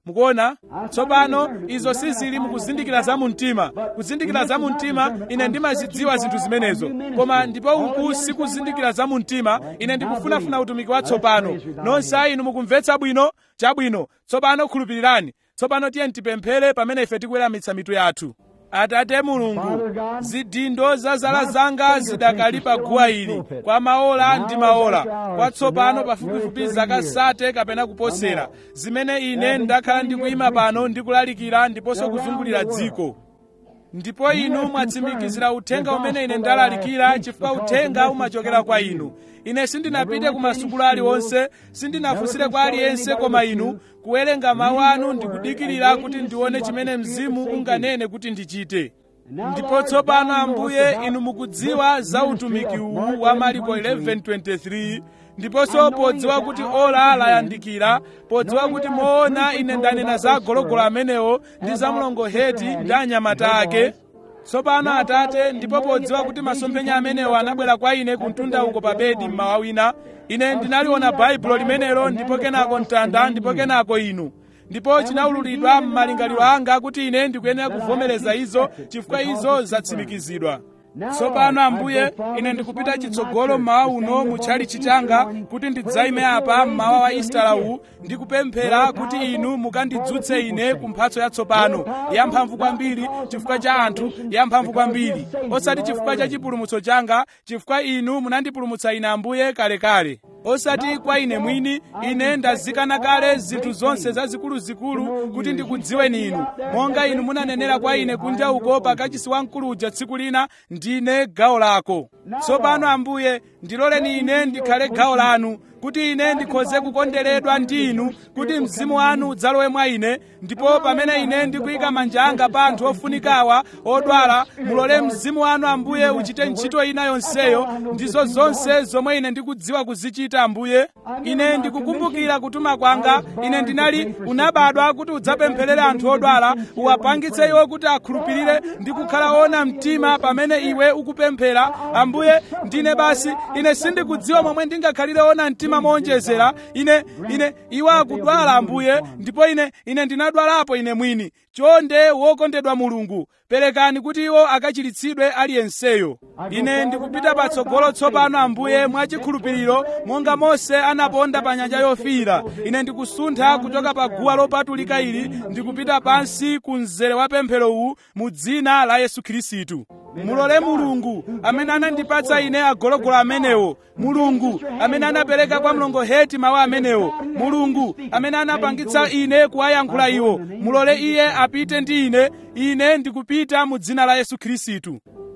mukuona tsopano izo sizili mukuzindikira za mumtima. Kuzindikira za mumtima ine ndimazidziwa zinthu zimenezo, koma ndipo uku sikuzindikira za mumtima. Ine ndikufunafuna utumiki watsopano. Nonse inu mukumvetsa bwino? Chabwino. Tsopano khulupirirani. Tsopano tiye tipemphere pamene ife tikuweramitsa mitu yathu. Atate Mulungu, zidindo za zala zanga zidakali pa guwa ili kwa maola ndi maola, kwatsopano pafupifupi zaka sate kapena kuposera, zimene ine ndakhala ndikuyima pano ndikulalikira ndiponso kuzungulira dziko. Ndipo inu mwatsimikizira uthenga umene ine ndalalikira, chifukwa uthenga umachokera kwa inu. Ine sindinapite ku masukulu aliwonse, sindinafunsire kwa aliyense, koma inu kuwerenga mawu anu ndikudikirira kuti ndione chimene mzimu unganene kuti ndichite. Ndipo tsopano Ambuye, inu mukudziwa za utumiki uwu wa Marko eleven twenty-three, ndiponso podziwa kuti ola layandikira, podziwa kuti moona ine ndanena za agologolo amenewo ndi za mlongoheti ndi anyamata ake. Tsopano Atate, ndipo podziwa kuti masomphenya amenewo anabwera kwa ine kuntunda uko pa bedi mmawa wina, ine ndinaliona baibulo limenelo, ndipo kenako mtanda, ndipo kenako inu. Ndipo chinawululidwa m'malingaliro anga kuti ine ndikuyenera kuvomereza izo, chifukwa izo zatsimikizidwa. Tsopano Ambuye, ine ndikupita chitsogolo mmawa uno mutchalichi changa kuti ndidzayime apa mmawa wa Easter uwu ndikupemphera kuti inu mukandidzutse ine ku mphatso yatsopano yamphamvu kwambiri, chifukwa cha anthu, yamphamvu kwambiri, osati chifukwa cha chipulumutso changa, chifukwa inu munandipulumutsa ine Ambuye kalekale. Osati kwa ine mwini, ine ndazikana kale zinthu zonse zazikuluzikulu kuti ndikudziweni inu, monga inu munanenera kwa ine kunja uko pakachisi wamkulu uja tsiku lina, ndine gawo lako. Tsopano Ambuye, ndiloleni ine ndikhale gawo lanu, kuti ine ndikhoze kukonderedwa ndi inu, kuti mzimu wanu udzalowe mwa ine, ndipo pamene ine ndikuyika manja anga pa anthu ofunikawa odwala, mulole mzimu wanu Ambuye uchite ntchito ina yonseyo, ndizo zonse zomwe ine ndikudziwa kuzichita Ambuye. Ine ndikukumbukira kutuma kwanga, ine ndinali unabadwa kuti udzapempherere anthu odwala, uwapangitse iwo kuti akhulupirire ndi kukhala ona mtima pamene iwe ukupemphera. Ambuye, ndine basi, ine sindikudziwa momwe ndingakhalire ona mtima monjezera. Ine, ine, iwo akudwala Ambuye, ndipo ine, ine ndinadwalapo ine mwini. Chonde wokondedwa Mulungu, perekani kuti iwo akachiritsidwe aliyenseyo. Ine ndikupita patsogolo tsopano Ambuye mwachikhulupiriro, monga Mose anaponda pa nyanja yofiira. Ine ndikusuntha kuchoka pa guwa lopatulika ili, ndikupita pansi ku mzere wa pemphero uwu mu dzina la Yesu Khristu. Mulole Mulungu amene anandipatsa ine agologolo amenewo, Mulungu amene anapereka kwa mlongoheti mawu amenewo, Mulungu amene anapangitsa ine kuwayankhula iwo, mulole iye apite ndi ine. Ine ndikupita mu dzina la Yesu Khristu.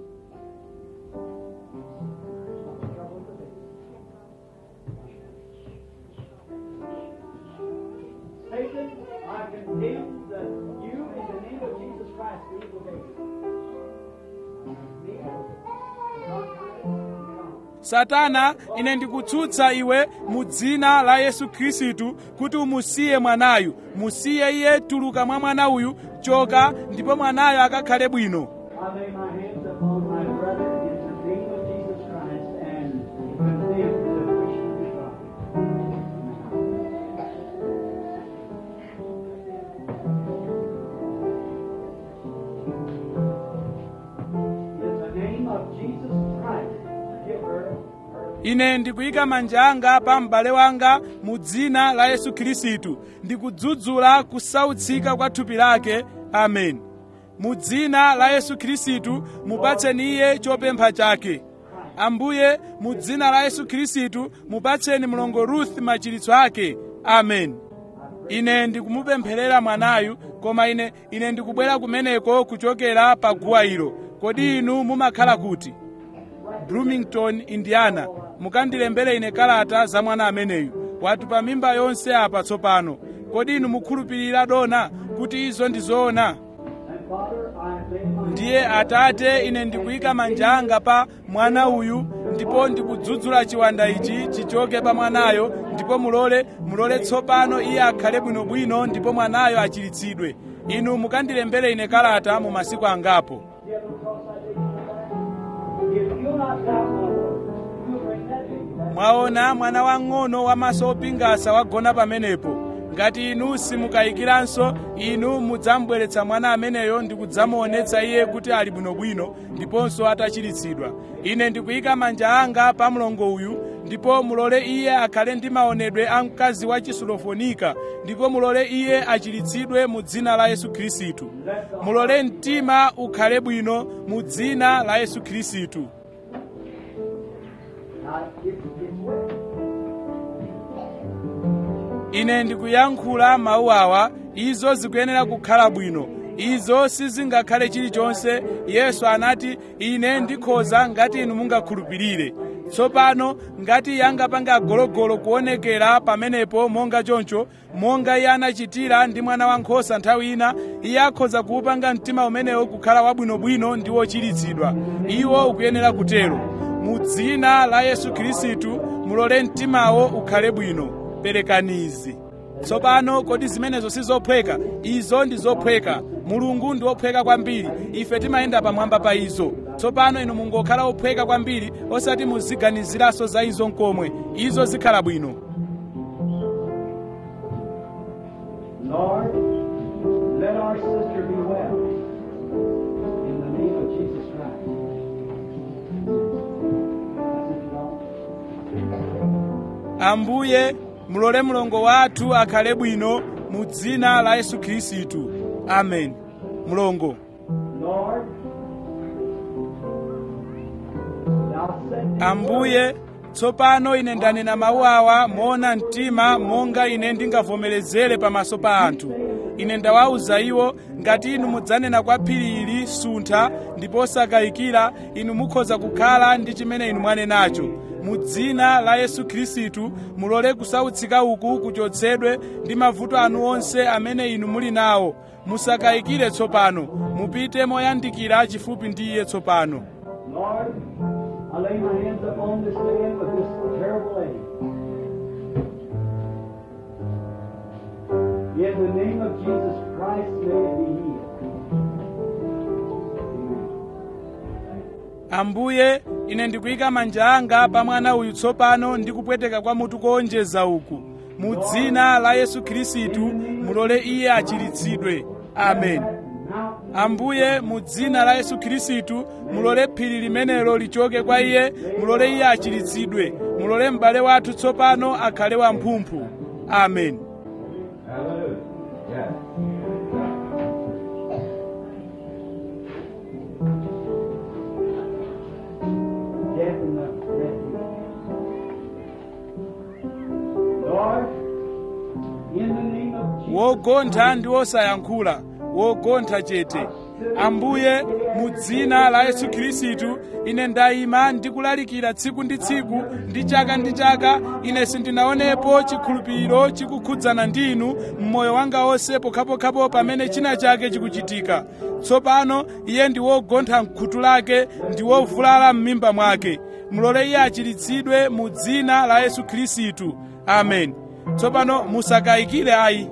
Satan, I condemn that you in the name of Jesus Christ be obeyed. Satana, ine ndikutsutsa iwe mu dzina la Yesu Khristu kuti umusiye mwanayu. Musiye iye, tuluka mwa mwana uyu, choka, ndipo mwanayo akakhale bwino. I lay my hands upon my brother in the name of Jesus Christ and condemn the Christian God. In the name of Jesus Christ, give her her. Ine ndikuyika manja anga pa m'bale wanga mu dzina la Yesu Khristu, ndikudzudzula kusautsika kwa thupi lake. Amen. Mu dzina la Yesu Khristu mupatseni iye chopempha chake. Ambuye, mu dzina la Yesu Khristu mupatseni mlongo Ruth machiritso ake. Amen. Ine ndikumupempherera mwanayu, koma ine ine ndikubwera kumeneko kuchokera pa guwa ilo. Kodi inu mumakhala kuti? Bloomington, Indiana. Mukandilembere ine kalata za mwana ameneyu. Watu pa mimba yonse apa tsopano. Kodi inu mukhulupirira dona kuti izo ndizoona? Ndiye Atate, ine ndikuyika manja anga pa mwana uyu, ndipo ndikudzudzula chiwanda ichi chichoke pa mwanayo, ndipo mulole mulole tsopano iye akhale bwinobwino, ndipo mwanayo achiritsidwe. Inu mukandilembere ine kalata mu masiku angapo. Mwaona mwana wang'ono wamaso opingasa wagona pamenepo. ngati inu simukayikiranso, inu mudzambweretsa mwana ameneyo ndi kudzamuonetsa iye kuti ali bwinobwino ndiponso atachiritsidwa. Ine ndikuyika manja anga pa mlongo uyu, ndipo mulole iye akhale ndi maonedwe a mkazi wa chisulofonika, ndipo mulole iye achiritsidwe mu dzina la Yesu Khristu. Mulole mtima ukhale bwino mu dzina la Yesu Khristu. Ine ndikuyankhula mawu awa, izo zikuyenera kukhala bwino. Izo sizingakhale chilichonse. Yesu anati, ine ndikhoza ngati inu mungakhulupirire. Tsopano ngati yangapanga gologolo kuonekera pamenepo monga choncho, monga iye anachitira ndi mwana wankhosa nthawi ina, iye akhoza kuupanga mtima umenewo kukhala wabwinobwino ndi wochiritsidwa. Iwo ukuyenera kutero. Mu dzina la Yesu Khristu, mulole mtimawo ukhale bwino. Perekanizi. Tsopano kodi zimenezo sizophweka? Izo ndi zophweka. Mulungu ndi wophweka kwambiri. Ife timayenda pamwamba pa izo. Tsopano inu mungokhala ophweka kwambiri, osati muziganiziranso za izo nkomwe. Izo zikhala bwino. Lord, let our sister be well. In the name of Jesus Christ. Ambuye, mulole mlongo wathu akhale bwino mu dzina la Yesu Khristu. Amen. Mlongo. Lord, Ambuye, tsopano ine ndanena mawu awa moona mtima monga ine ndingavomerezere pamaso pa anthu. Ine ndawauza iwo, ngati inu mudzanena kwa phiri ili suntha ndipo osakayikira, inu mukhoza kukhala ndi chimene inu mwanenacho. Mu dzina la Yesu Khristu, mulole kusautsika uku kuchotsedwe ndi mavuto anu onse amene inu muli nawo. Musakayikire tsopano, mupite moyandikira chifupi ndi iye tsopano. Lord, I lay my hands upon this man with this terrible ache. In the name of Jesus Christ, may it be healed. Ambuye, ine ndikuyika manja anga pa mwana uyu tsopano ndi kupweteka kwa mutu koonjeza uku. Mu dzina la Yesu Khristu, mulole iye achiritsidwe. Amen. Ambuye, mu dzina la Yesu Khristu, mulole phiri limenelo lichoke kwa iye, mulole iye achiritsidwe. Mulole m'bale wathu tsopano akhale wamphumphu. Amen. Hallelujah. Yes. Death in the refuge. Lord, in the name of Jesus. Wogontha ndi wosayankhula, wogontha chete. Ambuye, mu dzina la Yesu Khristu, ine ndayima ndikulalikira tsiku ndi tsiku ndi chaka ndi chaka. Ine sindinaonepo chikhulupiriro chikukhudzana ndi inu mmoyo wanga wonse pokhapokhapo pamene china chake chikuchitika. Tsopano iye ndi wogontha mkhutu lake, ndi wovulala m'mimba mwake. Mulole iye achiritsidwe mu dzina la Yesu Khristu. Amen. Tsopano musakayikire ayi.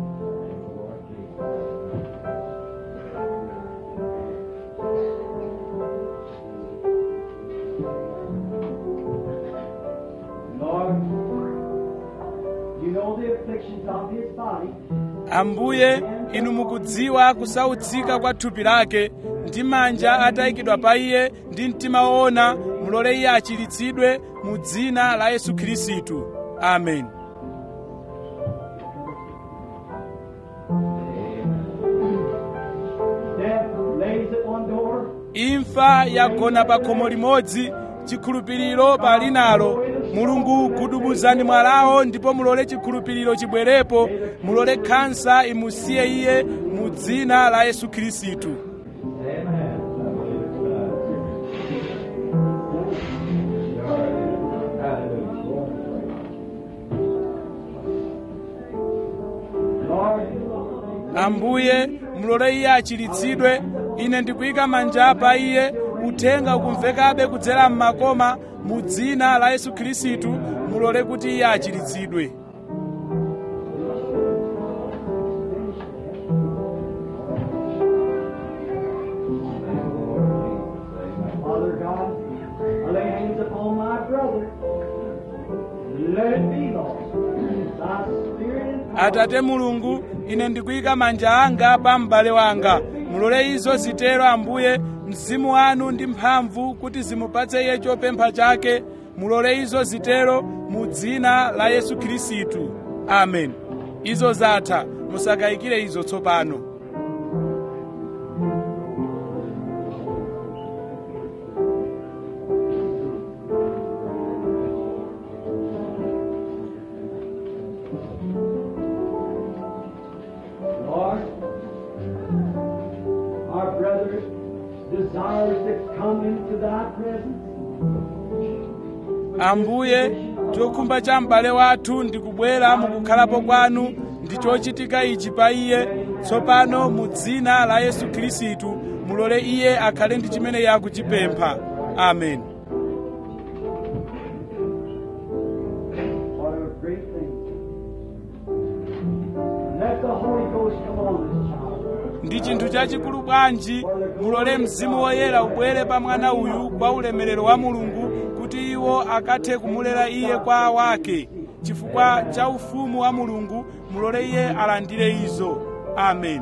Ambuye, inu mukudziwa kusautsika kwa thupi lake, ndi manja atayikidwa pa iye ndi mtima woona. Mulole iye achiritsidwe mu dzina la Yesu Khristu. Amen. Imfa yagona pa khomo limodzi, chikhulupiriro pali nalo. Mulungu, kudubuzani mwalawo ndipo mulole chikhulupiriro chibwerepo. Mulole khansa imusiye iye mu dzina la Yesu Khristu. Ambuye, mulole iye achiritsidwe. Ine ndikuyika manja pa iye, uthenga ukumvekabe kudzera m'makoma. Mu dzina la Yesu Khristu, mulole kuti iye achiritsidwe. Father God, I lay hands upon my brother. Let it be Atate Mulungu, ine ndikuyika manja anga pa m'bale wanga. Mulole izo zitero Ambuye, mzimu wanu ndi mphamvu kuti zimupatse iye chopempha chake. Mulole izo zitero mu dzina la Yesu Khristu. Amen. Izo zatha, musakayikire izo tsopano. Ambuye, chokhumba cha m'bale wathu ndikubwera mukukhalapo kwanu, ndi chochitika ichi pa iye tsopano mu dzina la Yesu Khristu. Mulole iye akhale ndi chimene yakuchipempha. Amen. Ndi chinthu chachikulu bwanji mulole mzimu woyera ubwere pa mwana uyu kwa ulemerero wa Mulungu, kuti iwo akathe kumulera iye kwa wake. Chifukwa cha ufumu wa Mulungu, mulole iye alandire izo. Amen.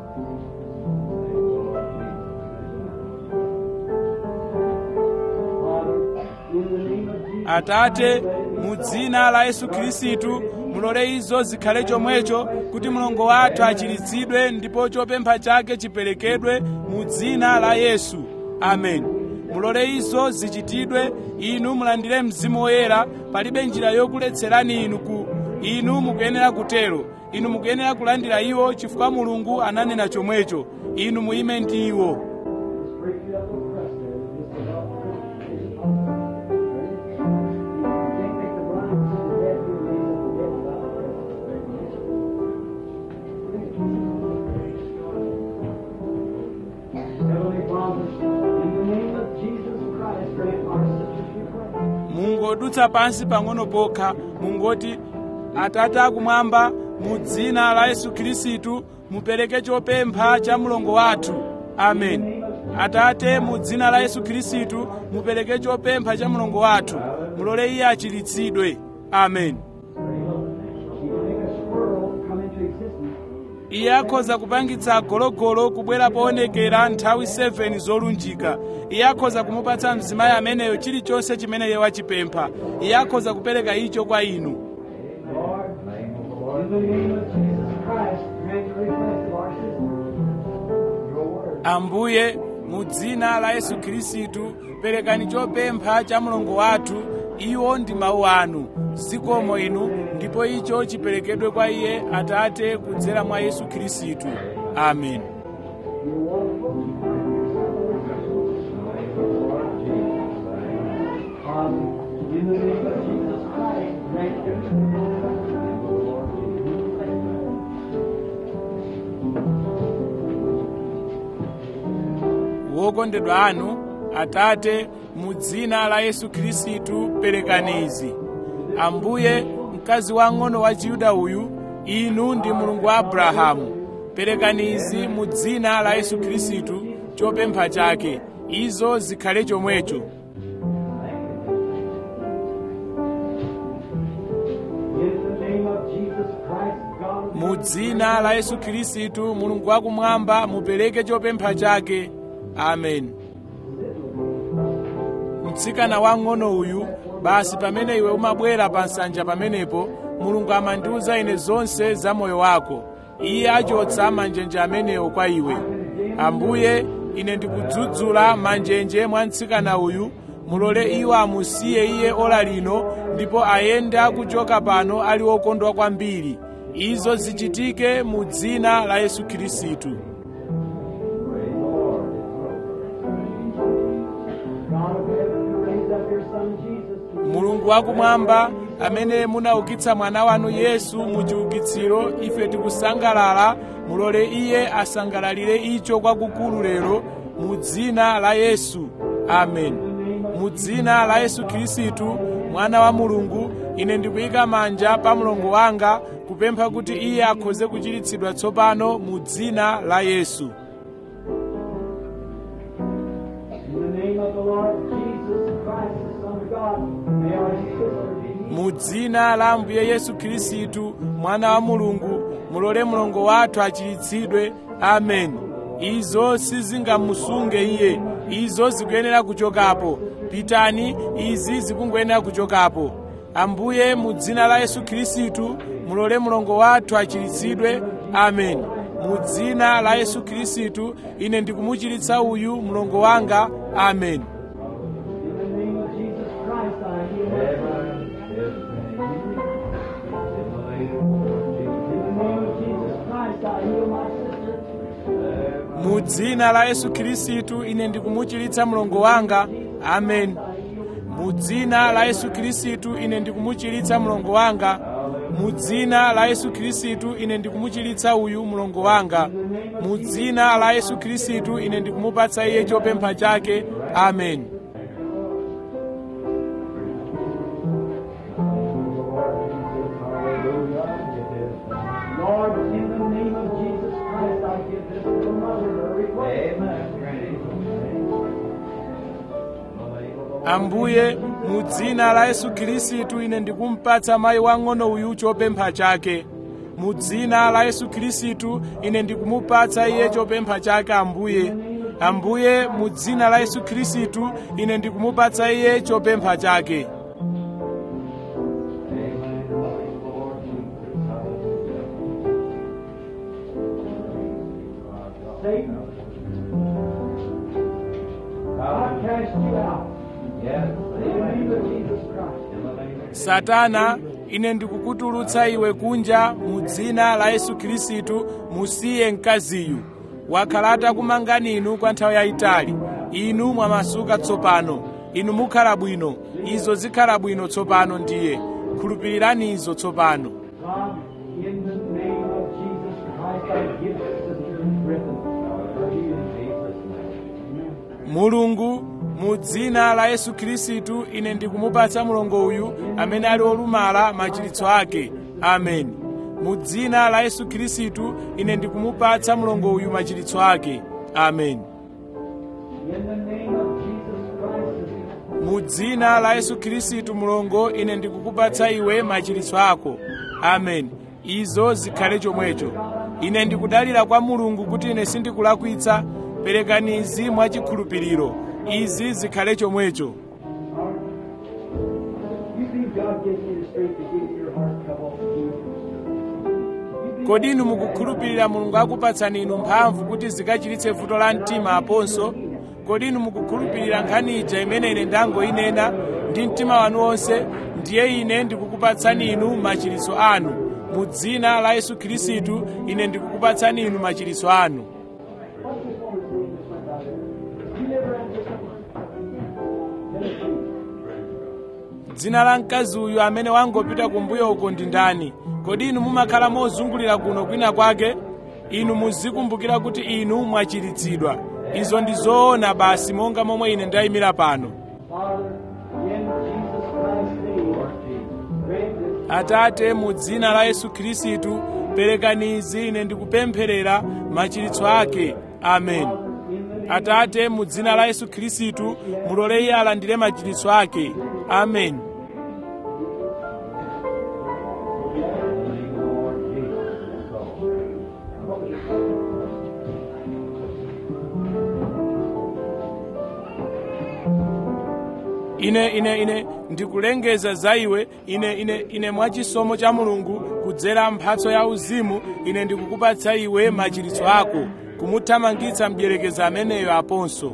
Atate, mu dzina la Yesu Khristu, mulole izo zikhale chomwecho, kuti mlongo wathu achiritsidwe ndipo chopempha chake chiperekedwe mu dzina la Yesu. Amen. Mulole izo zichitidwe. Inu mulandire mzimu woyera. Palibe njira yokuletserani inu ku inu mukuyenera kutero. Inu mukuyenera kulandira iwo chifukwa Mulungu ananena chomwecho. Inu muime ndi iwo. Mungodutsa pansi pang'ono pokha, mungoti: Atate akumwamba, mu dzina la Yesu Khristu, mupereke chopempha cha mlongo wathu. Amen. Atate, mu dzina la Yesu Khristu, mupereke chopempha cha mlongo wathu. Mulole iye achiritsidwe. Amen. Iye akhoza kupangitsa gologolo kubwera poonekera nthawi seven zolunjika. Iye akhoza kumupatsa mzimayi ameneyo chilichonse chimene iye wachipempha. Iye akhoza kupereka icho kwa inu. Ambuye, mu dzina la Yesu Khristu, perekani chopempha cha mlongo wathu. Iwo ndi mawu anu. Zikomo inu, ndipo icho chiperekedwe kwa iye, Atate, kudzera mwa Yesu Khristu. Amen. Wokondedwa anu, Atate, mu dzina la Yesu Khristu, perekani izi. Ambuye, mkazi wang'ono wa Chiyuda uyu, inu ndi Mulungu wa Abrahamu. Perekani izi mu dzina la Yesu Khristu, chopempha chake. Izo zikhale chomwecho. Mu dzina la Yesu Khristu, Mulungu wakumwamba, mupereke chopempha chake. Amen. Mtsikana wang'ono uyu, basi pamene iwe umabwera pa nsanja pamenepo, Mulungu amandiuza ine zonse za moyo wako. Iye achotsa manjenje amenewo kwa iwe. Ambuye, ine ndikudzudzula manjenje mwa mtsikana uyu. Mulole iwo amusiye iye ola lino, ndipo ayende akuchoka pano ali wokondwa kwambiri. Izo zichitike mu dzina la Yesu Khristu. Mulungu wakumwamba, amene munaukitsa mwana wanu Yesu mu chiukitsiro, ife tikusangalala. Mulole iye asangalalire icho kwakukulu lero mu dzina la Yesu. Amen. Mu dzina la Yesu Khristu, mwana wa Mulungu, ine ndikuyika manja pa mlongo wanga kupempha kuti iye akhoze kuchiritsidwa tsopano mu dzina la Yesu. mu dzina la Ambuye Yesu Khristu mwana wa Mulungu, mulole mlongo wathu achiritsidwe. Ameni. Izo sizingamusunge iye, izo zikuyenera kuchokapo. Pitani, izi zikungoyenera kuchokapo. Ambuye, mu dzina la Yesu Khristu mulole mlongo wathu achiritsidwe. Ameni. Mu dzina la Yesu Khristu ine ndikumuchiritsa uyu mlongo wanga. Ameni. Mu dzina la Yesu Khristu ine ndikumuchiritsa mlongo wanga. Amen. Mu dzina la Yesu Khristu ine ndikumuchiritsa mlongo wanga. Mu dzina la Yesu Khristu ine ndikumuchiritsa uyu mlongo wanga. Mu dzina la Yesu Khristu ine ndikumupatsa iye chopempha chake. Amen. Lord, in the name of Jesus Christ, I give this little mother her request. Ambuye, mu dzina la Yesu Khristu ine ndikumpatsa mayi wang'ono uyu chopempha chake. Mu dzina la Yesu Khristu ine ndikumupatsa iye chopempha chake. Ambuye, Ambuye, mu dzina la Yesu Khristu ine ndikumupatsa iye chopempha chake. Satan, I cast you out. Yes, in the name of Jesus Christ. Satana, ine ndikukutulutsa iwe kunja mu dzina la Yesu Khristu. Musiye mkaziyu. Wakhalata kumangani inu kwa nthawi yayitali. Inu mwamasuka tsopano. Inu mukhala bwino. Izo zikhala bwino tsopano ndiye. Khulupirirani izo tsopano. God, in the name of Jesus Christ, I give Sister Griffin her healing. Mulungu, mu dzina la Yesu Khristu ine ndikumupatsa mlongo uyu amene ali olumala machiritso ake. Amen. Mu dzina la Yesu Khristu ine ndikumupatsa mlongo uyu machiritso ake. Amen. In the name of Jesus Christ. Mu dzina la Yesu Khristu mlongo ine ndikukupatsa iwe machiritso ako. Amen. Izo zikhale chomwecho. Ine ndikudalira kwa Mulungu kuti ine sindikulakwitsa. Perekani izi mwachikhulupiriro. Izi zikhale chomwecho. You think God gives you the strength to get your heart cut off the Kodi inu mukukhulupirira Mulungu akupatsani inu mphamvu kuti zikachiritse vuto la mtima aponso? Kodi inu mukukhulupirira nkhani ija imene ine ndangoyinena ndi mtima wanu wonse? Ndiye ine ndikukupatsani inu machiritso anu. Mu dzina la Yesu Khristu ine ndikukupatsani inu machiritso anu. Dzina la mkazi uyu amene wangopita kumbuyo uko ndi ndani? Kodi inu mumakhala mozungulira kuno kwina kwake? Inu muzikumbukira kuti inu mwachiritsidwa. Izo ndi zoona basi monga momwe ine ndayimira pano. Atate, mu dzina la Yesu Khristu perekani izi ine ndikupempherera machiritso ake. Amen. Atate, mu dzina la Yesu Khristu mulole iye alandire machiritso ake. Amen. Ine ine ine ndikulengeza za iwe ine ine ine mwachisomo cha Mulungu kudzera mphatso ya uzimu ine ndikukupatsa iwe machiritso ako kumuthamangitsa mdierekezi ameneyo aponso.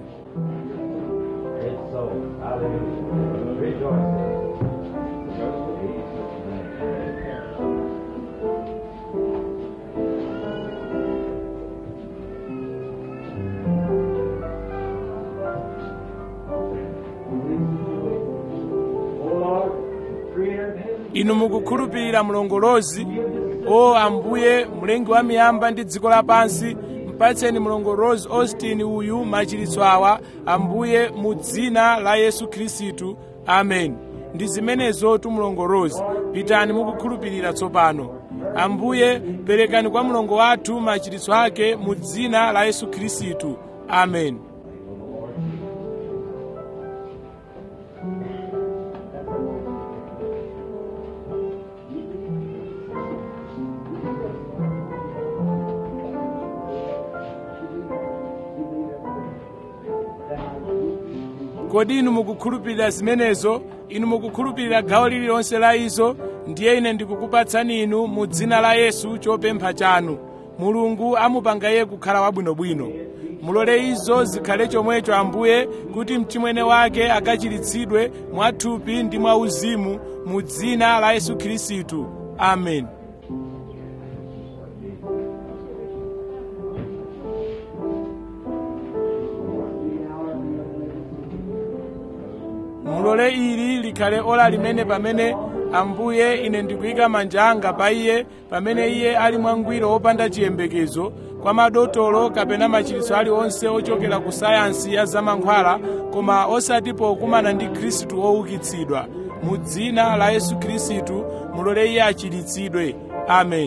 Inu mukukhulupirira mlongolozi. O Ambuye, mlengi wa miyamba ndi dziko lapansi, mpatseni mlongolozi Austin uyu machiritso awa, Ambuye, mu dzina la Yesu Khristu. Amen. Ndi zimenezo tu mlongolozi. Pitani mukukhulupirira tsopano. Ambuye, perekani kwa mlongo wathu machiritso ake mu dzina la Yesu Khristu. Amen. Kodi inu mukukhulupirira zimenezo? Inu mukukhulupirira gawo lililonse la izo? Ndiye ine ndikukupatsani inu mu dzina la Yesu chopempha chanu. Mulungu amupanga iye kukhala wabwinobwino. Mulole izo zikhale chomwecho Ambuye, kuti mchimwene wake akachiritsidwe mwathupi ndi mwa uzimu mu dzina la Yesu Khristu. Amen. Mulole ili likhale ola limene pamene Ambuye ine ndikuyika manja anga pa iye, pamene iye ali mwangwiro wopanda chiyembekezo kwa madotolo kapena machiritso aliwonse ochokera ku sayansi ya zamankhwala, koma osati pokumana ndi Khristu woukitsidwa. Mu dzina la Yesu Khristu mulole iye achiritsidwe. Amen.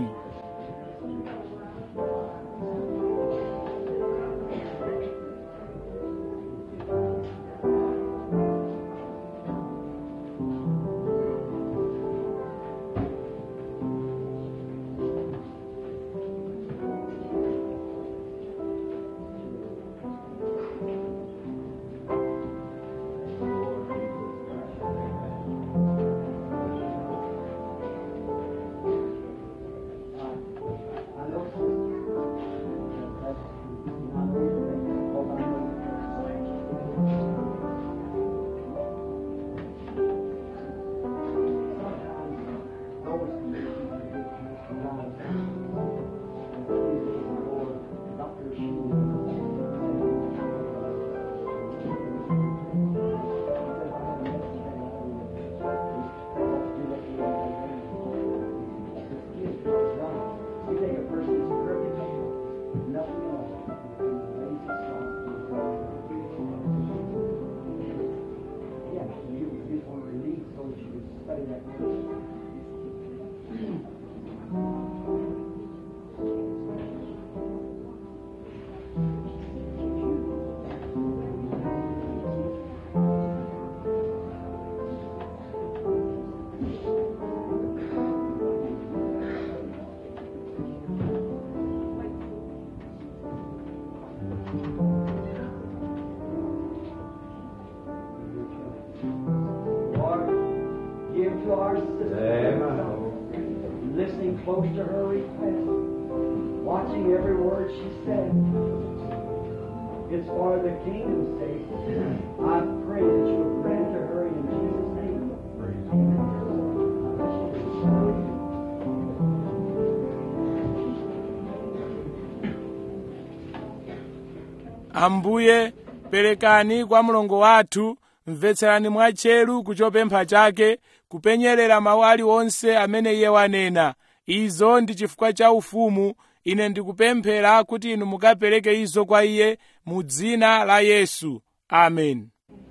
Listening close to her request, watching every word she said. It's for the kingdom's sake. I pray that you will grant to her in Jesus' name. Ambuye, perekani kwa mlongo wathu, mvetserani mwatcheru kuchopempha chake, kupenyerera mawu aliwonse amene iye wanena. Izo ndi chifukwa cha ufumu. Ine ndikupemphera kuti inu mukapereke izo kwa iye mu dzina la Yesu. Amen.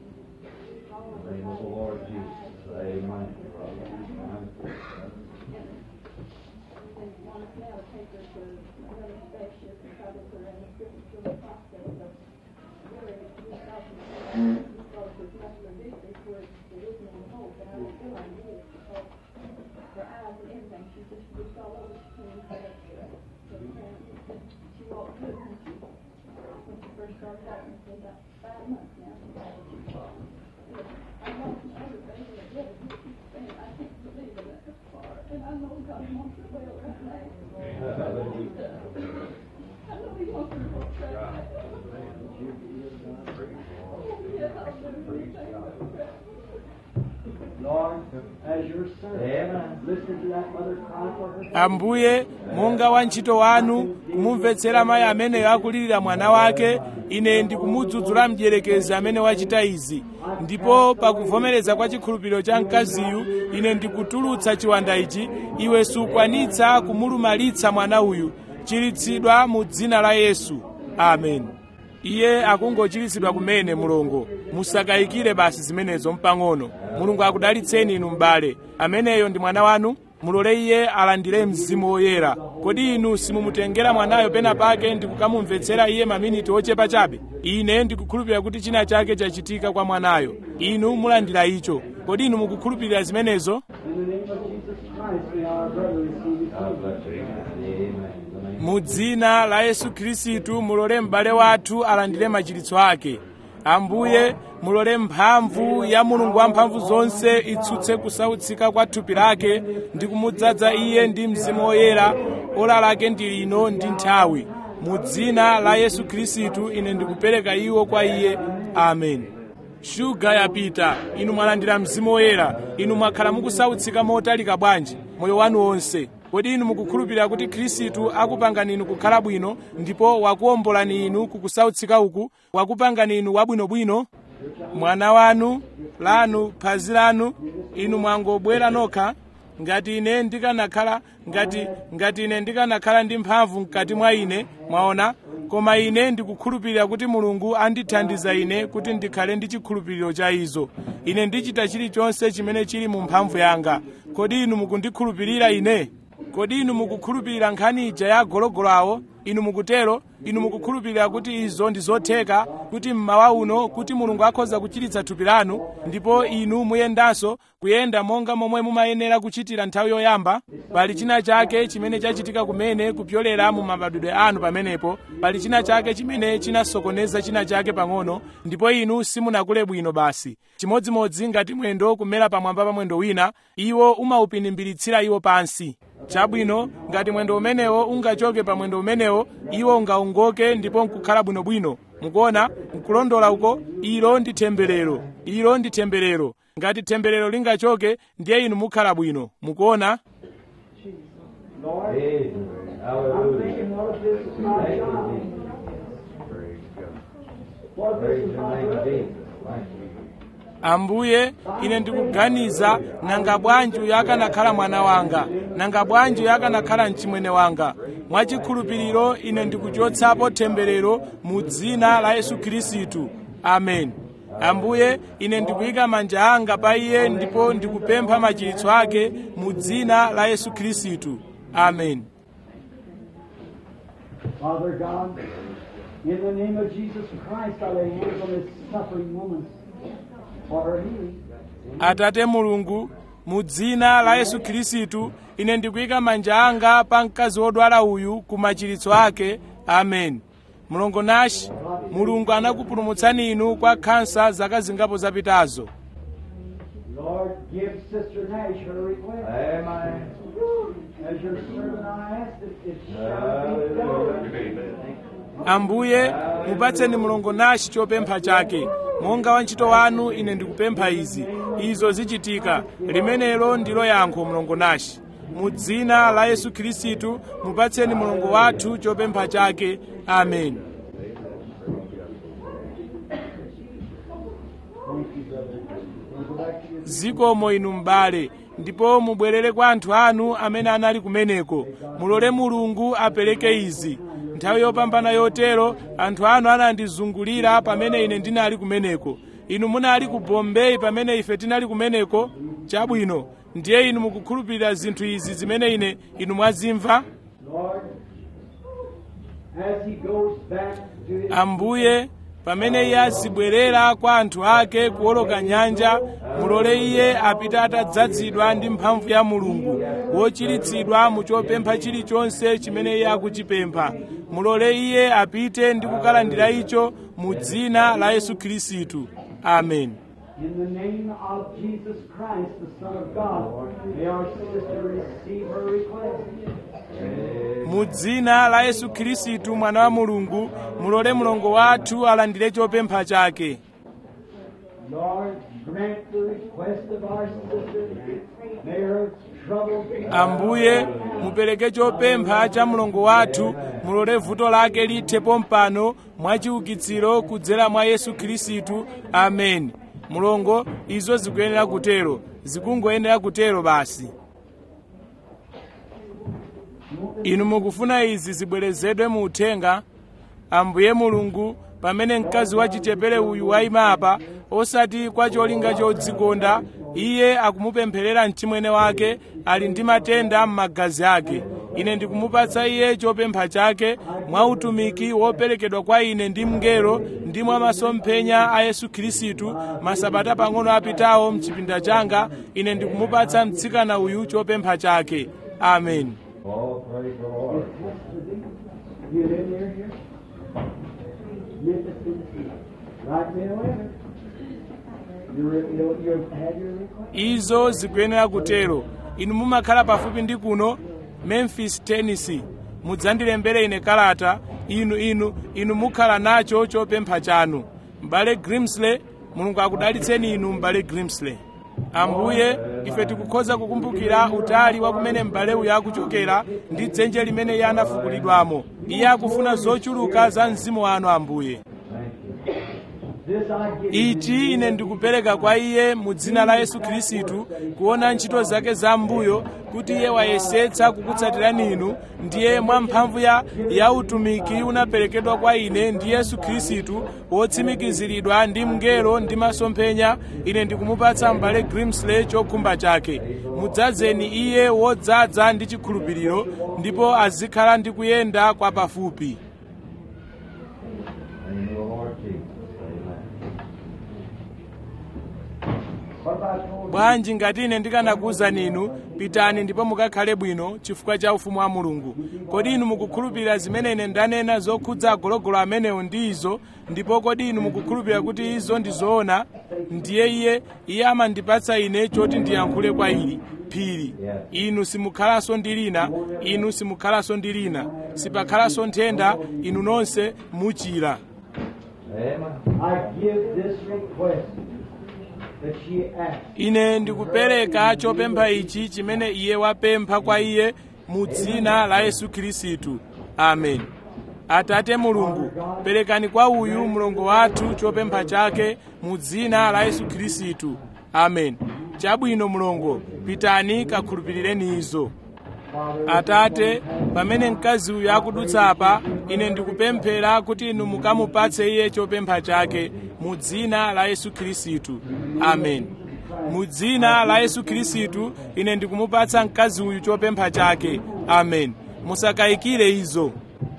Ambuye, monga wantchito wanu kumumvetsera mayi amene akulirira mwana wake, ine ndikumudzudzula mdierekezi amene wachita izi. Ndipo pakuvomereza kwa chikhulupiriro cha mkaziyu, ine ndikutulutsa chiwanda ichi. Iwe sukwanitsa kumulumalitsa mwana uyu. Chiritsidwa mu dzina la Yesu. Amen. Iye akungochiritsidwa kumene mulongo. Musakayikire basi zimenezo mpang'ono. Mulungu akudalitseni inu m'bale. Ameneyo ndi mwana wanu. Mulole iye alandire mzimu woyera. Kodi inu simumutengera mwanayo pena pake ndi kukamumvetsera iye maminiti ochepa chabe? Ine ndikukhulupirira kuti china chake chachitika kwa mwanayo. Inu mulandira icho. Kodi inu mukukhulupirira zimenezo? Mu dzina la Yesu Khristu mulole m'bale wathu alandire machiritso ake. Ambuye mulole mphamvu ya Mulungu wamphamvu zonse itsutse kusautsika kwa thupi lake ndi kumudzaza iye ndi Mzimu Woyera. Ora lake ndi lino ndi nthawi. Mu dzina la Yesu Khristu ine ndikupereka iwo kwa iye. Amen. Shuga yapita, inu mwalandira Mzimu Woyera, inu mwakhala mukusautsika motalika bwanji moyo wanu wonse. Kodi inu mukukhulupirira kuti Khristu akupangani inu kukhala bwino ndipo wakuombolani inu kukusautsika uku, wakupangani inu wabwinobwino? Mwana wanu, lanu, phazi lanu, inu mwangobwera nokha. Ngati ine ndikanakhala ngati ngati ine ndikanakhala ndi mphamvu mkati mwa ine, mwaona, koma ine ndikukhulupirira kuti Mulungu andithandiza ine kuti ndikhale ndi chikhulupiriro cha izo. Ine ndichita chilichonse chimene chili mu mphamvu yanga. Kodi inu mukundikhulupirira ine? Kodi inu mukukhulupirira nkhani ija ya gologolo awo? Inu mukutero? Inu mukukhulupirira kuti izo ndi zotheka, kuti mmawa uno kuti Mulungu akhoza kuchiritsa thupi lanu, ndipo inu muyendanso kuyenda monga momwe mumayenera kuchitira nthawi yoyamba? Pali china chake chimene chachitika kumene kupyolera mu mabadwidwe anu pamenepo. Pali china chake chimene chinasokoneza china chake pang'ono, ndipo inu simunakule bwino basi. Chimodzimodzi ngati mwendo kumera pamwamba pa mwendo wina, iwo umawupinimbiritsira iwo pansi. Chabwino, ngati mwendo umenewo ungachoke pa mwendo umenewo, iwo ungaongoke ndipo nkukhala bwinobwino. Mukuona, nkulondola uko, ilo ndi temberero. Ilo ndi temberero. Ngati temberero lingachoke, ndiye inu mukhala bwino. Mukuona? Lord, I'm thinking, Lord, this is my job. Lord, this is my brother. Ambuye, ine ndikuganiza nanga bwanji uyu akanakhala mwana wanga, nanga bwanji uyu akanakhala mchimwene wanga. Mwachikhulupiriro ine ndikuchotsapo temberero mu dzina la Yesu Khristu. Amen. Ambuye, ine ndikuyika manja anga pa iye ndipo ndikupempha machiritso ake mu dzina la Yesu Khristu. Amen. Father God, in the name of Jesus Christ, I lay hands on this suffering woman for her healing. Atate Mulungu, mu dzina la Yesu Khristu, ine ndikuyika manja anga pa mkazi wodwala uyu ku machiritso ake. Amen. Mlongo Nash, Mulungu anakupulumutsani inu kwa kansa zaka zingapo zapitazo. Lord, give Sister Nash her request. Amen. As your servant I ask it, it shall be done. Ambuye, mupatseni Mlongo Nash chopempha chake. Monga wantchito wanu ine ndikupempha izi. Izo zichitika. Limenelo ndilo yankho Mlongo Nash. Mu dzina la Yesu Khristu, mupatseni Mulungu wathu chopempha chake. Amen. Zikomo inu m'bale, ndipo mubwerere kwa anthu anu amene anali kumeneko. Mulole Mulungu apereke izi. Nthawi yopambana yotero, anthu anu anandizungulira pamene ine ndinali kumeneko. Inu munali ku Bombay pamene ife tinali kumeneko. Chabwino, ndiye inu mukukhulupirira zinthu izi zimene ine inu mwazimva? Lord, as he goes back to his Ambuye, pamene iye azibwerera kwa anthu ake kuwoloka nyanja, mulole iye apite atadzazidwa ndi mphamvu ya Mulungu, wochiritsidwa mu chopempha chilichonse chimene iye akuchipempha. Mulole iye apite ndi kukalandira icho mu dzina la Yesu Khristu. Amen. In the name of Jesus Christ, the Son of God, may our sister receive her request. Mu dzina la Yesu Khristu mwana wa Mulungu, mulole mlongo wathu alandire chopempha chake. Lord, grant the request of our sister. May her trouble be Ambuye, mupereke chopempha cha mlongo wathu, mulole vuto lake lithe pompano mwachiukitsiro kudzera mwa Yesu Khristu. Amen. Mulongo, izo zikuyenera kutero, zikungoyenera kutero basi. Inu mukufuna izi zibwerezedwe mu uthenga. Ambuye Mulungu, pamene mkazi wachichepere uyu wayima apa, osati kwa cholinga chodzikonda, iye akumupempherera mchimwene wake, ali ndi matenda m'magazi ake. Ine ndikumupatsa iye chopempha chake mwa utumiki woperekedwa kwa ine ndi mngelo ndi mwa masomphenya a Yesu Khristu masabata pang'ono apitawo mchipinda changa. Ine ndikumupatsa mtsikana uyu chopempha chake. Amen. Oh, praise the Lord. You in there here? Memphis, Tennessee. Right, Bill Weber? You, you, you had your request? Izo zikuyenera kutero. Inu mumakhala pafupi ndi kuno Memphis, Tennessee. Mudzandilembere ine kalata. Inu inu inu mukhala nacho chopempha chanu. M'bale Grimsley, Mulungu akudalitseni inu m'bale Grimsley. Ambuye, ife tikukhoza kukumbukira utali wa kumene m'bale uyu akuchokera ndi dzenje limene iye anafukulidwamo. Iye akufuna zochuluka za mzimu wanu Ambuye. Ichi ine ndikupereka kwa iye mu dzina la Yesu Khristu, kuona ntchito zake za mbuyo kuti iye wayesetsa kukutsatirani inu, ndiye mwa mphamvu ya, ya utumiki unaperekedwa kwa ine ndi Yesu Khristu wotsimikiziridwa ndi mngelo ndi masomphenya. Ine ndikumupatsa m'bale Grimsley chokhumba chake. Mudzadzeni iye wodzaza ndi chikhulupiriro, ndipo azikhala ndi kuyenda kwa pafupi. Bwanji ngati ine ndikanakuwuzani inu, pitani ndipo mukakhale bwino chifukwa cha ufumu wa Mulungu. Kodi inu mukukhulupirira zimene ine ndanena zokhudza agologolo amenewo ndi izo? Ndipo kodi inu mukukhulupirira kuti izo ndi zoona? Ndiye iye iye amandipatsa ine choti ndiyankhule kwa ili phiri. Inu simukhalanso ndi lina, inu simukhalanso ndi lina, sipakhalanso nthenda, inu nonse muchira. I give this request. Ine ndikupereka chopempha ichi chimene iye wapempha kwa iye mu dzina la Yesu Khristu. Amen. Atate Mulungu, perekani kwa uyu mlongo wathu chopempha chake mu dzina la Yesu Khristu. Amen. Chabwino mlongo, pitani kakhulupirireni izo. Atate, pamene mkazi uyu akudutsa apa, ine ndikupemphera kuti inu mukamupatse iye chopempha chake mu dzina la Yesu Khristu. Amen. Mu dzina la Yesu Khristu ine ndikumupatsa mkazi uyu chopempha chake. Amen. Musakayikire izo.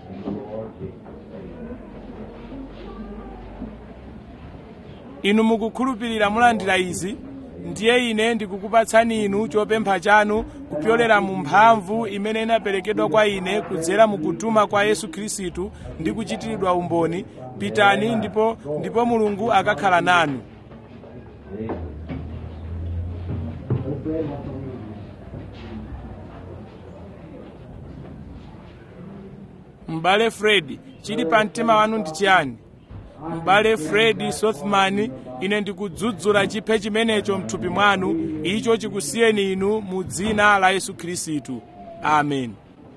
Inu mukukhulupirira mulandira izi, ndiye ine ndikukupatsani inu chopempha chanu kupyolera mu mphamvu imene inaperekedwa kwa ine kudzera mu kutuma kwa Yesu Khristu ndi kuchitiridwa umboni. Pitani ndipo ndipo Mulungu akakhala nanu. M'bale Fred, chili pa mtima wanu ndi chiyani? M'bale Fred Sothman, ine ndikudzudzula chiphe chimenecho mthupi mwanu, icho chikusiyeni inu mu dzina la Yesu Khristu. Amen.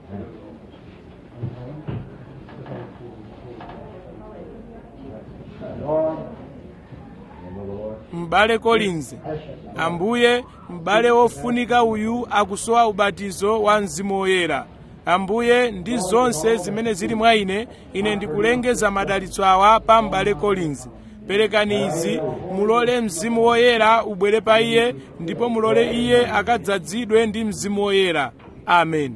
M'bale Collins, Ambuye, m'bale wofunika uyu akusowa ubatizo wa Mzimu Woyera. Ambuye, ndi zonse zimene zili mwa ine, ine ndikulengeza madalitso awa pa m'bale Collins. Perekani izi, mulole Mzimu Woyera ubwere pa iye, ndipo mulole iye akadzadzidwe ndi Mzimu Woyera. Amen.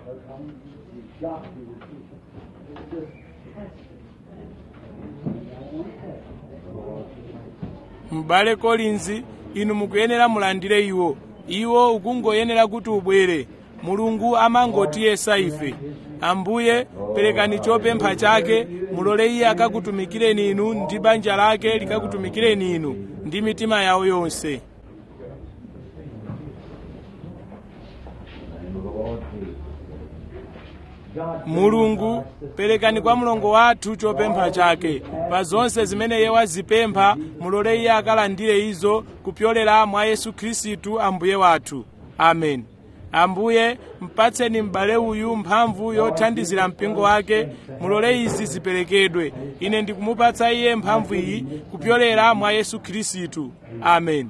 M'bale Collins, inu mukuyenera mulandire iwo. Iwo ukungoyenera kuti ubwere. Mulungu amangotiyesa ife. Ambuye, perekani chopempha chake, mulole iye akakutumikireni inu ndi banja lake likakutumikireni inu ndi mitima yawo yonse. Mulungu, perekani kwa mlongo wathu chopempha chake. Pa zonse zimene iye wazipempha, mulole iye akalandire izo kupyolera mwa Yesu Khristu Ambuye wathu. Amen. Ambuye, mpatseni m'bale uyu mphamvu yothandizira mpingo wake, mulole izi ziperekedwe. Ine ndikumupatsa iye mphamvu iyi kupyolera mwa Yesu Khristu. Amen.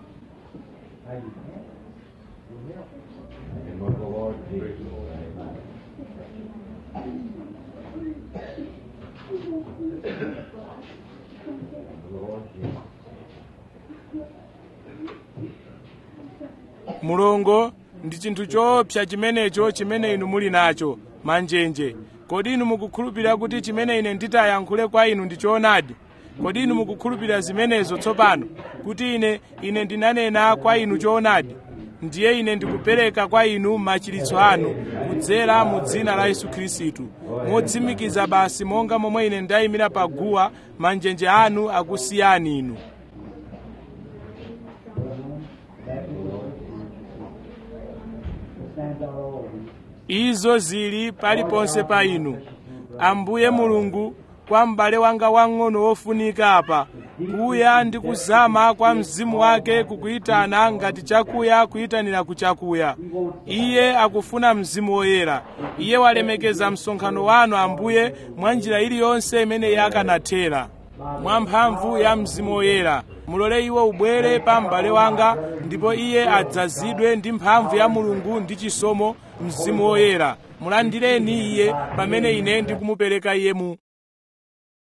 Mulongo, ndi chinthu choopsa chimenecho chimene inu muli nacho, manjenje. Kodi inu mukukhulupirira kuti chimene ine nditayankhule kwa inu ndi choonadi? Kodi inu mukukhulupirira zimenezo tsopano, kuti ine ine ndinanena kwa inu choonadi? ndiye ine ndikupereka kwa inu machiritso anu kudzera mu dzina la Yesu Khristu. Motsimikiza basi monga momwe ine ndayimira paguwa, manjenje anu akusiyani inu. Izo zili paliponse pa inu. Ambuye Mulungu, kwa m'bale wanga wang'ono wofunika apa, kuya ndi kuzama kwa mzimu wake kukuyitana ngati chakuya kuyitanira kuchakuya. Iye akufuna mzimu woyera. Iye walemekeza msonkhano wanu Ambuye mwa njira iliyonse imene yakanathera. Mwa mphamvu ya mzimu woyera mulole iwo ubwere pa m'bale wanga, ndipo iye adzazidwe ndi mphamvu ya Mulungu ndi chisomo mzimu woyera. Mulandireni iye pamene ine ndikumupereka iye mu